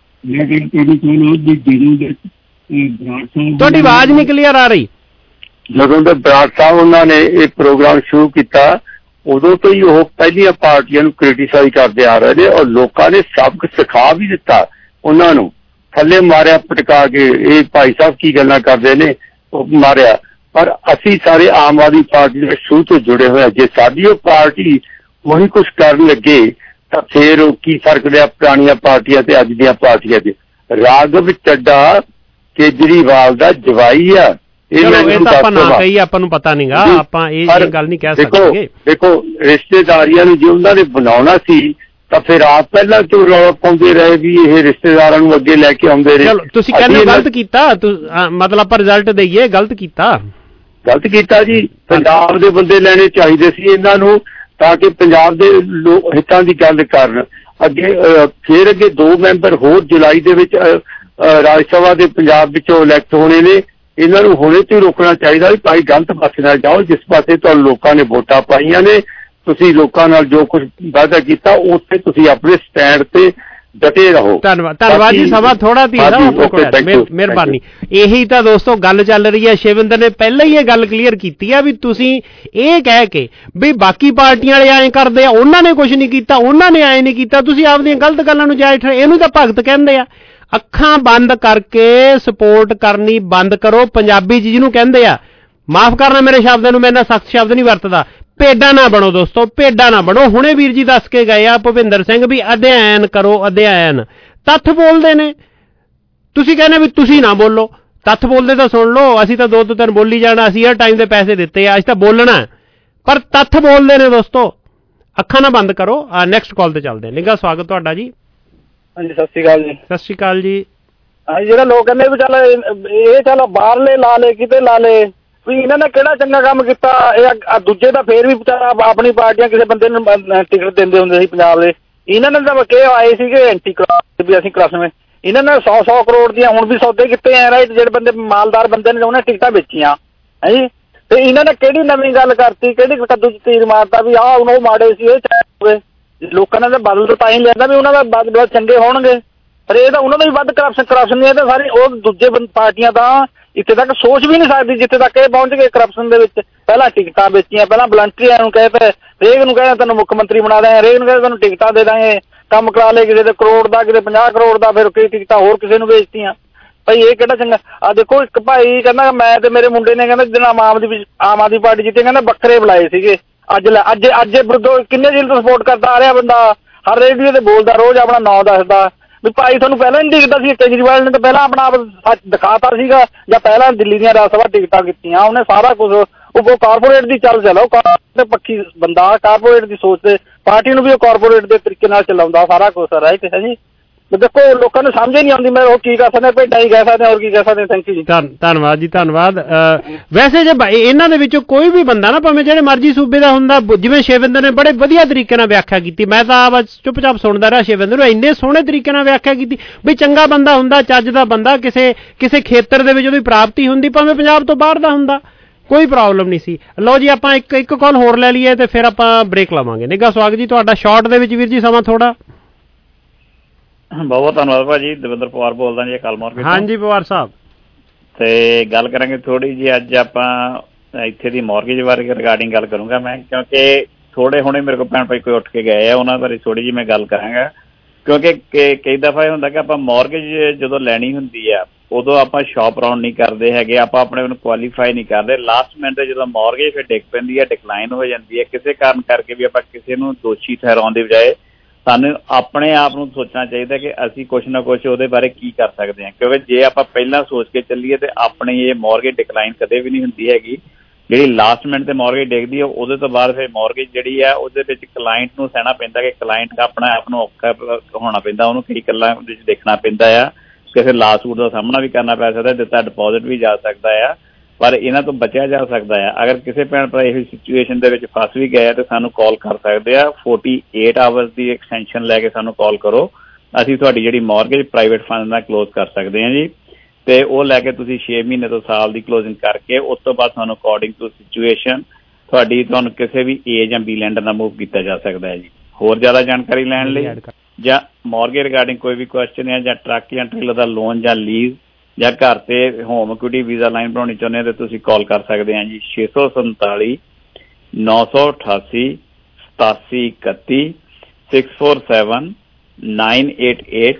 ਤੁਹਾਡੀ ਆਵਾਜ਼ ਨਹੀਂ ਕਲੀਅਰ ਆ ਰਹੀ। ਜਦੋਂ ਦੇ ਬਰਾੜ ਸਾਹਿਬ ਉਹਨਾਂ ਨੇ ਇਹ ਪ੍ਰੋਗਰਾਮ ਸ਼ੁਰੂ ਕੀਤਾ, ਉਦੋਂ ਤੋਂ ਹੀ ਉਹ ਪਹਿਲੀਆਂ ਪਾਰਟੀਆਂ ਨੂੰ ਕ੍ਰਿਟੀਸਾਈਜ਼ ਕਰਦੇ ਆ ਰਹੇ ਨੇ, ਔਰ ਲੋਕਾਂ ਨੇ ਸਬਕ ਸਿਖਾ ਵੀ ਦਿੱਤਾ ਉਹਨਾਂ ਨੂੰ, ਥੱਲੇ ਮਾਰਿਆ ਪਟਕਾ ਕੇ। ਇਹ ਭਾਈ ਸਾਹਿਬ ਕੀ ਗੱਲਾਂ ਕਰਦੇ ਨੇ, ਉਹ ਮਾਰਿਆ। ਪਰ ਅਸੀਂ ਸਾਰੇ ਆਮ ਆਦਮੀ ਪਾਰਟੀ ਦੇ ਸ਼ੁਰੂ ਤੋਂ ਜੁੜੇ ਹੋਏ, ਜੇ ਸਾਡੀ ਉਹ ਪਾਰਟੀ ਉਹੀ ਕੁਛ ਕਰਨ ਲੱਗੇ ਤਾਂ ਫੇਰ ਉਹ ਕੀ ਫਰਕ ਰਿਹਾ ਪੁਰਾਣੀਆਂ ਪਾਰਟੀਆਂ ਤੇ ਅੱਜ ਦੀਆਂ ਪਾਰਟੀਆਂ ਦੇ? ਰਾਘਵ ਚੱਡਾ ਕੇਜਰੀਵਾਲ ਦਾ ਜਵਾਈ ਆ। ਆਪਾਂ ਨੂੰ ਪਤਾ ਨਹੀਂਗਾ, ਆਪਾਂ ਇਹ ਗੱਲ ਨਹੀਂ ਕਹਿ ਸਕਦੇ। ਦੇਖੋ ਰਿਸ਼ਤੇਦਾਰੀਆਂ ਨੂੰ ਜੇ ਉਹਨਾਂ ਨੇ ਬਣਾਉਣਾ ਸੀ ਤਾਂ ਫਿਰ ਆਪ ਪਹਿਲਾਂ ਕਿਉਂ ਰੌਲਾ ਪਾਉਂਦੇ ਰਹੇ ਵੀ ਇਹ ਰਿਸ਼ਤੇਦਾਰਾਂ ਨੂੰ ਅੱਗੇ ਲੈ ਕੇ ਆਉਂਦੇ ਰਹੇ? ਤੁਸੀਂ ਕਹਿੰਦੇ ਗਲਤ ਕੀਤਾ, ਮਤਲਬ ਆਪਾਂ ਰਿਜ਼ਲਟ ਦੇਈਏ, ਗਲਤ ਕੀਤਾ ਜੀ। ਪੰਜਾਬ ਦੇ ਬੰਦੇ ਲੈਣੇ ਚਾਹੀਦੇ ਸੀ ਇਹਨਾਂ ਨੂੰ, ਤਾਂ ਕਿ ਪੰਜਾਬ ਦੇ ਹਿੱਤਾਂ ਦੀ ਗੱਲ ਕਰਨ। ਫਿਰ ਅੱਗੇ 2 ਮੈਂਬਰ ਹੋਰ ਜੁਲਾਈ ਦੇ ਵਿੱਚ ਰਾਜ ਸਭਾ ਦੇ ਪੰਜਾਬ ਵਿੱਚੋਂ ਇਲੈਕਟ ਹੋਣੇ ਨੇ। ਇਹਨਾਂ ਨੂੰ ਹੁਣੇ ਤੋਂ ਹੀ ਰੋਕਣਾ ਚਾਹੀਦਾ ਵੀ ਭਾਈ ਗਲਤ ਪਾਸੇ ਨਾਲ ਜਾਓ, ਜਿਸ ਪਾਸੇ ਤੁਹਾਨੂੰ ਲੋਕਾਂ ਨੇ ਵੋਟਾਂ ਪਾਈਆਂ ਨੇ। ਤੁਸੀਂ ਲੋਕਾਂ ਨਾਲ ਜੋ ਕੁਝ ਵਾਅਦਾ ਕੀਤਾ ਉੱਥੇ ਤੁਸੀਂ ਆਪਣੇ ਸਟੈਂਡ ਤੇ ਡਟੇ ਰਹੋ। ਧੰਨਵਾਦ ਜੀ, ਸਮਾਂ ਥੋੜਾ ਧੀਰਾ, ਮਿਹਰਬਾਨੀ। ਇਹੀ ਤਾਂ ਦੋਸਤੋ ਗੱਲ ਚੱਲ ਰਹੀ ਹੈ। ਸ਼ਿਵਿੰਦਰ ਨੇ ਪਹਿਲਾਂ ਹੀ ਇਹ ਗੱਲ ਕਲੀਅਰ ਕੀਤੀ ਆ ਵੀ ਤੁਸੀਂ ਇਹ ਕਹਿ ਕੇ ਵੀ ਬਾਕੀ ਪਾਰਟੀਆਂ ਵਾਲੇ ਐਂ ਕਰਦੇ ਆ, ਉਹਨਾਂ ਨੇ ਕੁਝ ਨਹੀਂ ਕੀਤਾ, ਉਹਨਾਂ ਨੇ ਐਂ ਨਹੀਂ ਕੀਤਾ, ਤੁਸੀਂ ਆਪਦੀਆਂ ਗਲਤ ਗੱਲਾਂ ਨੂੰ ਜਾਇਜ਼ ਠਹਿਰਾਓ। ਇਹਨੂੰ ਤਾਂ ਭਗਤ ਕਹਿੰਦੇ ਆ। ਅੱਖਾਂ ਬੰਦ ਕਰਕੇ ਸਪੋਰਟ ਕਰਨੀ ਬੰਦ ਕਰੋ। ਪੰਜਾਬੀ ਜਿਹਨੂੰ ਕਹਿੰਦੇ ਆ ਮਾਫ ਕਰਨਾ ਮੇਰੇ ਸ਼ਬਦਾਂ ਨੂੰ, ਮੈਂ ਇੰਨਾ ਸਖਤ ਸ਼ਬਦ ਨਹੀਂ ਵਰਤਦਾ। ਭੇਡਾਂ ਨਾ ਬਣੋ ਦੋਸਤੋ, ਭੇਡਾਂ ਨਾ ਬਣੋ। ਹੁਣੇ ਵੀਰ ਜੀ ਦੱਸ ਕੇ ਗਏ ਆ ਭੁਪਿੰਦਰ ਸਿੰਘ ਵੀ ਅਧਿਐਨ ਕਰੋ, ਅਧਿਐਨ। ਤੱਥ ਬੋਲਦੇ ਨੇ, ਤੁਸੀਂ ਕਹਿੰਦੇ ਵੀ ਤੁਸੀਂ ਨਾ ਬੋਲੋ। ਤੱਥ ਬੋਲਦੇ ਤਾਂ ਸੁਣ ਲਓ, ਅਸੀਂ ਤਾਂ 2 ਤੋਂ 3 ਬੋਲੀ ਜਾਣਾ, ਅਸੀਂ ਹਰ ਟਾਈਮ ਦੇ ਪੈਸੇ ਦਿੱਤੇ ਆ, ਅਸੀਂ ਤਾਂ ਬੋਲਣਾ, ਪਰ ਤੱਥ ਬੋਲਦੇ ਨੇ ਦੋਸਤੋ। ਅੱਖਾਂ ਨਾ ਬੰਦ ਕਰੋ। ਨੈਕਸਟ ਕਾਲ ਤੇ ਚੱਲਦੇ। ਨਿੱਘਾ ਸਵਾਗਤ ਤੁਹਾਡਾ ਜੀ। ਹਾਂਜੀ ਸਤਿ ਸ਼੍ਰੀ ਅਕਾਲ ਜੀ। ਸਤਿ ਸ਼੍ਰੀ ਅਕਾਲ ਜੀ। ਹਾਂਜੀ ਜਿਹੜਾ ਲੋਕ ਕਹਿੰਦੇ ਵੀ ਚੱਲ ਇਹ ਚੱਲ ਬਾਹਰਲੇ ਲਾ ਲੇ, ਕਿਤੇ ਲਾ ਲੇ, ਵੀ ਇਹਨਾਂ ਨੇ ਕਿਹੜਾ ਚੰਗਾ ਕੰਮ ਕੀਤਾ। ਇਹ ਦੂਜੇ ਤਾਂ ਫੇਰ ਵੀ ਵਿਚਾਰਾ ਆਪਣੀ ਪਾਰਟੀਆਂ ਕਿਸੇ ਬੰਦੇ ਨੂੰ ਟਿਕਟ ਦਿੰਦੇ ਹੁੰਦੇ ਸੀ ਪੰਜਾਬ ਦੇ। ਇਹਨਾਂ ਨੇ ਤਾਂ ਕਿ ਆਏ ਸੀਗੇ ਐਂਟੀ ਕਰਪਸ਼ਨ ਵੀ ਅਸੀਂ ਕਰਾਸਵੇਂ। ਇਹਨਾਂ ਨੇ 100 ਕਰੋੜ ਦੀਆਂ ਹੁਣ ਵੀ ਸੌਦੇ ਕੀਤੇ ਆ ਰਾਈਟ। ਜਿਹੜੇ ਬੰਦੇ ਮਾਲਦਾਰ ਬੰਦੇ ਨੇ ਉਹਨੇ ਟਿਕਟਾਂ ਵੇਚੀਆਂ ਹੈ ਜੀ। ਤੇ ਇਹਨਾਂ ਨੇ ਕਿਹੜੀ ਨਵੀਂ ਗੱਲ ਕਰਤੀ, ਕਿਹੜੀ ਕੱਦੂ ਚ ਤੀਰ ਮਾਰਤਾ ਵੀ ਆਹ ਹੁਣ ਉਹ ਮਾੜੇ ਸੀ ਇਹ ਚੰਗੇ। ਲੋਕਾਂ ਨੇ ਤਾਂ ਬਦਲ ਤਾਂ ਹੀ ਲਿਆਂਦਾ ਵੀ ਉਹਨਾਂ ਦਾ ਬਦਲ ਚੰਗੇ ਹੋਣਗੇ, ਪਰ ਇਹ ਤਾਂ ਉਹਨਾਂ ਦਾ ਵੀ ਵੱਧ ਕਰਪਸ਼ਨ ਨਹੀਂ ਹੈ। ਤਾਂ ਸਾਰੀ ਉਹ ਦੂਜੇ ਪਾਰਟੀਆਂ ਤਾਂ ਇੱਥੇ ਤੱਕ ਸੋਚ ਵੀ ਨਹੀਂ ਸਕਦੀ ਜਿੱਥੇ ਤੱਕ ਇਹ ਪਹੁੰਚ ਗਏ ਕਰਪਸ਼ਨ ਦੇ ਵਿੱਚ। ਪਹਿਲਾਂ ਟਿਕਟਾਂ ਵੇਚੀਆਂ, ਪਹਿਲਾਂ ਵਲੰਟੀਅਰਾਂ ਨੂੰ ਕਹਿ ਪਏ, ਹਰੇਕ ਨੂੰ ਕਹਿੰਦੇ ਤੈਨੂੰ ਮੁੱਖ ਮੰਤਰੀ ਬਣਾ ਦਾਂਗੇ, ਹਰੇਕ ਨੂੰ ਕਹਿੰਦੇ ਤੈਨੂੰ ਟਿਕਟਾਂ ਦੇ ਦਾਂਗੇ, ਕੰਮ ਕਰਾ ਲਏ ਕਿਸੇ ਦੇ ਕਰੋੜ ਦਾ, ਕਿਤੇ 50 ਕਰੋੜ ਦਾ, ਫਿਰ ਕਈ ਟਿਕਟਾਂ ਹੋਰ ਕਿਸੇ ਨੂੰ ਵੇਚਤੀਆਂ। ਭਾਈ ਇਹ ਕਿਹੜਾ ਚੰਗਾ। ਆ ਦੇਖੋ ਇੱਕ ਭਾਈ ਕਹਿੰਦਾ ਮੈਂ ਤੇ ਮੇਰੇ ਮੁੰਡੇ ਨੇ ਕਹਿੰਦਾ ਜਿਹਨਾਂ ਆਮ ਆਦਮੀ ਪਾਰਟੀ ਜਿੱਤੇ ਕਹਿੰਦਾ ਬੱਕਰੇ ਬੁਲਾਏ ਸੀਗੇ। ਅੱਜ ਵਿਰੁੱਧ ਕਿੰਨੇ ਦਿਨ ਤੋਂ ਸਪੋਰਟ ਕਰਦਾ ਆ ਰਿਹਾ ਬੰਦਾ, ਹਰ ਰੇਡੀਓ ਤੇ ਬੋਲਦਾ, ਰੋਜ਼ ਆਪਣਾ ਨਾਂ ਦੱਸਦਾ ਵੀ ਭਾਈ ਤੁਹਾਨੂੰ ਪਹਿਲਾਂ ਨਹੀਂ ਦਿਖਦਾ ਸੀ। ਕੇਜਰੀਵਾਲ ਨੇ ਤਾਂ ਪਹਿਲਾਂ ਆਪਣਾ ਆਪ ਸੱਚ ਦਿਖਾਤਾ ਸੀਗਾ, ਜਾਂ ਪਹਿਲਾਂ ਦਿੱਲੀ ਦੀਆਂ ਰਾਜ ਸਭਾ ਟਿਕਟਾਂ ਕੀਤੀਆਂ ਉਹਨੇ, ਸਾਰਾ ਕੁਝ। ਉਹ ਕਾਰਪੋਰੇਟ ਦੀ ਚਲੋ, ਕਾਰਪੋਰੇਟ ਪੱਖੀ ਬੰਦਾ, ਕਾਰਪੋਰੇਟ ਦੀ ਸੋਚ ਤੇ ਪਾਰਟੀ ਨੂੰ ਵੀ ਉਹ ਕਾਰਪੋਰੇਟ ਦੇ ਤਰੀਕੇ ਨਾਲ ਚਲਾਉਂਦਾ ਸਾਰਾ ਕੁਝ ਰਾਈਟ ਹੈ ਜੀ। ਦੇਖੋ ਲੋਕਾਂ ਨੂੰ ਸਮਝ ਹੀ ਨਹੀਂ ਆਉਂਦੀ, ਮੈਂ ਉਹ ਕੀ ਕਰ ਸਕਦੇ, ਭੇਡਾਂ ਹੀ ਕਹਿ ਸਕਦੇ ਹੋਰ ਕੀ ਕਹਿ ਸਕਦੇ। ਥੈਂਕ ਯੂ ਜੀ। ਧੰਨਵਾਦ ਜੀ, ਧੰਨਵਾਦ। ਵੈਸੇ ਜੇ ਇਹਨਾਂ ਦੇ ਵਿੱਚੋਂ ਕੋਈ ਵੀ ਬੰਦਾ ਨਾ, ਭਾਵੇਂ ਜਿਹੜੇ ਮਰਜ਼ੀ ਸੂਬੇ ਦਾ ਹੁੰਦਾ, ਜਿਵੇਂ ਸ਼ਿਵਿੰਦਰ ਨੇ ਬੜੇ ਵਧੀਆ ਤਰੀਕੇ ਨਾਲ ਵਿਆਖਿਆ ਕੀਤੀ, ਮੈਂ ਤਾਂ ਆਪ ਚੁੱਪ-ਚਾਪ ਸੁਣਦਾ ਰਿਹਾ ਸ਼ਿਵਿੰਦਰ ਨੂੰ, ਇੰਨੇ ਸੋਹਣੇ ਤਰੀਕੇ ਨਾਲ ਵਿਆਖਿਆ ਕੀਤੀ ਵੀ ਚੰਗਾ ਬੰਦਾ ਹੁੰਦਾ, ਚੱਜ ਦਾ ਬੰਦਾ, ਕਿਸੇ ਖੇਤਰ ਦੇ ਵਿੱਚ ਉਹਦੀ ਪ੍ਰਾਪਤੀ ਹੁੰਦੀ, ਭਾਵੇਂ ਪੰਜਾਬ ਤੋਂ ਬਾਹਰ ਦਾ ਹੁੰਦਾ, ਕੋਈ ਪ੍ਰੋਬਲਮ ਨਹੀਂ ਸੀ। ਲਓ ਜੀ ਆਪਾਂ ਇੱਕ ਕਾਲ ਹੋਰ ਲੈ ਲਈਏ ਤੇ ਫਿਰ ਆਪਾਂ ਬ੍ਰੇਕ ਲਵਾਂਗੇ। ਨਿੱਘਾ ਸਵਾਗਤ ਜੀ ਤੁਹਾਡਾ। ਸ਼ਾਰਟ ਦੇ ਵਿੱਚ ਵੀਰ ਜੀ ਸਮਾਂ ਥੋੜਾ। ਬਹੁਤ ਧੰਨਵਾਦ ਭਾਜੀ। ਦਵਿੰਦਰ ਪਵਾਰ ਬੋਲਦਾ ਜੀ ਅਕਾਲ ਮਾਰਕੀਟ। ਹਾਂਜੀ ਪਵਾਰ ਸਾਹਿਬ। ਤੇ ਗੱਲ ਕਰਾਂਗੇ ਥੋੜੀ ਜੀ, ਅੱਜ ਆਪਾਂ ਇੱਥੇ ਦੀ ਮਾਰਗੇਜ ਬਾਰੇ ਰਿਗਾਰਡਿੰਗ ਗੱਲ ਕਰੂੰਗਾ ਮੈਂ, ਕਿਉਂਕਿ ਥੋੜੇ ਹੁਣੇ ਮੇਰੇ ਕੋਲ ਭੈਣ ਭਾਈ ਕੋਈ ਉੱਠ ਕੇ ਗਏ ਆ, ਉਹਨਾਂ ਬਾਰੇ ਥੋੜੀ ਜੀ ਮੈਂ ਗੱਲ ਕਰਾਂਗਾ। ਕਿਉਂਕਿ ਕਈ ਦਫਾ ਇਹ ਹੁੰਦਾ ਕਿ ਆਪਾਂ ਮਾਰਗੇਜ ਜਦੋਂ ਲੈਣੀ ਹੁੰਦੀ ਆ ਉਦੋਂ ਆਪਾਂ ਸ਼ਾਪ ਰਾਉਂਡ ਨਹੀਂ ਕਰਦੇ ਹੈਗੇ, ਆਪਾਂ ਆਪਣੇ ਨੂੰ ਕੁਆਲੀਫਾਈ ਨਹੀਂ ਕਰਦੇ। ਲਾਸਟ ਮਿੰਟ ਤੇ ਜਦੋਂ ਮਾਰਗੇਜ ਫਿਰ ਡਿੱਗ ਪੈਂਦੀ ਹੈ, ਡਿਕਲਾਈਨ ਹੋ ਜਾਂਦੀ ਹੈ ਕਿਸੇ ਕਾਰਨ ਕਰਕੇ ਵੀ, ਆਪਾਂ ਕਿਸੇ ਨੂੰ ਦੋਸ਼ੀ ਠਹਿਰਾਉਣ ਦੀ ਬਜਾਏ ਸਾਨੂੰ ਆਪਣੇ ਆਪ ਨੂੰ ਸੋਚਣਾ ਚਾਹੀਦਾ ਕਿ ਅਸੀਂ ਕੁਛ ਨਾ ਕੁਛ ਉਹਦੇ ਬਾਰੇ ਕੀ ਕਰ ਸਕਦੇ ਹਾਂ। ਕਿਉਂਕਿ ਜੇ ਆਪਾਂ ਪਹਿਲਾਂ ਸੋਚ ਕੇ ਚੱਲੀਏ ਤੇ ਆਪਣੀ ਇਹ ਮਾਰਗੇਜ ਡਿਕਲਾਈਨ ਕਦੇ ਵੀ ਨਹੀਂ ਹੁੰਦੀ ਹੈਗੀ। ਜਿਹੜੀ ਲਾਸਟ ਮਿੰਟ ਤੇ ਮਾਰਗੇਜ ਡਿੱਗਦੀ ਹੈ ਉਹਦੇ ਤੋਂ ਬਾਅਦ ਫਿਰ ਮਾਰਗੇਜ ਜਿਹੜੀ ਆ ਉਹਦੇ ਵਿੱਚ ਕਲਾਇੰਟ ਨੂੰ ਸਹਿਣਾ ਪੈਂਦਾ ਕਿ ਕਲਾਇੰਟ ਆਪਣਾ ਆਪ ਨੂੰ ਔਖਾ ਹੋਣਾ ਪੈਂਦਾ, ਉਹਨੂੰ ਕਈ ਗੱਲਾਂ ਵਿੱਚ ਦੇਖਣਾ ਪੈਂਦਾ ਆ, ਕਿਸੇ ਲਾ ਸੂਟ ਦਾ ਸਾਹਮਣਾ ਵੀ ਕਰਨਾ ਪੈ ਸਕਦਾ, ਦਿੱਤਾ ਡਿਪੋਜ਼ਿਟ ਵੀ ਜਾ ਸਕਦਾ ਆ, ਪਰ ਇਹਨਾਂ ਤੋਂ ਬਚਿਆ ਜਾ ਸਕਦਾ ਆ। ਅਗਰ ਕਿਸੇ ਭੈਣ ਭਰਾ ਇਹੋ ਸਿਚੁਏਸ਼ਨ ਦੇ ਵਿੱਚ ਫਸ ਵੀ ਗਏ ਤਾਂ ਸਾਨੂੰ ਕਾਲ ਕਰ ਸਕਦੇ ਆ। 48 ਆਵਰਸ ਦੀ ਐਕਸਟੈਂਸ਼ਨ ਲੈ ਕੇ ਸਾਨੂੰ ਕਾਲ ਕਰੋ, ਅਸੀਂ ਤੁਹਾਡੀ ਜਿਹੜੀ ਮਾਰਗੇਜ ਪ੍ਰਾਈਵੇਟ ਫੰਡ ਨਾਲ ਕਲੋਜ਼ ਕਰ ਸਕਦੇ ਹਾਂ ਜੀ। ਤੇ ਉਹ ਲੈ ਕੇ ਤੁਸੀਂ 6 ਮਹੀਨੇ ਤੋਂ ਸਾਲ ਦੀ ਕਲੋਜ਼ਿੰਗ ਕਰਕੇ ਉਸ ਤੋਂ ਬਾਅਦ ਤੁਹਾਨੂੰ ਅਕੋਰਡਿੰਗ ਟੂ ਸਿਚੁਏਸ਼ਨ ਤੁਹਾਨੂੰ ਕਿਸੇ ਵੀ ਏ ਜਾਂ ਬੀ ਲੈਂਡਰ ਨਾਲ ਮੂਵ ਕੀਤਾ ਜਾ ਸਕਦਾ ਹੈ ਜੀ। ਹੋਰ ਜ਼ਿਆਦਾ ਜਾਣਕਾਰੀ ਲੈਣ ਲਈ ਜਾਂ ਮਾਰਗੇਜ ਰਿਗਾਰਡਿੰਗ ਕੋਈ ਵੀ ਕੁਐਸਚਨ ਹੈ, ਜਾਂ ਟਰੱਕ ਜਾਂ ਟ੍ਰੇਲਰ ਦਾ ਲੋਨ ਜਾਂ ਲੀਜ਼, ਜਾਂ ਘਰ ਤੇ ਹੋਮ ਇਕੁਇਟੀ ਵੀਜ਼ਾ ਲਾਈਨ ਬਣਾਉਣੀ ਚਾਹੁੰਦੇ ਹੋ ਤਾਂ ਤੁਸੀਂ ਕਾਲ ਕਰ ਸਕਦੇ ਹਾਂ ਜੀ 647 988 8731 647 988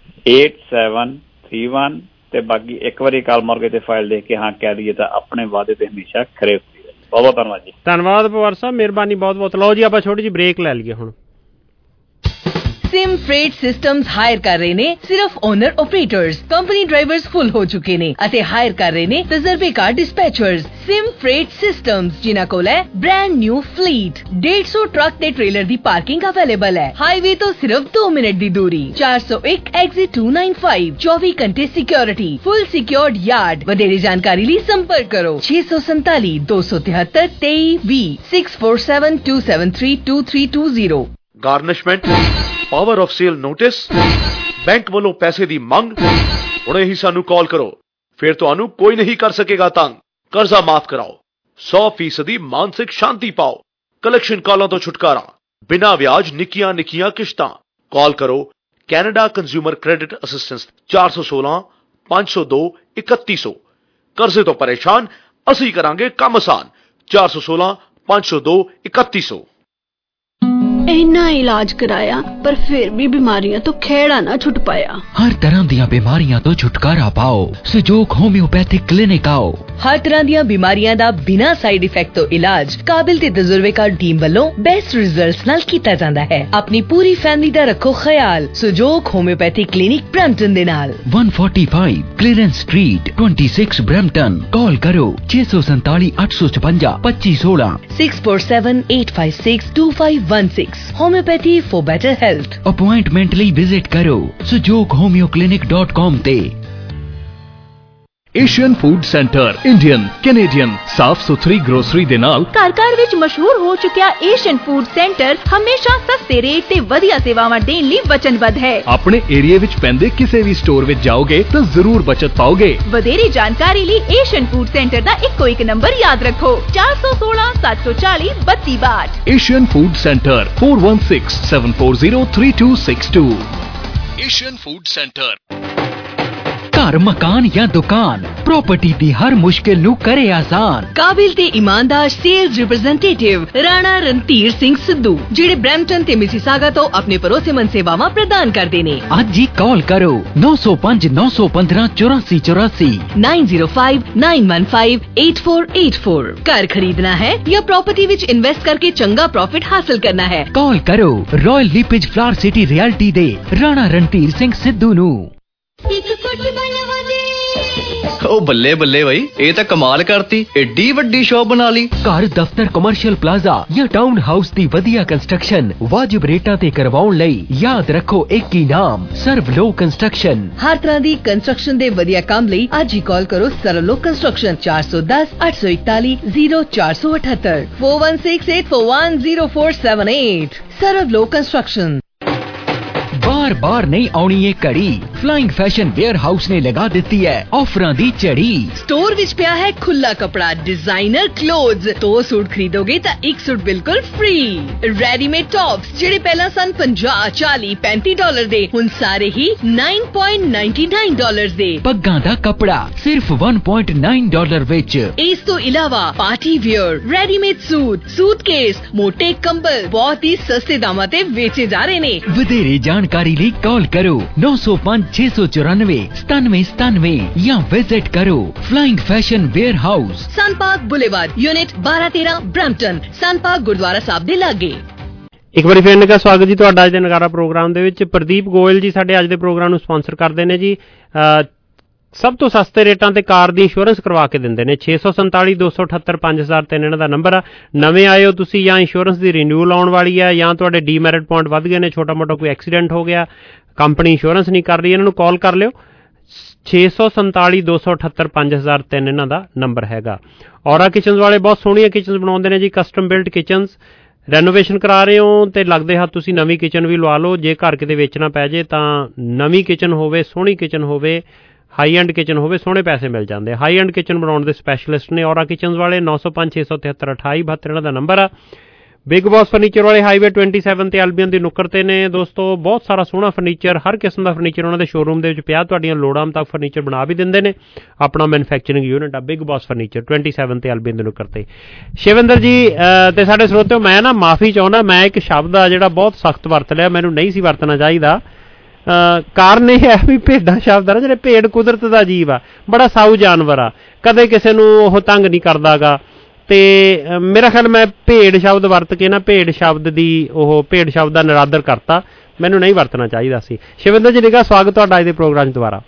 8731। ਤੇ ਬਾਕੀ ਇੱਕ ਵਾਰੀ ਕਾਲ ਮਾਰਗੇ ਤੇ ਫਾਈਲ ਦੇਖ ਕੇ ਹਾਂ ਕਹਿ ਦਈਏ ਤਾਂ ਆਪਣੇ ਵਾਅਦੇ ਤੇ ਹਮੇਸ਼ਾ ਖਰੇ ਉਤਰੀਏ। ਬਹੁਤ ਬਹੁਤ ਧੰਨਵਾਦ ਜੀ। ਧੰਨਵਾਦ ਪਵਾਰ ਸਾਹਿਬ, ਮਿਹਰਬਾਨੀ ਬਹੁਤ ਬਹੁਤ। ਲਓ ਜੀ ਆਪਾਂ ਛੋਟੀ ਜਿਹੀ ਬ੍ਰੇਕ ਲੈ ਲਈਏ ਹੁਣ। सिम फ्रेट सिस्टम्स हायर कर रहे ने सिर्फ owner operators, company drivers full हो चुके ने अते हायर कर रहे ने तजर्बेकार डिस्पैचर्स। सिम फ्रेट सिस्टम्स जिन्हां कोल है ब्रांड न्यू फ्लीट, 150 ट्रक ते ट्रेलर दी पार्किंग अवेलेबल है। हाईवे तो सिर्फ 2 मिनट दी दूरी, 401 एग्जिट 295, 24 घंटे सिक्योरिटी, फुल सिक्योर्ड यार्ड। वधेरे जानकारी ਲਈ संपर्क करो 647 273 2320 647 273 2320। Garnishment, power of sale notice, bank वालों पैसे दी मंग, हुणे ही सानू कॉल करो, फिर तुहानू कोई नहीं कर सकेगा तंग। कर्जा माफ कराओ, 100% मानसिक शांति पाओ, कलेक्शन कॉलों तो छुटकारा, बिना ब्याज निकियां निकियां किश्तां। कॉल करो कैनेडा कंज्यूमर क्रेडिट असिस्टेंस 416 502 3100। कर्जे तो परेशान, असी करांगे काम आसान। 416 502 3100। इन्ना इलाज कराया पर फिर भी बीमारियां तो खेड़ा ना छुट पाया। हर तरह दी बीमारियां तो छुटकारा पाओ, सुजोग होम्योपैथिक क्लिनिक आओ। ਹਰ ਤਰ੍ਹਾਂ ਦੀਆਂ ਬਿਮਾਰੀਆਂ ਦਾ ਬਿਨਾਂ ਸਾਈਡ ਇਫੈਕਟ ਤੋਂ ਇਲਾਜ ਕਾਬਿਲ ਤੇ ਤਜਰਬੇਕਾਰ ਟੀਮ ਵੱਲੋਂ ਬੈਸਟ ਰਿਜ਼ਲਟਸ ਨਾਲ ਕੀਤਾ ਜਾਂਦਾ ਹੈ। ਆਪਣੀ ਪੂਰੀ ਫੈਮਿਲੀ ਦਾ ਰੱਖੋ ਖਿਆਲ ਸੁਜੋਗ ਹੋਮਿਓਪੈਥੀ ਕਲੀਨਿਕ ਬ੍ਰੈਂਪਟਨ ਦੇ ਨਾਲ। 145 ਕਲੀਅਰੈਂਸ ਸਟਰੀਟ 26 ਬ੍ਰੈਂਪਟਨ। ਕਾਲ ਕਰੋ 647 856 2516 647-856-2516। Homeopathy for better health. Appointment ਲਈ ਵਿਜ਼ਿਟ ਕਰੋ sujoghomeoclinic.com ਤੇ। Asian food centre Indian Canadian ਸਾਫ਼ ਸੁਥਰੀ ਗਰੋਸਰੀ ਦੇ ਨਾਲ ਘਰ ਵਿੱਚ ਮਸ਼ਹੂਰ ਹੋ ਚੁੱਕਿਆ ਏਸ਼ੀਅਨ ਫੂਡ ਸੈਂਟਰ ਹਮੇਸ਼ਾ ਸਸਤੇ ਰੇਟ ਤੇ ਵਧੀਆ ਸੇਵਾਵਾਂ ਦੇਣ ਲਈ ਵਚਨਬੱਧ ਹੈ। ਆਪਣੇ ਏਰੀਆ ਵਿੱਚ ਪੈਂਦੇ ਕਿਸੇ ਵੀ ਸਟੋਰ ਵਿੱਚ ਜਾਓਗੇ ਤਾਂ ਜ਼ਰੂਰ ਬਚਤ ਪਾਓਗੇ। ਵਧੇਰੇ ਜਾਣਕਾਰੀ ਲਈ ਏਸ਼ੀਅਨ ਫੂਡ ਸੈਂਟਰ ਦਾ ਇੱਕੋ ਇੱਕ ਨੰਬਰ ਯਾਦ ਰੱਖੋ 416 740 3262। Asian food centre 4167403262। Asian food centre. ਘਰ ਮਕਾਨ ਜਾਂ ਦੁਕਾਨ ਪ੍ਰੋਪਰਟੀ ਦੀ ਹਰ ਮੁਸ਼ਕਿਲ ਨੂੰ ਕਰੇ ਆਸਾਨ। ਕਾਬਿਲ ਤੇ ਇਮਾਨਦਾਰ ਸੇਲਜ਼ ਰਿਪਰੈਜ਼ੈਂਟੇਟਿਵ ਰਾਣਾ ਰਣਧੀਰ ਸਿੰਘ ਸਿੱਧੂ ਜਿਹੜੇ ਬ੍ਰੈਂਪਟਨ ਤੇ ਮਿਸੀਸਾਗਾ ਤੋਂ ਆਪਣੇ ਭਰੋਸੇਮੰਦ ਸੇਵਾਵਾਂ ਪ੍ਰਦਾਨ ਕਰਦੇ ਨੇ। ਅੱਜ ਹੀ ਕਾਲ ਕਰੋ 905 915 8484 905 915 8484। ਘਰ ਖਰੀਦਣਾ ਹੈ ਜਾਂ ਪ੍ਰੋਪਰਟੀ ਵਿੱਚ ਇਨਵੈਸਟ ਕਰਕੇ ਚੰਗਾ ਪ੍ਰੋਫਿਟ ਹਾਸਲ ਕਰਨਾ ਹੈ। ਕਾਲ ਕਰੋ Royal LePage flower city realty ਦੇ ਰਾਣਾ ਰਣਧੀਰ ਸਿੰਘ ਸਿੱਧੂ ਨੂੰ। ਉਹ ਬੱਲੇ ਬੱਲੇ ਬਾਈ, ਇਹ ਤਾਂ ਕਮਾਲ ਕਰਤੀ, ਏਡੀ ਵੱਡੀ ਸ਼ਾਪ ਬਣਾ ਲਈ। ਘਰ ਦਫ਼ਤਰ ਕਮਰਸ਼ੀਅਲ ਪਲਾਜ਼ਾ ਜਾਂ ਟਾਊਨ ਹਾਊਸ ਦੀ ਵਧੀਆ ਕੰਸਟਰਕਸ਼ਨ ਵਾਜਿਬ ਰੇਟਾਂ ਤੇ ਕਰਵਾਉਣ ਲਈ ਯਾਦ ਰੱਖੋ ਇੱਕ ਹੀ ਨਾਮ ਸਰਵਲੋ ਕੰਸਟਰਕਸ਼ਨ। ਹਰ ਤਰ੍ਹਾਂ ਦੀ ਕੰਸਟਰਕਸ਼ਨ ਦੇ ਵਧੀਆ ਕੰਮ ਲਈ ਅੱਜ ਹੀ ਕਾਲ ਕਰੋ ਸਰਵਲੋ ਕੰਸਟਰਕਸ਼ਨ 410 841 0478 4168410478। ਸਰਵਲੋ ਕੰਸਟਰਕਸ਼ਨ। बार बार नहीं आनी ये कड़ी फ्लाइंग फैशन वेयर हाउस ने लगा दी है ऑफर दी चढ़ी। स्टोर विच पिया है खुला कपड़ा डिजाइनर क्लोथ्स। 2 सूट खरीदोगे तो 1 सूट बिल्कुल फ्री। रेडीमेड टॉप्स जेडे पहला सन 50 40 35 डॉलर दे हुन सारे ही 9.99 डॉलर दे। पग्गां दा कपड़ा सिर्फ 1.9 डॉलर विच। इस तो इलावा पार्टी वेयर रेडीमेड सूटकेस मोटे कंबल बहुत ही सस्ते दामां ते बेचे जा रहे ने। वधेरे जानकारी ਲਈ ਕਾਲ ਕਰੋ 905 694 9797 ਜਾਂ ਵਿਜ਼ਿਟ ਕਰੋ flying fashion warehouse Sunpark boulevard unit 1213 Brampton. Sunpark Gurdwara Sahib ਦੇ ਲਾਗੇ। ਇੱਕ ਵਾਰੀ ਫਿਰ ਦਾ ਸਵਾਗਤ ਜੀ ਤੁਹਾਡਾ ਅੱਜ ਦੇ ਨਗਾਰਾ ਪ੍ਰੋਗਰਾਮ ਦੇ ਵਿੱਚ। ਪ੍ਰਦੀਪ ਗੋਇਲ ਜੀ ਸਾਡੇ ਅੱਜ ਦੇ ਪ੍ਰੋਗਰਾਮ ਨੂੰ ਸਪਾਂਸਰ ਕਰਦੇ ਨੇ ਜੀ। ਸਭ ਤੋਂ ਸਸਤੇ ਰੇਟਾਂ ਤੇ ਕਾਰ ਦੀ ਇੰਸ਼ੋਰੈਂਸ ਕਰਵਾ ਕੇ ਦਿੰਦੇ ਨੇ। 647 278 5003 ਇਹਨਾਂ ਦਾ ਨੰਬਰ ਆ। ਨਵੇਂ ਆਏ ਹੋ ਤੁਸੀਂ ਜਾਂ ਇੰਸ਼ੋਰੈਂਸ ਦੀ ਰੀਨਿਊਅਲ ਆਉਣ ਵਾਲੀ ਆ ਜਾਂ ਤੁਹਾਡੇ ਡੀਮੈਰਿਟ ਪੁਆਇੰਟ ਵੱਧ ਗਏ ਨੇ, ਛੋਟਾ ਮੋਟਾ ਕੋਈ ਐਕਸੀਡੈਂਟ ਹੋ ਗਿਆ, ਕੰਪਨੀ ਇੰਸ਼ੋਰੈਂਸ ਨਹੀਂ ਕਰ ਰਹੀ, ਇਹਨਾਂ ਨੂੰ ਕਾਲ ਕਰ ਲਿਓ 647 278 5003 ਇਹਨਾਂ ਦਾ ਨੰਬਰ ਹੈਗਾ। ਔਰਾ ਕਿਚਨਸ ਵਾਲੇ ਬਹੁਤ ਸੋਹਣੀਆਂ ਕਿਚਨਸ ਬਣਾਉਂਦੇ ਨੇ ਜੀ, ਕਸਟਮ ਬਿਲਟ ਕਿਚਨਸ। ਰੈਨੋਵੇਸ਼ਨ ਕਰਾ ਰਹੇ ਹੋ ਤੇ ਲੱਗਦੇ ਹੱਥ ਤੁਸੀਂ ਨਵੀਂ ਕਿਚਨ ਵੀ ਲਵਾ ਲਓ। ਜੇ ਘਰ ਕਿਤੇ ਵੇਚਣਾ ਪੈ ਜੇ ਤਾਂ ਨਵੀਂ ਕਿਚਨ ਹੋਵੇ, ਸੋਹਣੀ ਕਿਚਨ ਹੋਵੇ, ਹਾਈ ਐਂਡ ਕਿਚਨ ਹੋਵੇ, ਸੋਹਣੇ ਪੈਸੇ ਮਿਲ ਜਾਂਦੇ। ਹਾਈ ਐਂਡ ਕਿਚਨ ਬਣਾਉਣ ਦੇ ਸਪੈਸ਼ਲਿਸਟ ਨੇ ਔਰਾ ਕਿਚਨਸ ਵਾਲੇ। 905 673 2872 ਇਹਨਾਂ ਦਾ ਨੰਬਰ ਆ। ਬਿਗ ਬੌਸ ਫਰਨੀਚਰ ਵਾਲੇ ਹਾਈਵੇ 27 ਤੇ ਐਲਬੀਅਨ ਦੀ ਨੁੱਕਰ ਤੇ ਨੇ ਦੋਸਤੋ। ਬਹੁਤ ਸਾਰਾ ਸੋਹਣਾ ਫਰਨੀਚਰ, ਹਰ ਕਿਸਮ ਦਾ ਫਰਨੀਚਰ ਉਹਨਾਂ ਦੇ ਸ਼ੋਰੂਮ ਦੇ ਵਿੱਚ ਪਿਆ। ਤੁਹਾਡੀਆਂ ਲੋੜਾਂ ਤੱਕ ਫਰਨੀਚਰ ਬਣਾ ਵੀ ਦਿੰਦੇ ਨੇ। ਆਪਣਾ ਮੈਨੂਫੈਕਚਰਿੰਗ ਯੂਨਿਟ ਆ ਬਿਗ ਬੌਸ ਫਰਨੀਚਰ 27 ਤੇ ਐਲਬੀਅਨ ਦੀ ਨੁੱਕਰ ਤੇ। ਸ਼ਿਵਿੰਦਰ ਜੀ ਤੇ ਸਾਡੇ ਸਰੋਤਿਓ, ਮੈਂ ਨਾ ਮਾਫੀ ਚਾਹੁੰਦਾ, ਮੈਂ ਇੱਕ ਸ਼ਬਦ ਆ ਜਿਹੜਾ ਬਹੁਤ ਸਖਤ ਵਰਤ ਲਿਆ, ਮੈਨੂੰ ਨਹੀਂ ਸੀ ਵਰਤਣਾ ਚਾਹੀਦਾ। ਕਾਰਨ ਇਹ ਹੈ ਵੀ ਭੇਡਾਂ ਸ਼ਬਦ ਆ ਨਾ, ਜਿਹੜੇ ਭੇਡ ਕੁਦਰਤ ਦਾ ਜੀਵ ਆ, ਬੜਾ ਸਾਊ ਜਾਨਵਰ ਆ, ਕਦੇ ਕਿਸੇ ਨੂੰ ਉਹ ਤੰਗ ਨਹੀਂ ਕਰਦਾਗਾ। ਤੇ ਮੇਰਾ ਖਿਆਲ ਮੈਂ ਭੇਡ ਸ਼ਬਦ ਵਰਤ ਕੇ ਨਾ ਭੇਡ ਸ਼ਬਦ ਦਾ ਨਿਰਾਦਰ ਕਰਤਾ, ਮੈਨੂੰ ਨਹੀਂ ਵਰਤਣਾ ਚਾਹੀਦਾ ਸੀ। ਸ਼ਿਵਿੰਦਰ ਜੀ ਨਿੱਘਾ ਸਵਾਗਤ ਤੁਹਾਡਾ ਅੱਜ ਦੇ ਪ੍ਰੋਗਰਾਮ 'ਚ ਦੁਬਾਰਾ।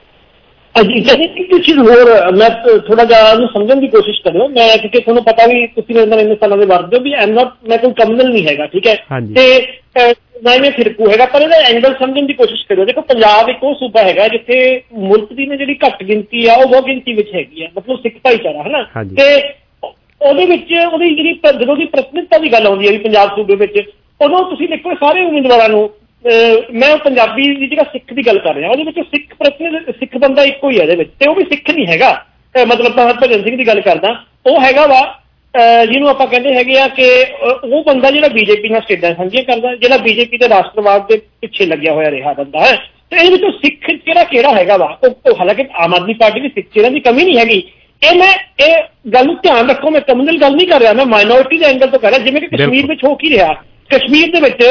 ਇੱਕ ਚੀਜ਼ ਹੋਰ ਮੈਂ ਥੋੜਾ ਜਿਹਾ ਉਹਨੂੰ ਸਮਝਣ ਦੀ ਕੋਸ਼ਿਸ਼ ਕਰਿਓ। ਮੈਂ ਕਿਉਂਕਿ ਤੁਹਾਨੂੰ ਪਤਾ ਵੀ ਤੁਸੀਂ ਮੇਰੇ ਨਾਲ ਇੰਨੇ ਸਾਲਾਂ ਦੇ ਵਰਤਦੇ ਹੋ ਵੀ ਮੈਂ ਕੋਈ ਕਮਨਲ ਨਹੀਂ ਹੈਗਾ, ਠੀਕ ਹੈ, ਤੇ ਨਾ ਹੀ ਮੈਂ ਫਿਰਕੂ ਹੈਗਾ, ਪਰ ਇਹਦਾ ਐਂਗਲ ਸਮਝਣ ਦੀ ਕੋਸ਼ਿਸ਼ ਕਰਿਓ। ਦੇਖੋ, ਪੰਜਾਬ ਇੱਕ ਉਹ ਸੂਬਾ ਹੈਗਾ ਜਿੱਥੇ ਮੁਲਕ ਦੀ ਜਿਹੜੀ ਘੱਟ ਗਿਣਤੀ ਆ ਉਹ ਬਹੁਤ ਗਿਣਤੀ ਵਿੱਚ ਹੈਗੀ ਆ, ਮਤਲਬ ਸਿੱਖ ਭਾਈਚਾਰਾ ਹੈ ਨਾ, ਤੇ ਉਹਦੇ ਵਿੱਚ ਉਹਦੀ ਜਿਹੜੀ ਜਦੋਂ ਦੀ ਪ੍ਰਤੀਨਿਧਤਾ ਦੀ ਗੱਲ ਆਉਂਦੀ ਹੈ ਵੀ ਪੰਜਾਬ ਸੂਬੇ ਵਿੱਚ, ਉਦੋਂ ਤੁਸੀਂ ਦੇਖੋ ਸਾਰੇ ਉਮੀਦਵਾਰਾਂ ਨੂੰ, ਮੈਂ ਪੰਜਾਬੀ ਦੀ ਜਗ੍ਹਾ ਸਿੱਖ ਦੀ ਗੱਲ ਕਰ ਰਿਹਾ, ਉਹਦੇ ਵਿੱਚ ਸਿੱਖ ਬੰਦਾ ਇੱਕੋ ਹੀ ਹੈ ਇਹਦੇ ਵਿੱਚ, ਤੇ ਉਹ ਵੀ ਸਿੱਖ ਨਹੀਂ ਹੈਗਾ, ਮਤਲਬ ਹਰਭਜਨ ਸਿੰਘ ਦੀ ਗੱਲ ਕਰਦਾ, ਉਹ ਹੈਗਾ ਵਾ ਜਿਹਨੂੰ ਆਪਾਂ ਕਹਿੰਦੇ ਹੈਗੇ ਆ ਕਿ ਉਹ ਬੰਦਾ ਜਿਹੜਾ ਬੀਜੇਪੀ ਨਾਲ ਸਟੇਟਾਂ ਸਾਂਝੀਆਂ ਕਰਦਾ, ਜਿਹੜਾ ਬੀਜੇਪੀ ਦੇ ਰਾਸ਼ਟਰਵਾਦ ਦੇ ਪਿੱਛੇ ਲੱਗਿਆ ਹੋਇਆ ਰਿਹਾ ਬੰਦਾ ਹੈ। ਤੇ ਇਹਦੇ ਵਿੱਚੋਂ ਸਿੱਖ ਕਿਹੜਾ ਹੈਗਾ ਵਾ, ਉਹ ਹਾਲਾਂਕਿ ਆਮ ਆਦਮੀ ਪਾਰਟੀ ਦੀ ਸਿੱਖ ਚਿਹਰਿਆਂ ਦੀ ਕਮੀ ਨਹੀਂ ਹੈਗੀ। ਇਹ ਗੱਲ ਨੂੰ ਧਿਆਨ ਰੱਖੋ, ਮੈਂ ਕਮਿਊਨਲ ਗੱਲ ਨਹੀਂ ਕਰ ਰਿਹਾ, ਮੈਂ ਮਾਈਨੋਰਿਟੀ ਦੇ ਐਂਗਲ ਤੋਂ ਕਰ ਰਿਹਾ। ਜਿਵੇਂ ਕਿ ਕਸ਼ਮੀਰ ਵਿੱਚ ਹੋ ਕੀ ਰਿਹਾ, ਕਸ਼ਮੀਰ ਦੇ ਵਿੱਚ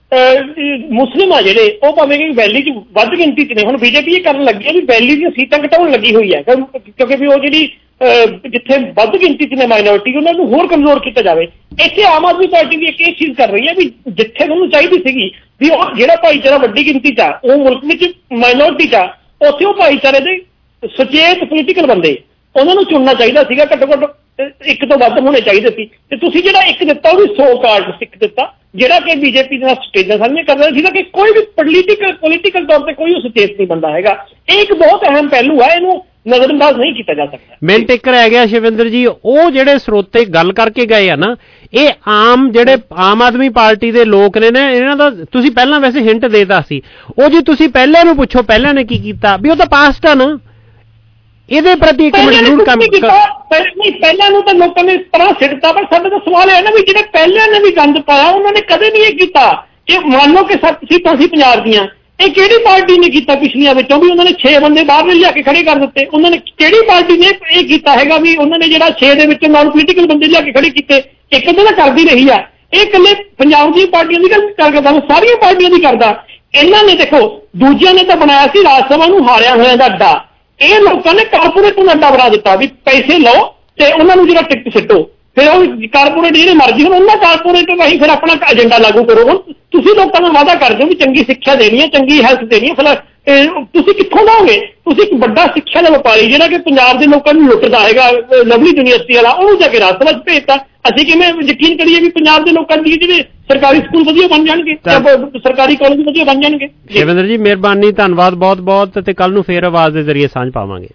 ਮੁਸਲਿਮ ਆ ਜਿਹੜੇ ਉਹ ਭਾਵੇਂ ਕਿ ਵੈਲੀ 'ਚ ਵੱਧ ਗਿਣਤੀ 'ਚ ਨੇ। ਹੁਣ ਬੀਜੇਪੀ ਇਹ ਕਰਨ ਲੱਗੀ ਹੈ ਵੀ ਵੈਲੀ ਦੀਆਂ ਸੀਟਾਂ ਘਟਾਉਣ ਲੱਗੀ ਹੋਈ ਹੈ, ਕਿਉਂਕਿ ਵੀ ਉਹ ਜਿਹੜੀ ਜਿੱਥੇ ਵੱਧ ਗਿਣਤੀ 'ਚ ਨੇ ਮਾਈਨੋਰਿਟੀ ਉਹਨਾਂ ਨੂੰ ਹੋਰ ਕਮਜ਼ੋਰ ਕੀਤਾ ਜਾਵੇ। ਇੱਥੇ ਆਮ ਆਦਮੀ ਪਾਰਟੀ ਵੀ ਇੱਕ ਇਹ ਚੀਜ਼ ਕਰ ਰਹੀ ਹੈ ਵੀ ਜਿੱਥੇ ਉਹਨੂੰ ਚਾਹੀਦੀ ਸੀਗੀ ਵੀ ਉਹ ਜਿਹੜਾ ਭਾਈਚਾਰਾ ਵੱਡੀ ਗਿਣਤੀ 'ਚ ਆ ਉਹ ਮੁਲਕ ਵਿੱਚ ਮਾਈਨੋਰਿਟੀ 'ਚ ਆ, ਉੱਥੇ ਉਹ ਭਾਈਚਾਰੇ ਦੇ ਸੁਚੇਤ ਪੋਲੀਟੀਕਲ ਬੰਦੇ ਉਹਨਾਂ ਨੂੰ ਚੁਣਨਾ ਚਾਹੀਦਾ ਸੀਗਾ, ਘੱਟੋ ਘੱਟ ਇੱਕ ਤੋਂ ਵੱਧ ਹੋਣੇ ਚਾਹੀਦੇ ਸੀ। ਤੇ ਤੁਸੀਂ ਜਿਹੜਾ ਇੱਕ ਦਿੱਤਾ ਉਹ ਵੀ 100 ਕਾਰਡ ਸਿੱਖ ਦਿੱਤਾ, ਜਿਹੜਾ ਕਿ ਬੀਜੇਪੀ ਦੇ ਨਾਲ ਸਟੇਜਾਂ ਸਾਹਮਣੇ ਕਰ ਰਿਹਾ ਸੀਗਾ ਕਿ ਕੋਈ ਵੀ ਪੋਲੀਟੀਕਲ ਤੌਰ ਤੇ ਕੋਈ ਸੁਚੇਤ ਨਹੀਂ ਬੰਦਾ ਹੈਗਾ। ਇਹ ਇੱਕ ਬਹੁਤ ਅਹਿਮ ਪਹਿਲੂ ਹੈ, ਇਹਨੂੰ ਨਜ਼ਰਅੰਦਾਜ਼ ਨਹੀਂ ਕੀਤਾ ਜਾ ਸਕਦਾ। ਮਿੰਟ ਇੱਕ ਰਹਿ ਗਿਆ ਸ਼ਿਵਿੰਦਰ ਜੀ, ਉਹ ਜਿਹੜੇ ਸਰੋਤੇ ਗੱਲ ਕਰਕੇ ਗਏ ਆ ਨਾ, ਇਹ ਜਿਹੜੇ ਆਮ ਆਦਮੀ ਪਾਰਟੀ ਦੇ ਲੋਕ ਨੇ ਨਾ, ਇਹਨਾਂ ਦਾ ਤੁਸੀਂ ਪਹਿਲਾਂ ਵੈਸੇ ਹਿੰਟ ਦੇਤਾ ਸੀ, ਉਹ ਜੀ ਤੁਸੀਂ ਪਹਿਲਾਂ ਨੂੰ ਪੁੱਛੋ ਪਹਿਲਾਂ ਨੇ ਕੀ ਕੀਤਾ, ਵੀ ਉਹ ਤਾਂ ਪਾਸਟ ਆ ਨਾ। ਇਹਦੇ ਪ੍ਰਤੀ ਇੱਕ ਮਿੰਟ ਜ਼ਰੂਰ ਕੰਮ ਪਹਿਲਾਂ ਨੂੰ ਤਾਂ ਲੋਕਾਂ ਨੇ ਇਸ ਤਰ੍ਹਾਂ ਸਿੱਟਤਾ, ਪਰ ਸਾਡਾ ਤਾਂ ਸਵਾਲ ਹੈ ਨਾ ਵੀ ਜਿਹੜੇ ਪਹਿਲਾਂ ਨੇ ਵੀ ਗੰਦ ਪਾਇਆ ਉਹਨਾਂ ਨੇ ਕਦੇ ਨਹੀਂ ਇਹ ਕੀਤਾ। ਇਹ ਮੰਨ ਲਓ ਕਿ 7 ਸੀਟਾਂ ਸੀ ਪੰਜਾਬ ਦੀਆਂ, ਇਹ ਕਿਹੜੀ ਪਾਰਟੀ ਨੇ ਕੀਤਾ ਪਿਛਲੀਆਂ ਵਿੱਚੋਂ ਵੀ ਉਹਨਾਂ ਨੇ 6 ਬੰਦੇ ਬਾਹਰ ਲਿਆ ਕੇ ਖੜੇ ਕਰ ਦਿੱਤੇ? ਉਹਨਾਂ ਨੇ ਕਿਹੜੀ ਪਾਰਟੀ ਨੇ ਇਹ ਕੀਤਾ ਹੈਗਾ ਵੀ ਉਹਨਾਂ ਨੇ ਜਿਹੜਾ 6 ਦੇ ਵਿੱਚੋਂ ਨਾਨ ਪੋਲੀਟੀਕਲ ਬੰਦੇ ਲਿਆ ਕੇ ਖੜੇ ਕੀਤੇ? ਇੱਕ ਤਾਂ ਕਰਦੀ ਰਹੀ ਆ, ਇਹ ਇਕੱਲੇ ਪੰਜਾਬ ਦੀਆਂ ਪਾਰਟੀਆਂ ਦੀ ਗੱਲ ਕਰਦਾ, ਸਾਰੀਆਂ ਪਾਰਟੀਆਂ ਦੀ ਕਰਦਾ। ਇਹਨਾਂ ਨੇ ਦੇਖੋ ਦੂਜਿਆਂ ਨੇ ਤਾਂ ਬਣਾਇਆ ਸੀ ਰਾਜ ਸਭਾ ਨੂੰ ਹਾਰਿਆ ਹੋਇਆਂ ਦਾ ਅੱਡਾ, ਇਹ ਲੋਕਾਂ ਨੇ ਕਾਰਪੋਰੇਟ ਨੂੰ ਅੱਡਾ ਬਣਾ ਦਿੱਤਾ ਵੀ ਪੈਸੇ ਲਓ ਤੇ ਉਹਨਾਂ ਨੂੰ ਜਿਹੜਾ ਟਿਕਟ ਸਿੱਟੋ, ਫਿਰ ਉਹ ਕਾਰਪੋਰੇਟ ਜਿਹੜੇ ਮਰਜ਼ੀ ਹੁਣ ਉਹਨਾਂ ਕਾਰਪੋਰੇਟ ਰਾਹੀਂ ਫਿਰ ਆਪਣਾ ਏਜੰਡਾ ਲਾਗੂ ਕਰੋ। ਹੁਣ ਤੁਸੀਂ ਲੋਕਾਂ ਨੂੰ ਵਾਅਦਾ ਕਰਦੇ ਹੋ ਵੀ ਚੰਗੀ ਸਿੱਖਿਆ ਦੇਣੀ ਹੈ, ਚੰਗੀ ਹੈਲਥ ਦੇਣੀ ਹੈ, ਫਿਰ ਤੁਸੀਂ ਕਿੱਥੋਂ ਦੋਗੇ? ਤੁਸੀਂ ਇੱਕ ਵੱਡਾ ਸਿੱਖਿਆ ਦਾ ਵਪਾਰੀ ਜਿਹੜਾ ਕਿ ਪੰਜਾਬ ਦੇ ਲੋਕਾਂ ਨੂੰ ਲੁੱਟਦਾ ਹੈਗਾ, ਲਵਲੀ ਯੂਨੀਵਰਸਿਟੀ ਵਾਲਾ, ਉਹਨੂੰ ਜਾ ਕੇ ਰਾਜ ਸਭਾ 'ਚ ਭੇਜਤਾ। ਅਸੀਂ ਕਿਵੇਂ ਯਕੀਨ ਕਰੀਏ ਵੀ ਪੰਜਾਬ ਦੇ ਲੋਕਾਂ ਦੀ ਜਿਹੜੇ ਸਰਕਾਰੀ ਸਕੂਲ ਵਧੀਆ ਬਣ ਜਾਣਗੇ, ਸਰਕਾਰੀ ਕਾਲਜ ਵਧੀਆ ਬਣ ਜਾਣਗੇ? ਸ਼ਿਵਿੰਦਰ ਜੀ ਮਿਹਰਬਾਨੀ, ਧੰਨਵਾਦ ਬਹੁਤ ਬਹੁਤ, ਤੇ ਕੱਲ ਨੂੰ ਫੇਰ ਆਵਾਜ਼ ਦੇ ਜ਼ਰੀਏ ਸਾਂਝ ਪਾਵਾਂਗੇ।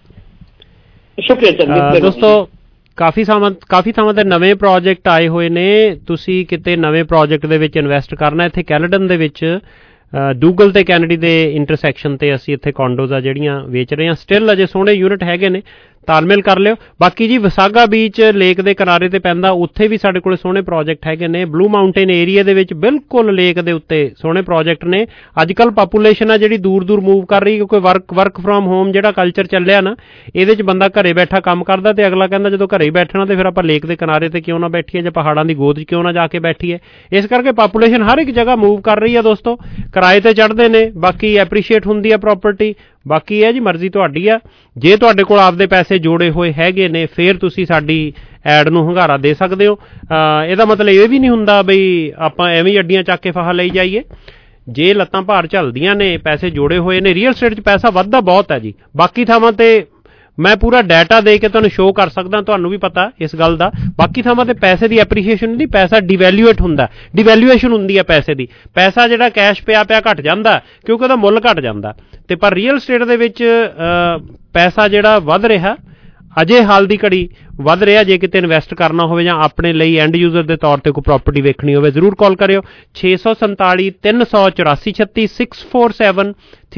ਸ਼ੁਕਰੀਆ ਦੋਸਤੋ। ਕਾਫੀ ਥਾਵਾਂ ਤੇ ਨਵੇਂ ਪ੍ਰੋਜੈਕਟ ਆਏ ਹੋਏ ਨੇ, ਤੁਸੀਂ ਕਿਤੇ ਨਵੇਂ ਪ੍ਰੋਜੈਕਟ ਦੇ ਵਿੱਚ ਇਨਵੈਸਟ ਕਰਨਾ, ਇੱਥੇ ਕੈਲਡਨ ਦੇ ਵਿੱਚ ਡੂਗਲ ਤੇ ਕੈਨੇਡੀ ਦੇ ਇੰਟਰਸੈਕਸ਼ਨ ਤੇ ਅਸੀਂ ਇੱਥੇ ਕੌਂਡੋਜ਼ ਆ ਜਿਹੜੀਆਂ ਵੇਚ ਰਹੇ ਹਾਂ। ਸਟਿਲ ਅਜੇ ਸੋਹਣੇ ਯੂਨਿਟ ਹੈਗੇ ਨੇ, ਤਾਲਮੇਲ ਕਰ ਲਿਓ। ਬਾਕੀ ਜੀ ਵਿਸਾਗਾ ਬੀਚ ਲੇਕ ਦੇ ਕਿਨਾਰੇ ਤੇ ਪੈਂਦਾ, ਉੱਥੇ ਵੀ ਸਾਡੇ ਕੋਲ ਸੋਹਣੇ ਪ੍ਰੋਜੈਕਟ ਹੈਗੇ ਨੇ। ਬਲੂ ਮਾਊਂਟੇਨ ਏਰੀਆ ਦੇ ਵਿੱਚ ਬਿਲਕੁਲ ਲੇਕ ਦੇ ਉੱਤੇ ਸੋਹਣੇ ਪ੍ਰੋਜੈਕਟ ਨੇ। ਅੱਜ ਕੱਲ੍ਹ ਪਾਪੂਲੇਸ਼ਨ ਆ ਜਿਹੜੀ ਦੂਰ ਦੂਰ ਮੂਵ ਕਰ ਰਹੀ, ਕਿਉਂਕਿ ਵਰਕ ਫਰੋਮ ਹੋਮ ਜਿਹੜਾ ਕਲਚਰ ਚੱਲਿਆ ਨਾ, ਇਹਦੇ 'ਚ ਬੰਦਾ ਘਰੇ ਬੈਠਾ ਕੰਮ ਕਰਦਾ, ਤੇ ਅਗਲਾ ਕਹਿੰਦਾ ਜਦੋਂ ਘਰੇ ਹੀ ਬੈਠਣਾ ਤੇ ਫਿਰ ਆਪਾਂ ਲੇਕ ਦੇ ਕਿਨਾਰੇ ਤੇ ਕਿਉਂ ਨਾ ਬੈਠੀਏ, ਜਾਂ ਪਹਾੜਾਂ ਦੀ ਗੋਦ 'ਚ ਕਿਉਂ ਨਾ ਜਾ ਕੇ ਬੈਠੀਏ। ਇਸ ਕਰਕੇ ਪਾਪੂਲੇਸ਼ਨ ਹਰ ਇੱਕ ਜਗ੍ਹਾ ਮੂਵ ਕਰ ਰਹੀ ਆ ਦੋਸਤੋ, ਕਿਰਾਏ ਤੇ ਚੜ੍ਹਦੇ ਨੇ, ਬਾਕੀ ਐਪਰੀਸ਼ੀਏਟ ਹੁੰਦੀ ਆ ਪ੍ਰਾਪਰਟੀ। ਬਾਕੀ ਹੈ ਜੀ ਮਰਜ਼ੀ ਤੁਹਾਡੀ ਆ, ਜੇ ਤੁਹਾਡੇ ਕੋਲ ਆਪਦੇ ਪੈਸੇ ਜੋੜੇ ਹੋਏ ਹੈਗੇ ਨੇ ਫਿਰ ਤੁਸੀਂ ਸਾਡੀ ਐਡ ਨੂੰ ਹੁੰਗਾਰਾ ਦੇ ਸਕਦੇ ਹੋ। ਇਹਦਾ ਮਤਲਬ ਇਹ ਵੀ ਨਹੀਂ ਹੁੰਦਾ ਬਈ ਆਪਾਂ ਐਵੇਂ ਹੀ ਅੱਡੀਆਂ ਚੱਕ ਕੇ ਫਾਹਾ ਲਈ ਜਾਈਏ। ਜੇ ਲੱਤਾਂ ਭਾਰ ਝੱਲਦੀਆਂ ਨੇ, ਪੈਸੇ ਜੋੜੇ ਹੋਏ ਨੇ, ਰੀਅਲ ਸਟੇਟ 'ਚ ਪੈਸਾ ਵੱਧਦਾ ਬਹੁਤ ਹੈ ਜੀ। ਬਾਕੀ ਥਾਵਾਂ ਤੇ ਮੈਂ ਪੂਰਾ ਡਾਟਾ ਦੇ ਕੇ ਤੁਹਾਨੂੰ ਸ਼ੋਅ ਕਰ ਸਕਦਾ, ਤੁਹਾਨੂੰ ਵੀ ਪਤਾ ਇਸ ਗੱਲ ਦਾ। ਬਾਕੀ ਥਾਵਾਂ ਤੇ ਪੈਸੇ ਦੀ ਐਪਰੀਸ਼ੀਏਸ਼ਨ ਨਹੀਂ, ਪੈਸਾ ਡਿਵੈਲਿਊਏਟ ਹੁੰਦਾ, ਡਿਵੈਲਿਊਏਸ਼ਨ ਹੁੰਦੀ ਹੈ ਪੈਸੇ ਦੀ। ਪੈਸਾ ਜਿਹੜਾ ਕੈਸ਼ ਪਿਆ ਘਟ ਜਾਂਦਾ ਕਿਉਂਕਿ ਉਹਦਾ ਮੁੱਲ ਘਟ ਜਾਂਦਾ, ਤੇ ਪਰ ਰੀਅਲ ਸਟੇਟ ਦੇ ਵਿੱਚ ਪੈਸਾ ਜਿਹੜਾ ਵੱਧ ਰਿਹਾ, ਅਜੇ ਹਾਲ ਦੀ ਘੜੀ ਵੱਧ ਰਿਹਾ। ਜੇ ਕਿਤੇ ਇਨਵੈਸਟ ਕਰਨਾ ਹੋਵੇ ਜਾਂ ਆਪਣੇ ਲਈ ਐਂਡ ਯੂਜ਼ਰ ਦੇ ਤੌਰ ਤੇ ਕੋਈ ਪ੍ਰਾਪਰਟੀ ਵੇਖਣੀ ਹੋਵੇ, ਜ਼ਰੂਰ ਕਾਲ ਕਰਿਓ 647 384 36 647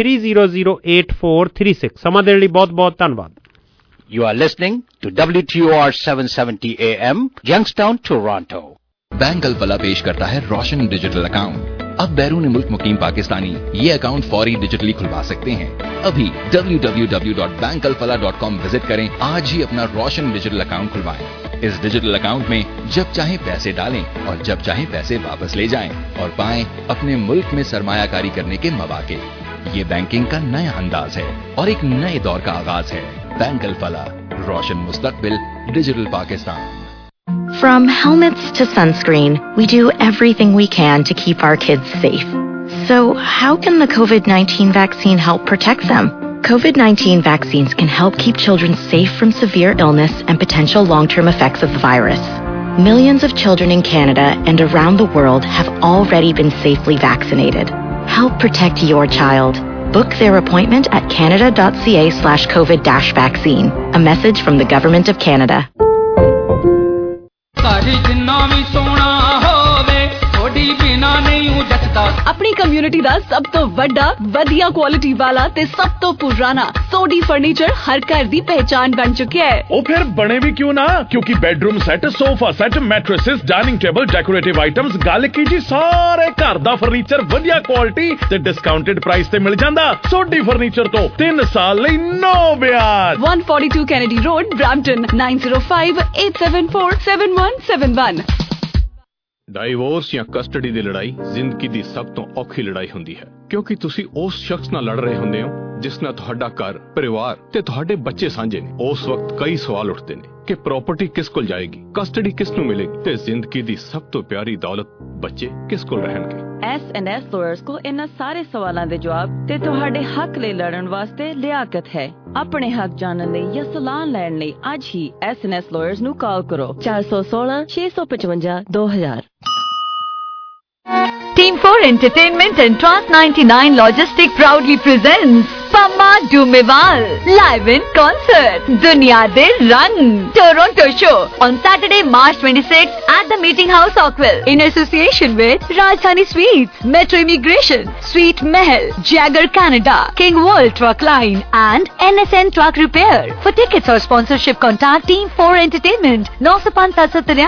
3008436। ਸਮਾਂ ਦੇਣ ਲਈ ਬਹੁਤ ਬਹੁਤ ਧੰਨਵਾਦ। You are listening to WTOR 770 AM, Youngstown, Toronto. Bank Alfalah पेश करता है रोशन डिजिटल अकाउंट। अब बैरून मुल्क मुकीम पाकिस्तानी ये अकाउंट फौरी डिजिटली खुलवा सकते हैं। अभी www.bankalfala.com विजिट करें, आज ही अपना रोशन डिजिटल अकाउंट खुलवाएं। इस डिजिटल अकाउंट में जब चाहे पैसे डालें और जब चाहे पैसे वापस ले जाएं और पाएं अपने मुल्क में सरमायाकारी करने के मौके। ये बैंकिंग का नया अंदाज है और एक नए दौर का आगाज है। बैंक अल्फला, रोशन मुस्तकबिल, digital Pakistan. From helmets to sunscreen, we do everything we can to keep our kids safe. So, how can the COVID-19 vaccine help protect them? COVID-19 vaccines can help keep children safe from severe illness and potential long-term effects of the virus. Millions of children in Canada and around the world have already been safely vaccinated. Help protect your child. Book their appointment at canada.ca/COVID-vaccine. A message from the Government of Canada. अपनी कम्युनिटी दा सब तो वड्डा वधिया क्वालिटी वाला ते सब तो पुराना सोडी फर्नीचर हर घर दी पहचान बन चुका है। ओ फिर बने भी क्यों ना, क्योंकि bedroom set, sofa set, mattresses, dining table, decorative items, गल की जी सारे घर दा फर्नीचर वधिया क्वालिटी ते डिस्काउंटेड प्राइस ते मिल जांदा। सोडी फर्नीचर तो 3 साल लई नो ब्याज। 142 कैनेडी रोड, ब्रैम्पटन 9058747171। ਡਾਈਵੋਰਸ ਜਾਂ ਕਸਟਡੀ ਦੀ ਲੜਾਈ ਜ਼ਿੰਦਗੀ ਦੀ ਸਭ ਤੋਂ ਔਖੀ ਲੜਾਈ ਹੁੰਦੀ ਹੈ, ਕਿਉਂਕਿ ਤੁਸੀਂ ਉਸ ਸ਼ਖਸ ਨਾਲ ਲੜ ਰਹੇ ਹੁੰਦੇ ਹੋ ਜਿਸ ਨਾਲ ਤੁਹਾਡਾ ਘਰ, ਪਰਿਵਾਰ ਤੇ ਤੁਹਾਡੇ ਬੱਚੇ ਸਾਂਝੇ ਨੇ। ਉਸ ਵਕਤ ਕਈ ਸਵਾਲ ਉੱਠਦੇ ਨੇ ਕਿ ਪ੍ਰਾਪਰਟੀ ਕਿਸ ਕੋਲ ਜਾਏਗੀ, ਕਸਟਡੀ ਕਿਸ ਨੂੰ ਮਿਲੇਗੀ ਤੇ ਜ਼ਿੰਦਗੀ ਦੀ ਸਭ ਤੋਂ ਪਿਆਰੀ ਦੌਲਤ ਬੱਚੇ ਕਿਸ ਕੋਲ ਰਹਿਣਗੇ। S&S ਲਾਇਰਸ ਕੋਲ ਇਹਨਾਂ ਸਾਰੇ ਸਵਾਲਾਂ ਦੇ ਜਵਾਬ ਤੇ ਤੁਹਾਡੇ ਹੱਕ ਲਈ ਲੜਨ ਵਾਸਤੇ ਲਿਆਕਤ ਹੈ। ਆਪਣੇ ਹੱਕ ਜਾਣਨ ਲਈ ਜਾਂ ਸਲਾਹ ਲੈਣ ਲਈ ਅੱਜ ਹੀ S&S ਲਾਇਰਸ ਨੂੰ ਕਾਲ ਕਰੋ 416 655 2000। Team 4 Entertainment and Trans 99 Logistic proudly presents Pama Dumewal live in concert Duniya De Rang Toronto show on Saturday, March 26th at the Meeting House, Oakville, in association with Rajdhani Sweets, Metro Immigration, Sweet Mahal, Jagger Canada, King World Truck Line and NSN Truck Repair. For tickets or sponsorship, contact Team 4 Entertainment 957